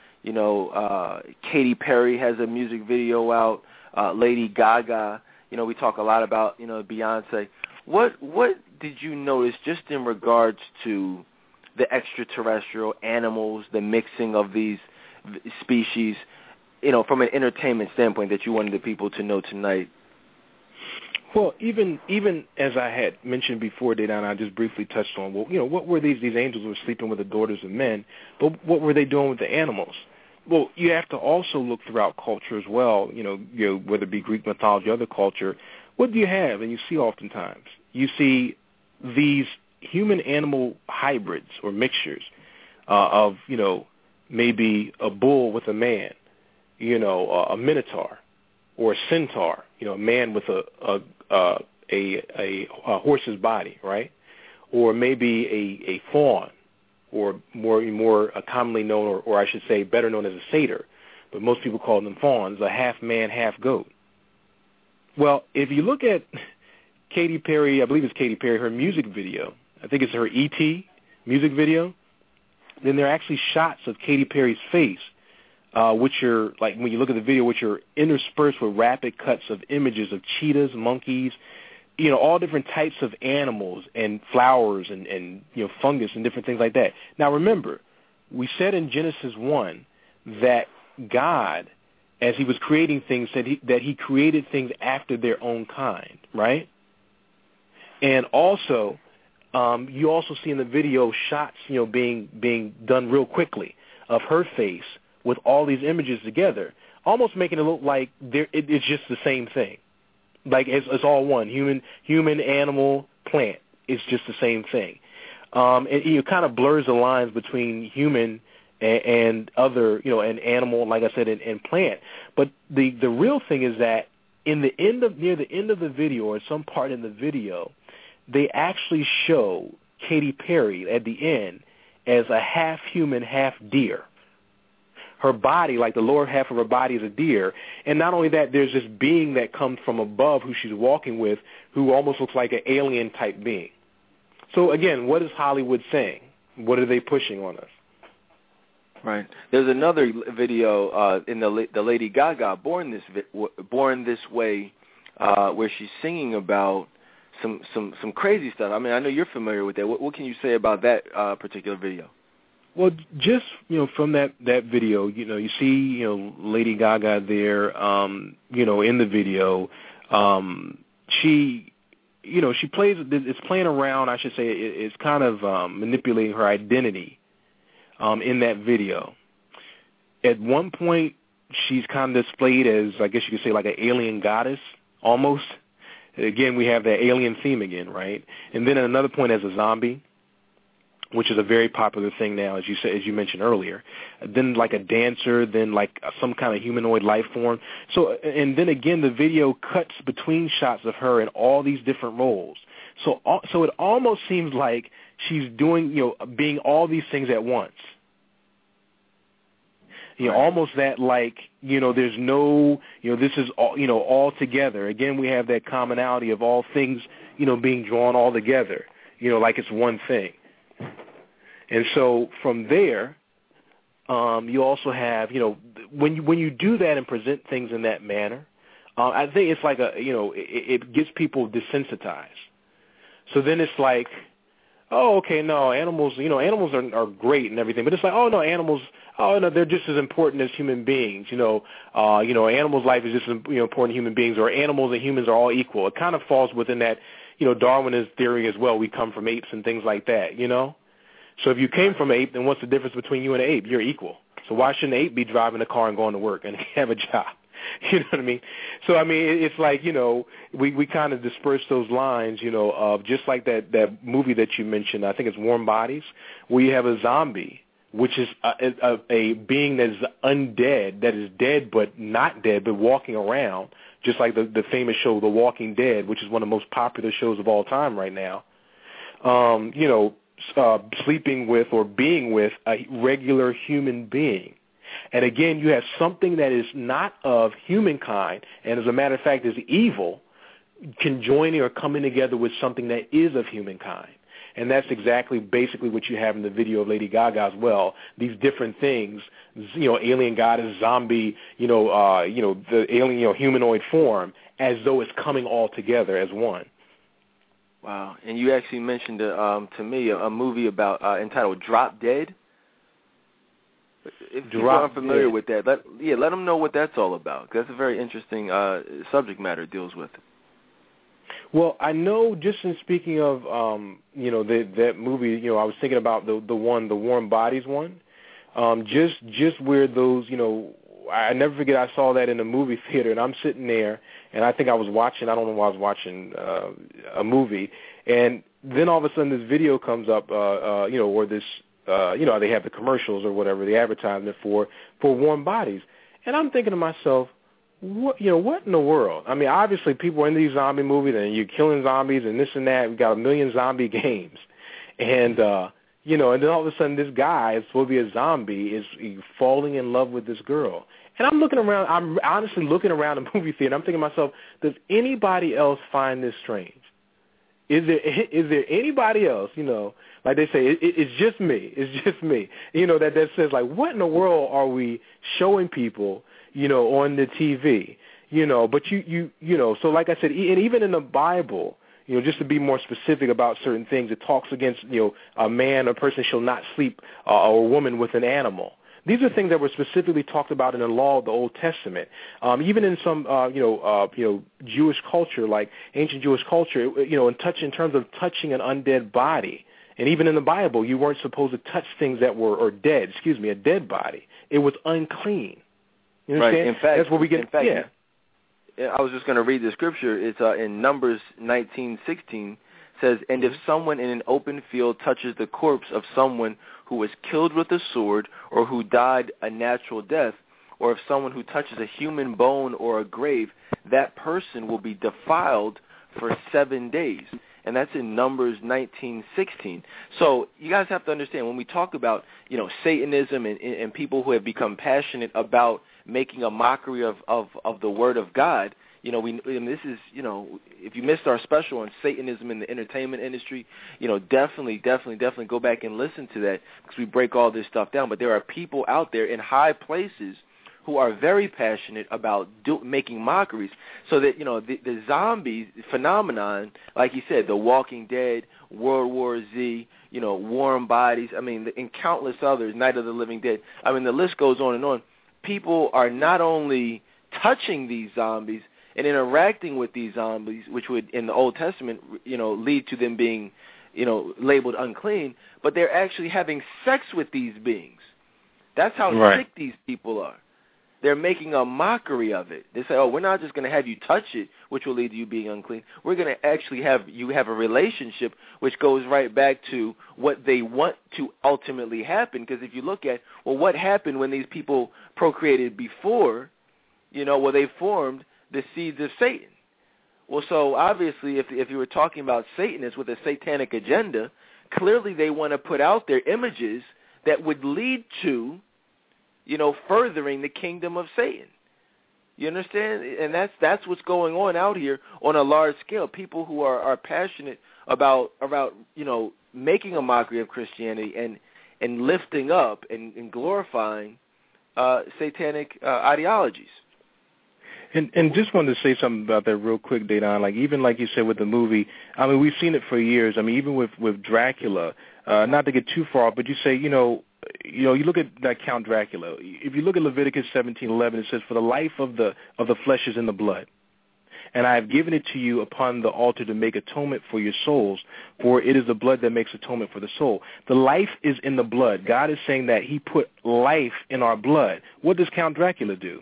Speaker 4: Katy Perry has a music video out. Lady Gaga. We talk a lot about Beyonce. What did you notice just in regards to the extraterrestrial animals, the mixing of these species? From an entertainment standpoint that you wanted the people to know tonight?
Speaker 5: Well, even as I had mentioned before, Dedan, I just briefly touched on, what were these angels were sleeping with the daughters of men, but what were they doing with the animals? Well, you have to also look throughout culture as well, whether it be Greek mythology or other culture. What do you have? And you see oftentimes, you see these human-animal hybrids or mixtures of, maybe a bull with a man, a minotaur or a centaur, a man with a horse's body, right? Or maybe a fawn, or more commonly known, or I should say better known as a satyr, but most people call them fawns, a half man, half goat. Well, if you look at Katy Perry, I believe it's Katy Perry, her music video, I think it's her E.T. music video, then there are actually shots of Katy Perry's face, which are, like when you look at the video, which are interspersed with rapid cuts of images of cheetahs, monkeys, all different types of animals and flowers and fungus and different things like that. Now remember, we said in Genesis 1 that God, as he was creating things, said that he created things after their own kind, right? And also, you also see in the video shots, being done real quickly of her face with all these images together, almost making it look like it's just the same thing. Like it's all one, human, animal, plant. It's just the same thing. And it kind of blurs the lines between human and other, and animal, like I said, and plant. But the real thing is that near the end of the video, or some part in the video, they actually show Katy Perry at the end as a half human, half deer. Her body, like the lower half of her body, is a deer. And not only that, there's this being that comes from above who she's walking with, who almost looks like an alien-type being. So, again, what is Hollywood saying? What are they pushing on us?
Speaker 4: Right. There's another video in the Lady Gaga Born This Way, where she's singing about some crazy stuff. I mean, I know you're familiar with that. What can you say about that particular video?
Speaker 5: Well, just from that video, you see Lady Gaga there, in the video, she plays. It's playing around. I should say it's kind of manipulating her identity. In that video, at one point, she's kind of displayed as, I guess you could say, like an alien goddess, almost. Again, we have that alien theme again, right? And then at another point, as a zombie, which is a very popular thing now, as you mentioned earlier. Then like a dancer, then like some kind of humanoid life form. So, and then again, the video cuts between shots of her in all these different roles. So it almost seems like she's doing, being all these things at once. Almost that like, there's no, this is all, all together. Again, we have that commonality of all things, being drawn all together, like it's one thing. And so from there, you also have, when you do that and present things in that manner, I think it's like it gets people desensitized. So then it's like, oh, okay, no, animals, animals are great and everything, but it's like, oh, no, animals, oh, no, they're just as important as human beings. Animals' life is just as important as human beings, or animals and humans are all equal. It kind of falls within that, Darwinist theory as well. We come from apes and things like that, So if you came from an ape, then what's the difference between you and an ape? You're equal. So why shouldn't an ape be driving a car and going to work and have a job? You know what I mean? So, I mean, it's like, we kind of disperse those lines, of just like that movie that you mentioned, I think it's Warm Bodies, where you have a zombie, which is a being that is undead, that is dead but not dead, but walking around, just like the famous show The Walking Dead, which is one of the most popular shows of all time right now, sleeping with or being with a regular human being. And again, you have something that is not of humankind, and as a matter of fact is evil, conjoining or coming together with something that is of humankind. And that's basically what you have in the video of Lady Gaga as well. These different things, alien goddess, zombie, the alien, humanoid form, as though it's coming all together as one.
Speaker 4: Wow. And you actually mentioned to me a movie about entitled Drop Dead. If you're unfamiliar with that, let them know what that's all about. That's a very interesting subject matter it deals with.
Speaker 5: Well, I know just in speaking of, that movie, I was thinking about the Warm Bodies one, just where those, I never forget I saw that in a movie theater, and I'm sitting there, and I think I was watching, I don't know why I was watching a movie, and then all of a sudden this video comes up, or this, they have the commercials or whatever, the advertisement for Warm Bodies. And I'm thinking to myself, what in the world? I mean, obviously people are in these zombie movies and you're killing zombies and this and that. We've got 1 million zombie games. And, and then all of a sudden this guy is supposed to be a zombie, is falling in love with this girl. And I'm honestly looking around the movie theater, and I'm thinking to myself, does anybody else find this strange? Is there anybody else, like they say, it's just me. It's just me. That says, like, what in the world are we showing people, on the TV? But so like I said, and even in the Bible, just to be more specific about certain things, it talks against, a man or person shall not sleep or a woman with an animal. These are things that were specifically talked about in the law of the Old Testament. Even in some, Jewish culture, like ancient Jewish culture, in terms of touching an undead body. And even in the Bible, you weren't supposed to touch things that were, a dead body. It was unclean. You understand?
Speaker 4: Right. In fact,
Speaker 5: that's where we get. Yeah.
Speaker 4: I was just going to read the scripture. It's in Numbers 19:16. Says, and if someone in an open field touches the corpse of someone who was killed with a sword or who died a natural death, or if someone who touches a human bone or a grave, that person will be defiled for 7 days. And that's in Numbers 19:16. So you guys have to understand, when we talk about, Satanism and people who have become passionate about making a mockery of the Word of God, this is, if you missed our special on Satanism in the entertainment industry, definitely go back and listen to that, because we break all this stuff down. But there are people out there in high places who are very passionate about making mockeries, so that, the zombie phenomenon, like you said, The Walking Dead, World War Z, Warm Bodies, and countless others, Night of the Living Dead. The list goes on and on. People are not only touching these zombies and interacting with these zombies, which would, in the Old Testament, lead to them being, labeled unclean, but they're actually having sex with these beings. That's how sick these people are. They're making a mockery of it. They say, we're not just going to have you touch it, which will lead to you being unclean. We're going to actually have you have a relationship, which goes right back to what they want to ultimately happen. Because if you look at, what happened when these people procreated before, they formed the seeds of Satan. Well, so obviously if you were talking about Satanists with a satanic agenda, clearly they want to put out their images that would lead to, furthering the kingdom of Satan. You understand? And that's what's going on out here on a large scale. People who are passionate about making a mockery of Christianity and lifting up and glorifying satanic ideologies.
Speaker 5: And just wanted to say something about that real quick, Dedan. Even like you said with the movie, we've seen it for years. Even with Dracula, not to get too far, but you say, you look at that Count Dracula. If you look at Leviticus 17:11, it says, "For the life of the flesh is in the blood, and I have given it to you upon the altar to make atonement for your souls, for it is the blood that makes atonement for the soul." The life is in the blood. God is saying that he put life in our blood. What does Count Dracula do?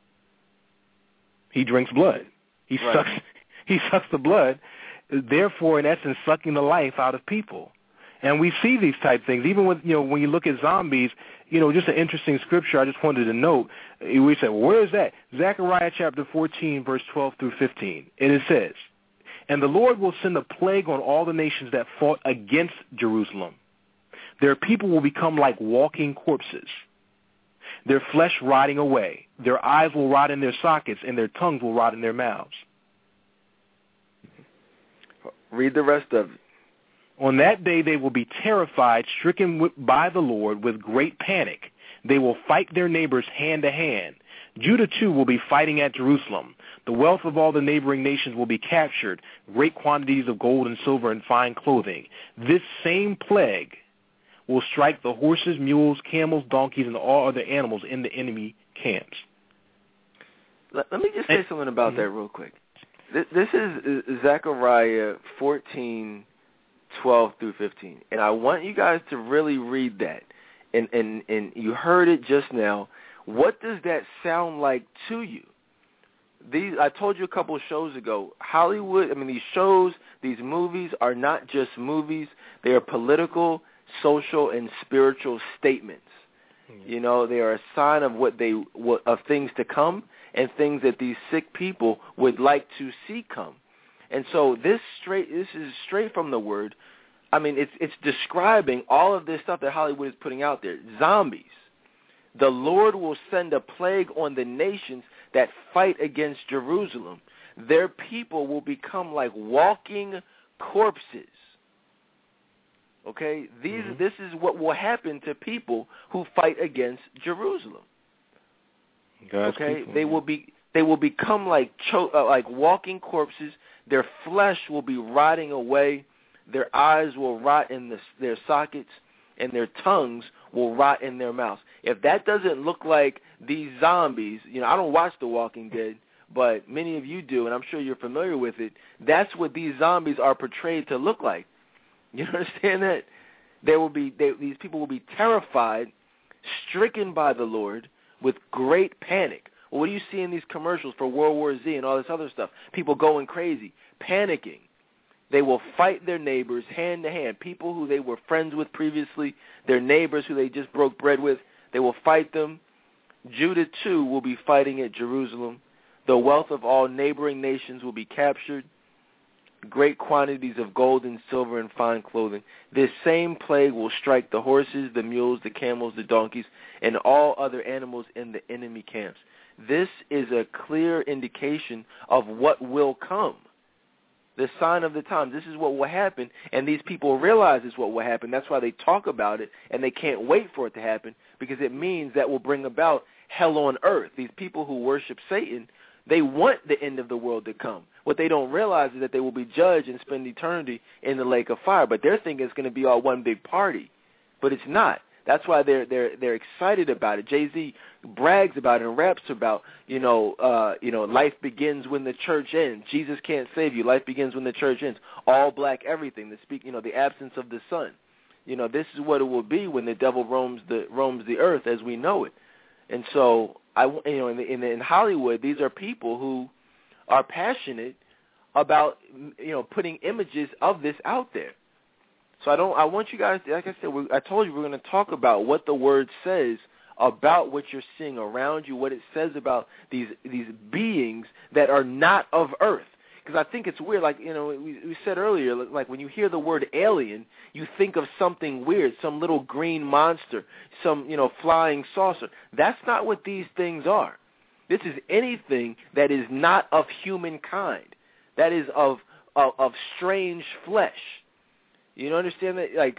Speaker 5: He drinks blood. He sucks the blood, therefore, in essence, sucking the life out of people. And we see these type things. Even with, when you look at zombies, just an interesting scripture I just wanted to note. We said, where is that? Zechariah chapter 14, verse 12 through 15. And it says, "And the Lord will send a plague on all the nations that fought against Jerusalem. Their people will become like walking corpses, their flesh rotting away. Their eyes will rot in their sockets, and their tongues will rot in their mouths."
Speaker 4: Read the rest of it.
Speaker 5: "On that day they will be terrified, stricken by the Lord with great panic. They will fight their neighbors hand to hand. Judah, too, will be fighting at Jerusalem. The wealth of all the neighboring nations will be captured, great quantities of gold and silver and fine clothing. This same plague will strike the horses, mules, camels, donkeys, and all other animals in the enemy camps."
Speaker 4: Let me just say something about that real quick. This is Zechariah 14, 12 through 15. And I want you guys to really read that. And you heard it just now. What does that sound like to you? I told you a couple of shows ago, Hollywood, these shows, these movies are not just movies. They are political, social, and spiritual statements. They are a sign of of things to come and things that these sick people would like to see come. And so this is straight from the word. It's describing all of this stuff that Hollywood is putting out there. Zombies. The Lord will send a plague on the nations that fight against Jerusalem. Their people will become like walking corpses. Okay? This is what will happen to people who fight against Jerusalem.
Speaker 5: God's
Speaker 4: okay?
Speaker 5: People.
Speaker 4: They will become like walking corpses. Their flesh will be rotting away. Their eyes will rot in their sockets, and their tongues will rot in their mouths. If that doesn't look like these zombies, I don't watch The Walking Dead, but many of you do, and I'm sure you're familiar with it. That's what these zombies are portrayed to look like. You understand that? These people will be terrified, stricken by the Lord with great panic. Well, what do you see in these commercials for World War Z and all this other stuff? People going crazy, panicking. They will fight their neighbors hand to hand, people who they were friends with previously, their neighbors who they just broke bread with. They will fight them. Judah, too, will be fighting at Jerusalem. The wealth of all neighboring nations will be captured. Great quantities of gold and silver and fine clothing. This same plague will strike the horses, the mules, the camels, the donkeys, and all other animals in the enemy camps. this is a clear indication of what will come. The sign of the time. This is what will happen, and these people realize it's what will happen. That's why they talk about it, and they can't wait for it to happen, because it means that will bring about hell on earth. These people who worship Satan, they want the end of the world to come. What they don't realize is that they will be judged and spend eternity in the lake of fire, but they're thinking it's going to be all one big party, but it's not. That's why they're excited about it. Jay-Z brags about it and raps about, life begins when the church ends. Jesus can't save you. Life begins when the church ends. All black everything. The absence of the sun. This is what it will be when the devil roams the earth as we know it. And so in Hollywood, these are people who are passionate about putting images of this out there. So I want you guys, like I said, I told you we're going to talk about what the Word says about what you're seeing around you, what it says about these beings that are not of Earth. Because I think it's weird, like, we said earlier, like when you hear the word alien, you think of something weird, some little green monster, some, flying saucer. That's not what these things are. This is anything that is not of humankind, that is of strange flesh. You understand that? Like,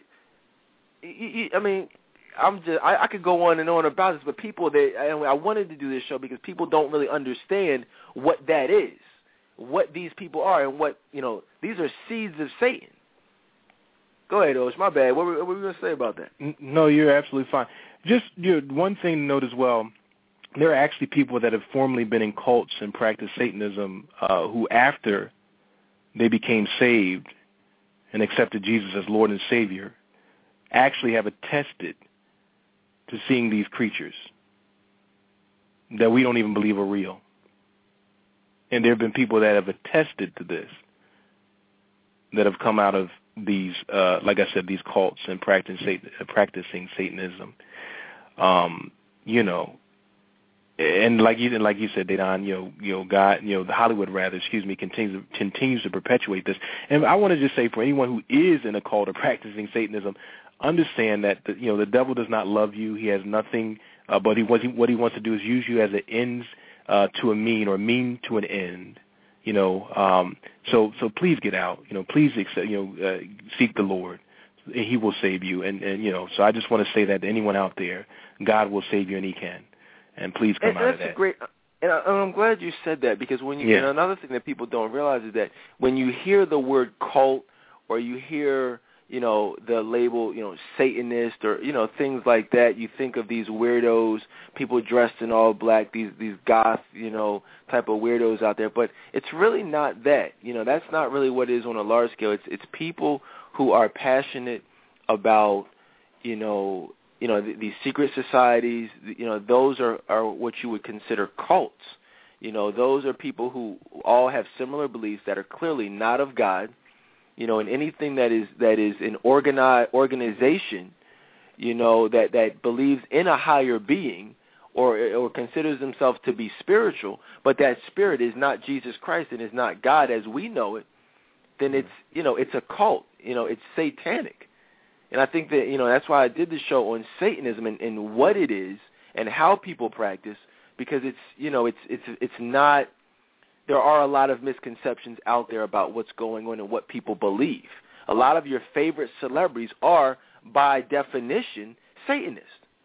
Speaker 4: I could go on and on about this, but people, I wanted to do this show because people don't really understand what that is, what these people are, and what, these are seeds of Satan. Go ahead, Osh. My bad. What were we going to say about that?
Speaker 5: No, you're absolutely fine. Just one thing to note as well, there are actually people that have formerly been in cults and practiced Satanism who, after they became saved and accepted Jesus as Lord and Savior, actually have attested to seeing these creatures that we don't even believe are real. And there have been people that have attested to this, that have come out of these, like I said, these cults and practicing Satanism. And like you said, Dedan, God, the Hollywood continues to perpetuate this. And I want to just say, for anyone who is in a cult or practicing Satanism, understand that the devil does not love you. He has nothing, but what he wants to do is use you as an ends to a mean, or mean to an end. So please get out. Please accept, seek the Lord. He will save you. And so I just want to say that to anyone out there, God will save you, and He can. And please come out of that.
Speaker 4: And I'm glad you said that, because when another thing that people don't realize is that when you hear the word cult, or you hear the label Satanist, or things like that, you think of these weirdos, people dressed in all black, these goth type of weirdos out there. But it's really not that. That's not really what it is on a large scale. It's people who are passionate about these secret societies. Those are what you would consider cults. Those are people who all have similar beliefs that are clearly not of God. And anything that is an organization, that believes in a higher being, or considers themselves to be spiritual, but that spirit is not Jesus Christ and is not God as we know it, then it's a cult. It's satanic. And I think that, that's why I did the show on Satanism and what it is and how people practice, because it's not, there are a lot of misconceptions out there about what's going on and what people believe. A lot of your favorite celebrities are, by definition, Satanists.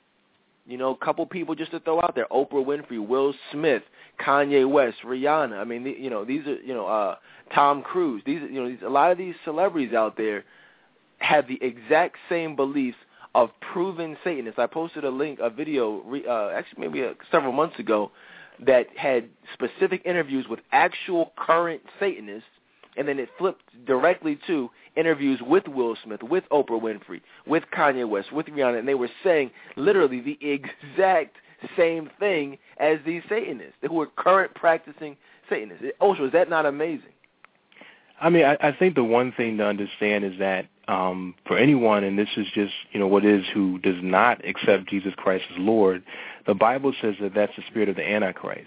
Speaker 4: A couple people just to throw out there: Oprah Winfrey, Will Smith, Kanye West, Rihanna. I mean, these are, Tom Cruise. A lot of these celebrities out there have the exact same beliefs of proven Satanists. I posted a video, actually maybe several months ago, that had specific interviews with actual current Satanists, and then it flipped directly to interviews with Will Smith, with Oprah Winfrey, with Kanye West, with Rihanna, and they were saying literally the exact same thing as these Satanists who are current practicing Satanists. Osho, is that not amazing?
Speaker 5: I mean, I think the one thing to understand is that for anyone, and this is just, what is, who does not accept Jesus Christ as Lord, the Bible says that that's the spirit of the Antichrist,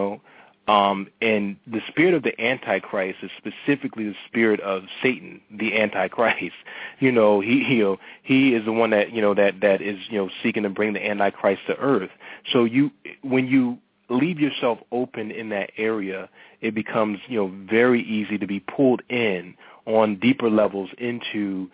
Speaker 5: and the spirit of the Antichrist is specifically the spirit of Satan, the Antichrist. He is the one that, that is, seeking to bring the Antichrist to earth. So when you leave yourself open in that area, it becomes, very easy to be pulled in on deeper levels into,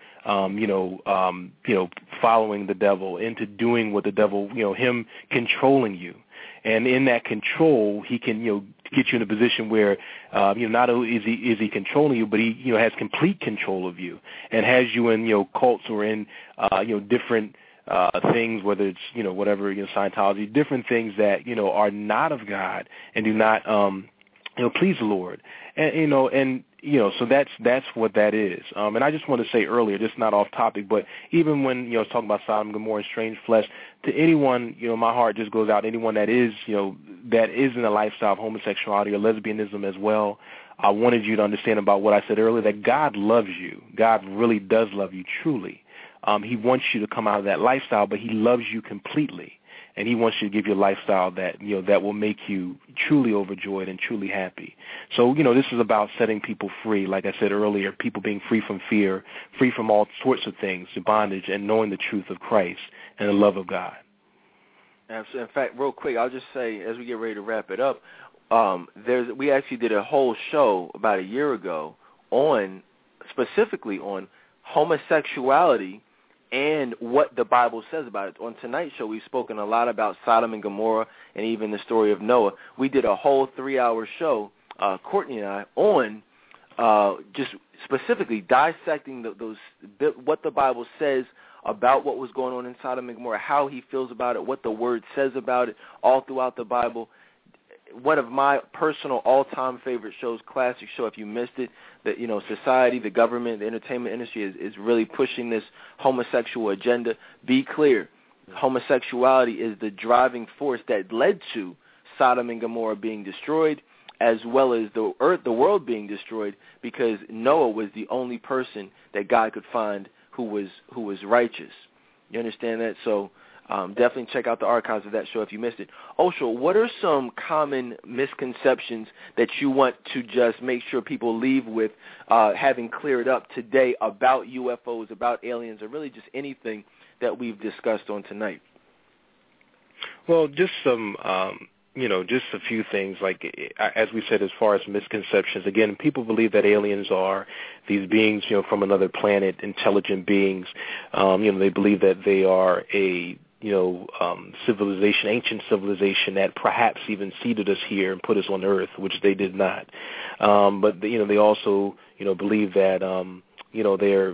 Speaker 5: following the devil, into doing what the devil, him controlling you. And in that control, he can, get you in a position where, not only is he controlling you, but he, has complete control of you and has you in, cults or in, different things, whether it's, whatever, Scientology, different things that, are not of God and do not, please the Lord. And, so that's what that is. And I just want to say earlier, just not off topic, but even when, I was talking about Sodom and Gomorrah and strange flesh, to anyone, my heart just goes out to anyone that is, that is in a lifestyle of homosexuality or lesbianism as well. I wanted you to understand about what I said earlier, that God loves you. God really does love you truly. He wants you to come out of that lifestyle, but he loves you completely. And he wants you to give you a lifestyle that, that will make you truly overjoyed and truly happy. So, this is about setting people free. Like I said earlier, people being free from fear, free from all sorts of things, bondage, and knowing the truth of Christ and the love of God.
Speaker 4: Absolutely. In fact, real quick, I'll just say, as we get ready to wrap it up, we actually did a whole show about a year ago specifically on homosexuality and what the Bible says about it. On tonight's show, we've spoken a lot about Sodom and Gomorrah and even the story of Noah. We did a whole 3-hour show, Courtney and I, on just specifically dissecting what the Bible says about what was going on in Sodom and Gomorrah, how he feels about it, what the Word says about it, all throughout the Bible. One of my personal all-time favorite shows, classic show. If you missed it, that society, the government, the entertainment industry is really pushing this homosexual agenda. Be clear, homosexuality is the driving force that led to Sodom and Gomorrah being destroyed, as well as the world being destroyed, because Noah was the only person that God could find who was righteous. You understand that? So definitely check out the archives of that show if you missed it. Oshel, what are some common misconceptions that you want to just make sure people leave with having cleared up today about UFOs, about aliens, or really just anything that we've discussed on tonight?
Speaker 5: Well, just some, just a few things. Like, as we said, as far as misconceptions, again, people believe that aliens are these beings, from another planet, intelligent beings. They believe that they are a civilization, ancient civilization that perhaps even seeded us here and put us on Earth, which they did not. But they also, believe that, they're,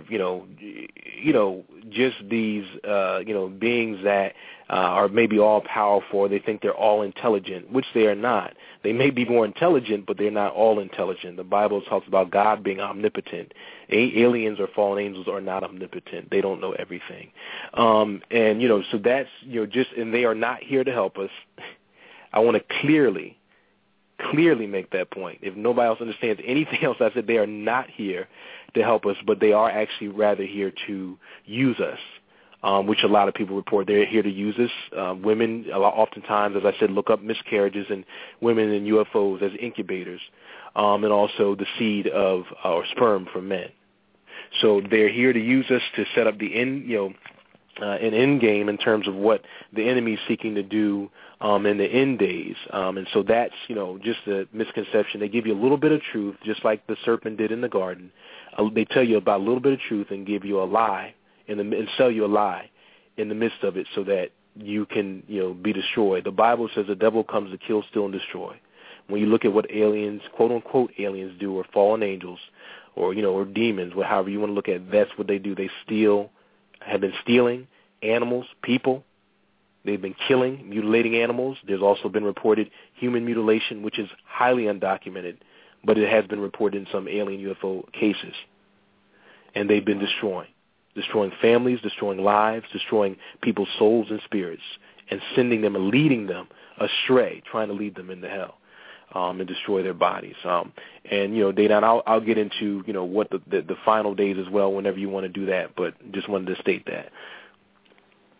Speaker 5: just these, beings that are maybe all powerful. They think they're all intelligent, which they are not. They may be more intelligent, but they're not all intelligent. The Bible talks about God being omnipotent. Aliens or fallen angels are not omnipotent. They don't know everything. So that's, and they are not here to help us. I want to clearly make that point. If nobody else understands anything else I said, they are not here to help us, but they are actually rather here to use us, which a lot of people report. They're here to use us. Women, oftentimes, as I said, look up miscarriages and women in UFOs as incubators, and also the seed of or sperm from men. So they're here to use us to set up the an end game in terms of what the enemy is seeking to do in the end days. And so that's, just a misconception. They give you a little bit of truth, just like the serpent did in the garden. They tell you about a little bit of truth and give you a lie and sell you a lie in the midst of it so that you can, be destroyed. The Bible says the devil comes to kill, steal, and destroy. When you look at what aliens, quote-unquote aliens do, or fallen angels, or, or demons, however you want to look at it, that's what they do. They have been stealing animals, people. They've been killing, mutilating animals. There's also been reported human mutilation, which is highly undocumented, but it has been reported in some alien UFO cases. And they've been destroying families, destroying lives, destroying people's souls and spirits, and sending them and leading them astray, trying to lead them into hell. And destroy their bodies. Dana, I'll get into, what the final days as well whenever you want to do that, but just wanted to state that.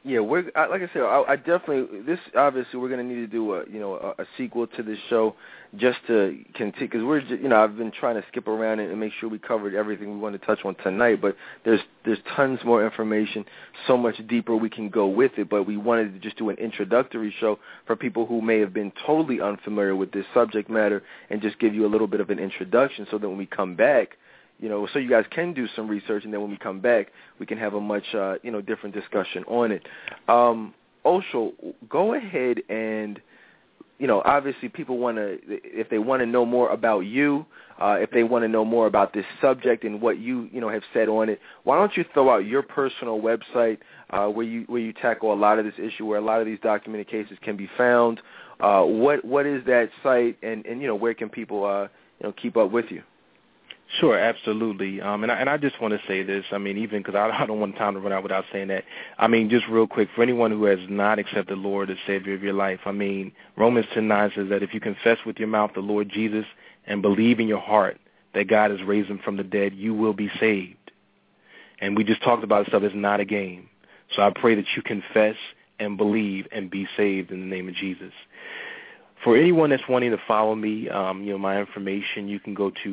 Speaker 4: Yeah, like I said, I definitely, this, obviously, we're going to need to do a sequel to this show just to continue, because we're just, I've been trying to skip around and make sure we covered everything we want to touch on tonight, but there's tons more information, so much deeper we can go with it, but we wanted to just do an introductory show for people who may have been totally unfamiliar with this subject matter and just give you a little bit of an introduction so that when we come back, so you guys can do some research, and then when we come back, we can have a much, different discussion on it. Oshul, go ahead and, obviously people want to, if they want to know more about you, if they want to know more about this subject and what you, have said on it, why don't you throw out your personal website where you tackle a lot of this issue, where a lot of these documented cases can be found. What is that site, and where can people, keep up with you?
Speaker 5: Sure, absolutely. And I just want to say this, even because I don't want time to run out without saying that. Just real quick, for anyone who has not accepted the Lord as Savior of your life, Romans 10:9 says that if you confess with your mouth the Lord Jesus and believe in your heart that God has raised him from the dead, you will be saved. And we just talked about stuff. It's not a game. So I pray that you confess and believe and be saved in the name of Jesus. For anyone that's wanting to follow me, my information, you can go to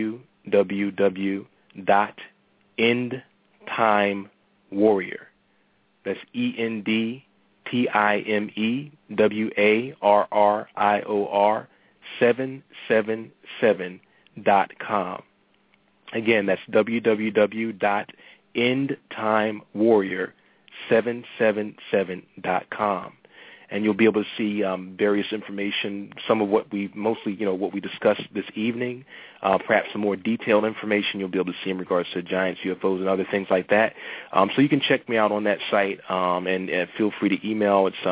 Speaker 5: www.endtimewarrior. That's ENDTIMEWARRIOR 777.com. Again, that's www.endtimewarrior777.com. And you'll be able to see various information, some of what we mostly, what we discussed this evening, perhaps some more detailed information you'll be able to see in regards to giants, UFOs, and other things like that. So you can check me out on that site, and feel free to email. It's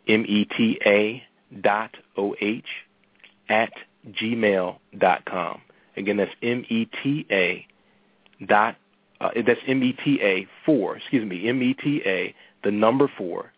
Speaker 5: meta.oh@gmail.com. Again, that's meta. That's META, the number 4.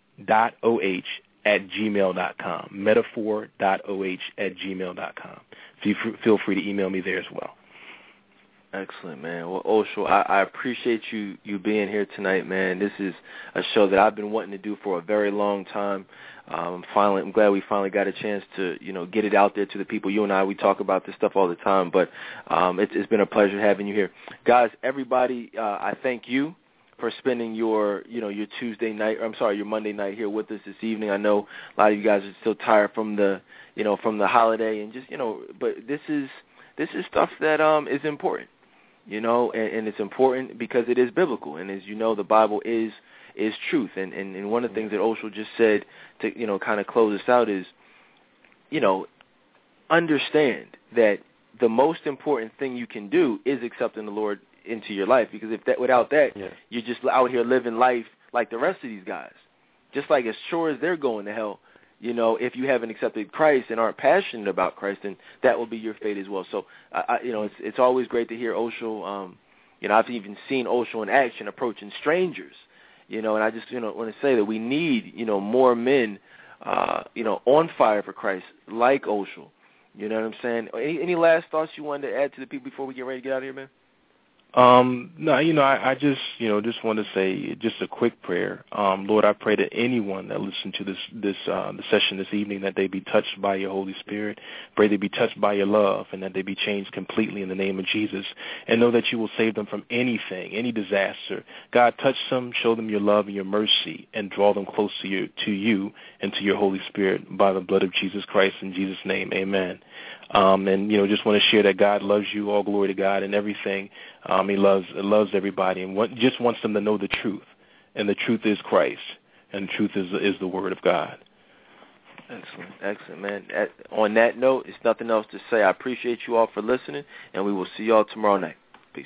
Speaker 5: .oh@gmail.com, metaphor.oh@gmail.com. So you feel free to email me there as well.
Speaker 4: Excellent, man. Well, Oshul, I appreciate you being here tonight, man. This is a show that I've been wanting to do for a very long time. I'm glad we finally got a chance to, get it out there to the people. You and I, we talk about this stuff all the time, but it's been a pleasure having you here. Guys, everybody, I thank you for spending your Tuesday night, your Monday night here with us this evening. I know a lot of you guys are still tired from the holiday, and just, but this is stuff that is important, and it's important because it is biblical, and as you know, the Bible is truth, and one of the things that Oshul just said to, kind of close us out is, understand that the most important thing you can do is accepting the Lord into your life, because without that, you're just out here living life like the rest of these guys, just like as sure as they're going to hell. If you haven't accepted Christ and aren't passionate about Christ, then that will be your fate as well. So, it's always great to hear Oshul. I've even seen Oshul in action approaching strangers. And I just want to say that we need more men on fire for Christ like Oshul. You know what I'm saying? Any last thoughts you wanted to add to the people before we get ready to get out of here, man?
Speaker 5: No, I just want to say just a quick prayer. Lord, I pray that anyone that listens to the session this evening, that they be touched by your Holy Spirit. Pray they be touched by your love, and that they be changed completely in the name of Jesus, and know that you will save them from anything, any disaster. God, touch them, show them your love and your mercy, and draw them close to you and to your Holy Spirit by the blood of Jesus Christ. In Jesus' name, amen. And just want to share that God loves you. All glory to God and everything. He loves everybody, and just wants them to know the truth, and the truth is Christ, and the truth is the Word of God.
Speaker 4: Excellent, man. On that note, it's nothing else to say. I appreciate you all for listening, and we will see you all tomorrow night. Peace.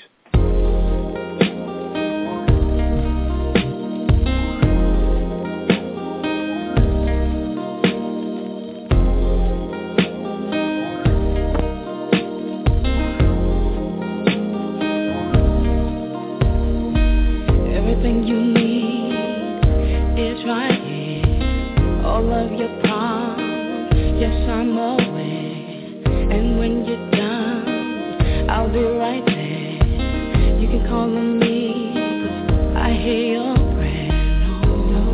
Speaker 3: Call on me, 'cause I hear your prayer. No.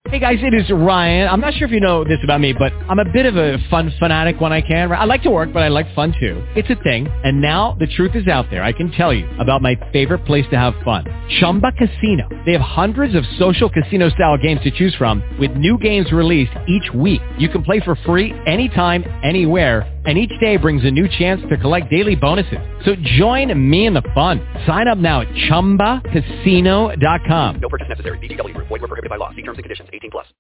Speaker 6: Hey guys, it is Ryan. I'm not sure if you know this about me, but I'm a bit of a fun fanatic when I can. I like to work, but I like fun too. It's a thing. And now the truth is out there. I can tell you about my favorite place to have fun. Chumba Casino. They have hundreds of social casino style games to choose from with new games released each week. You can play for free anytime, anywhere. And each day brings a new chance to collect daily bonuses. So join me in the fun. Sign up now at ChumbaCasino.com.
Speaker 7: No purchase necessary. VGW Group. Void where prohibited by law. See terms and conditions. 18+.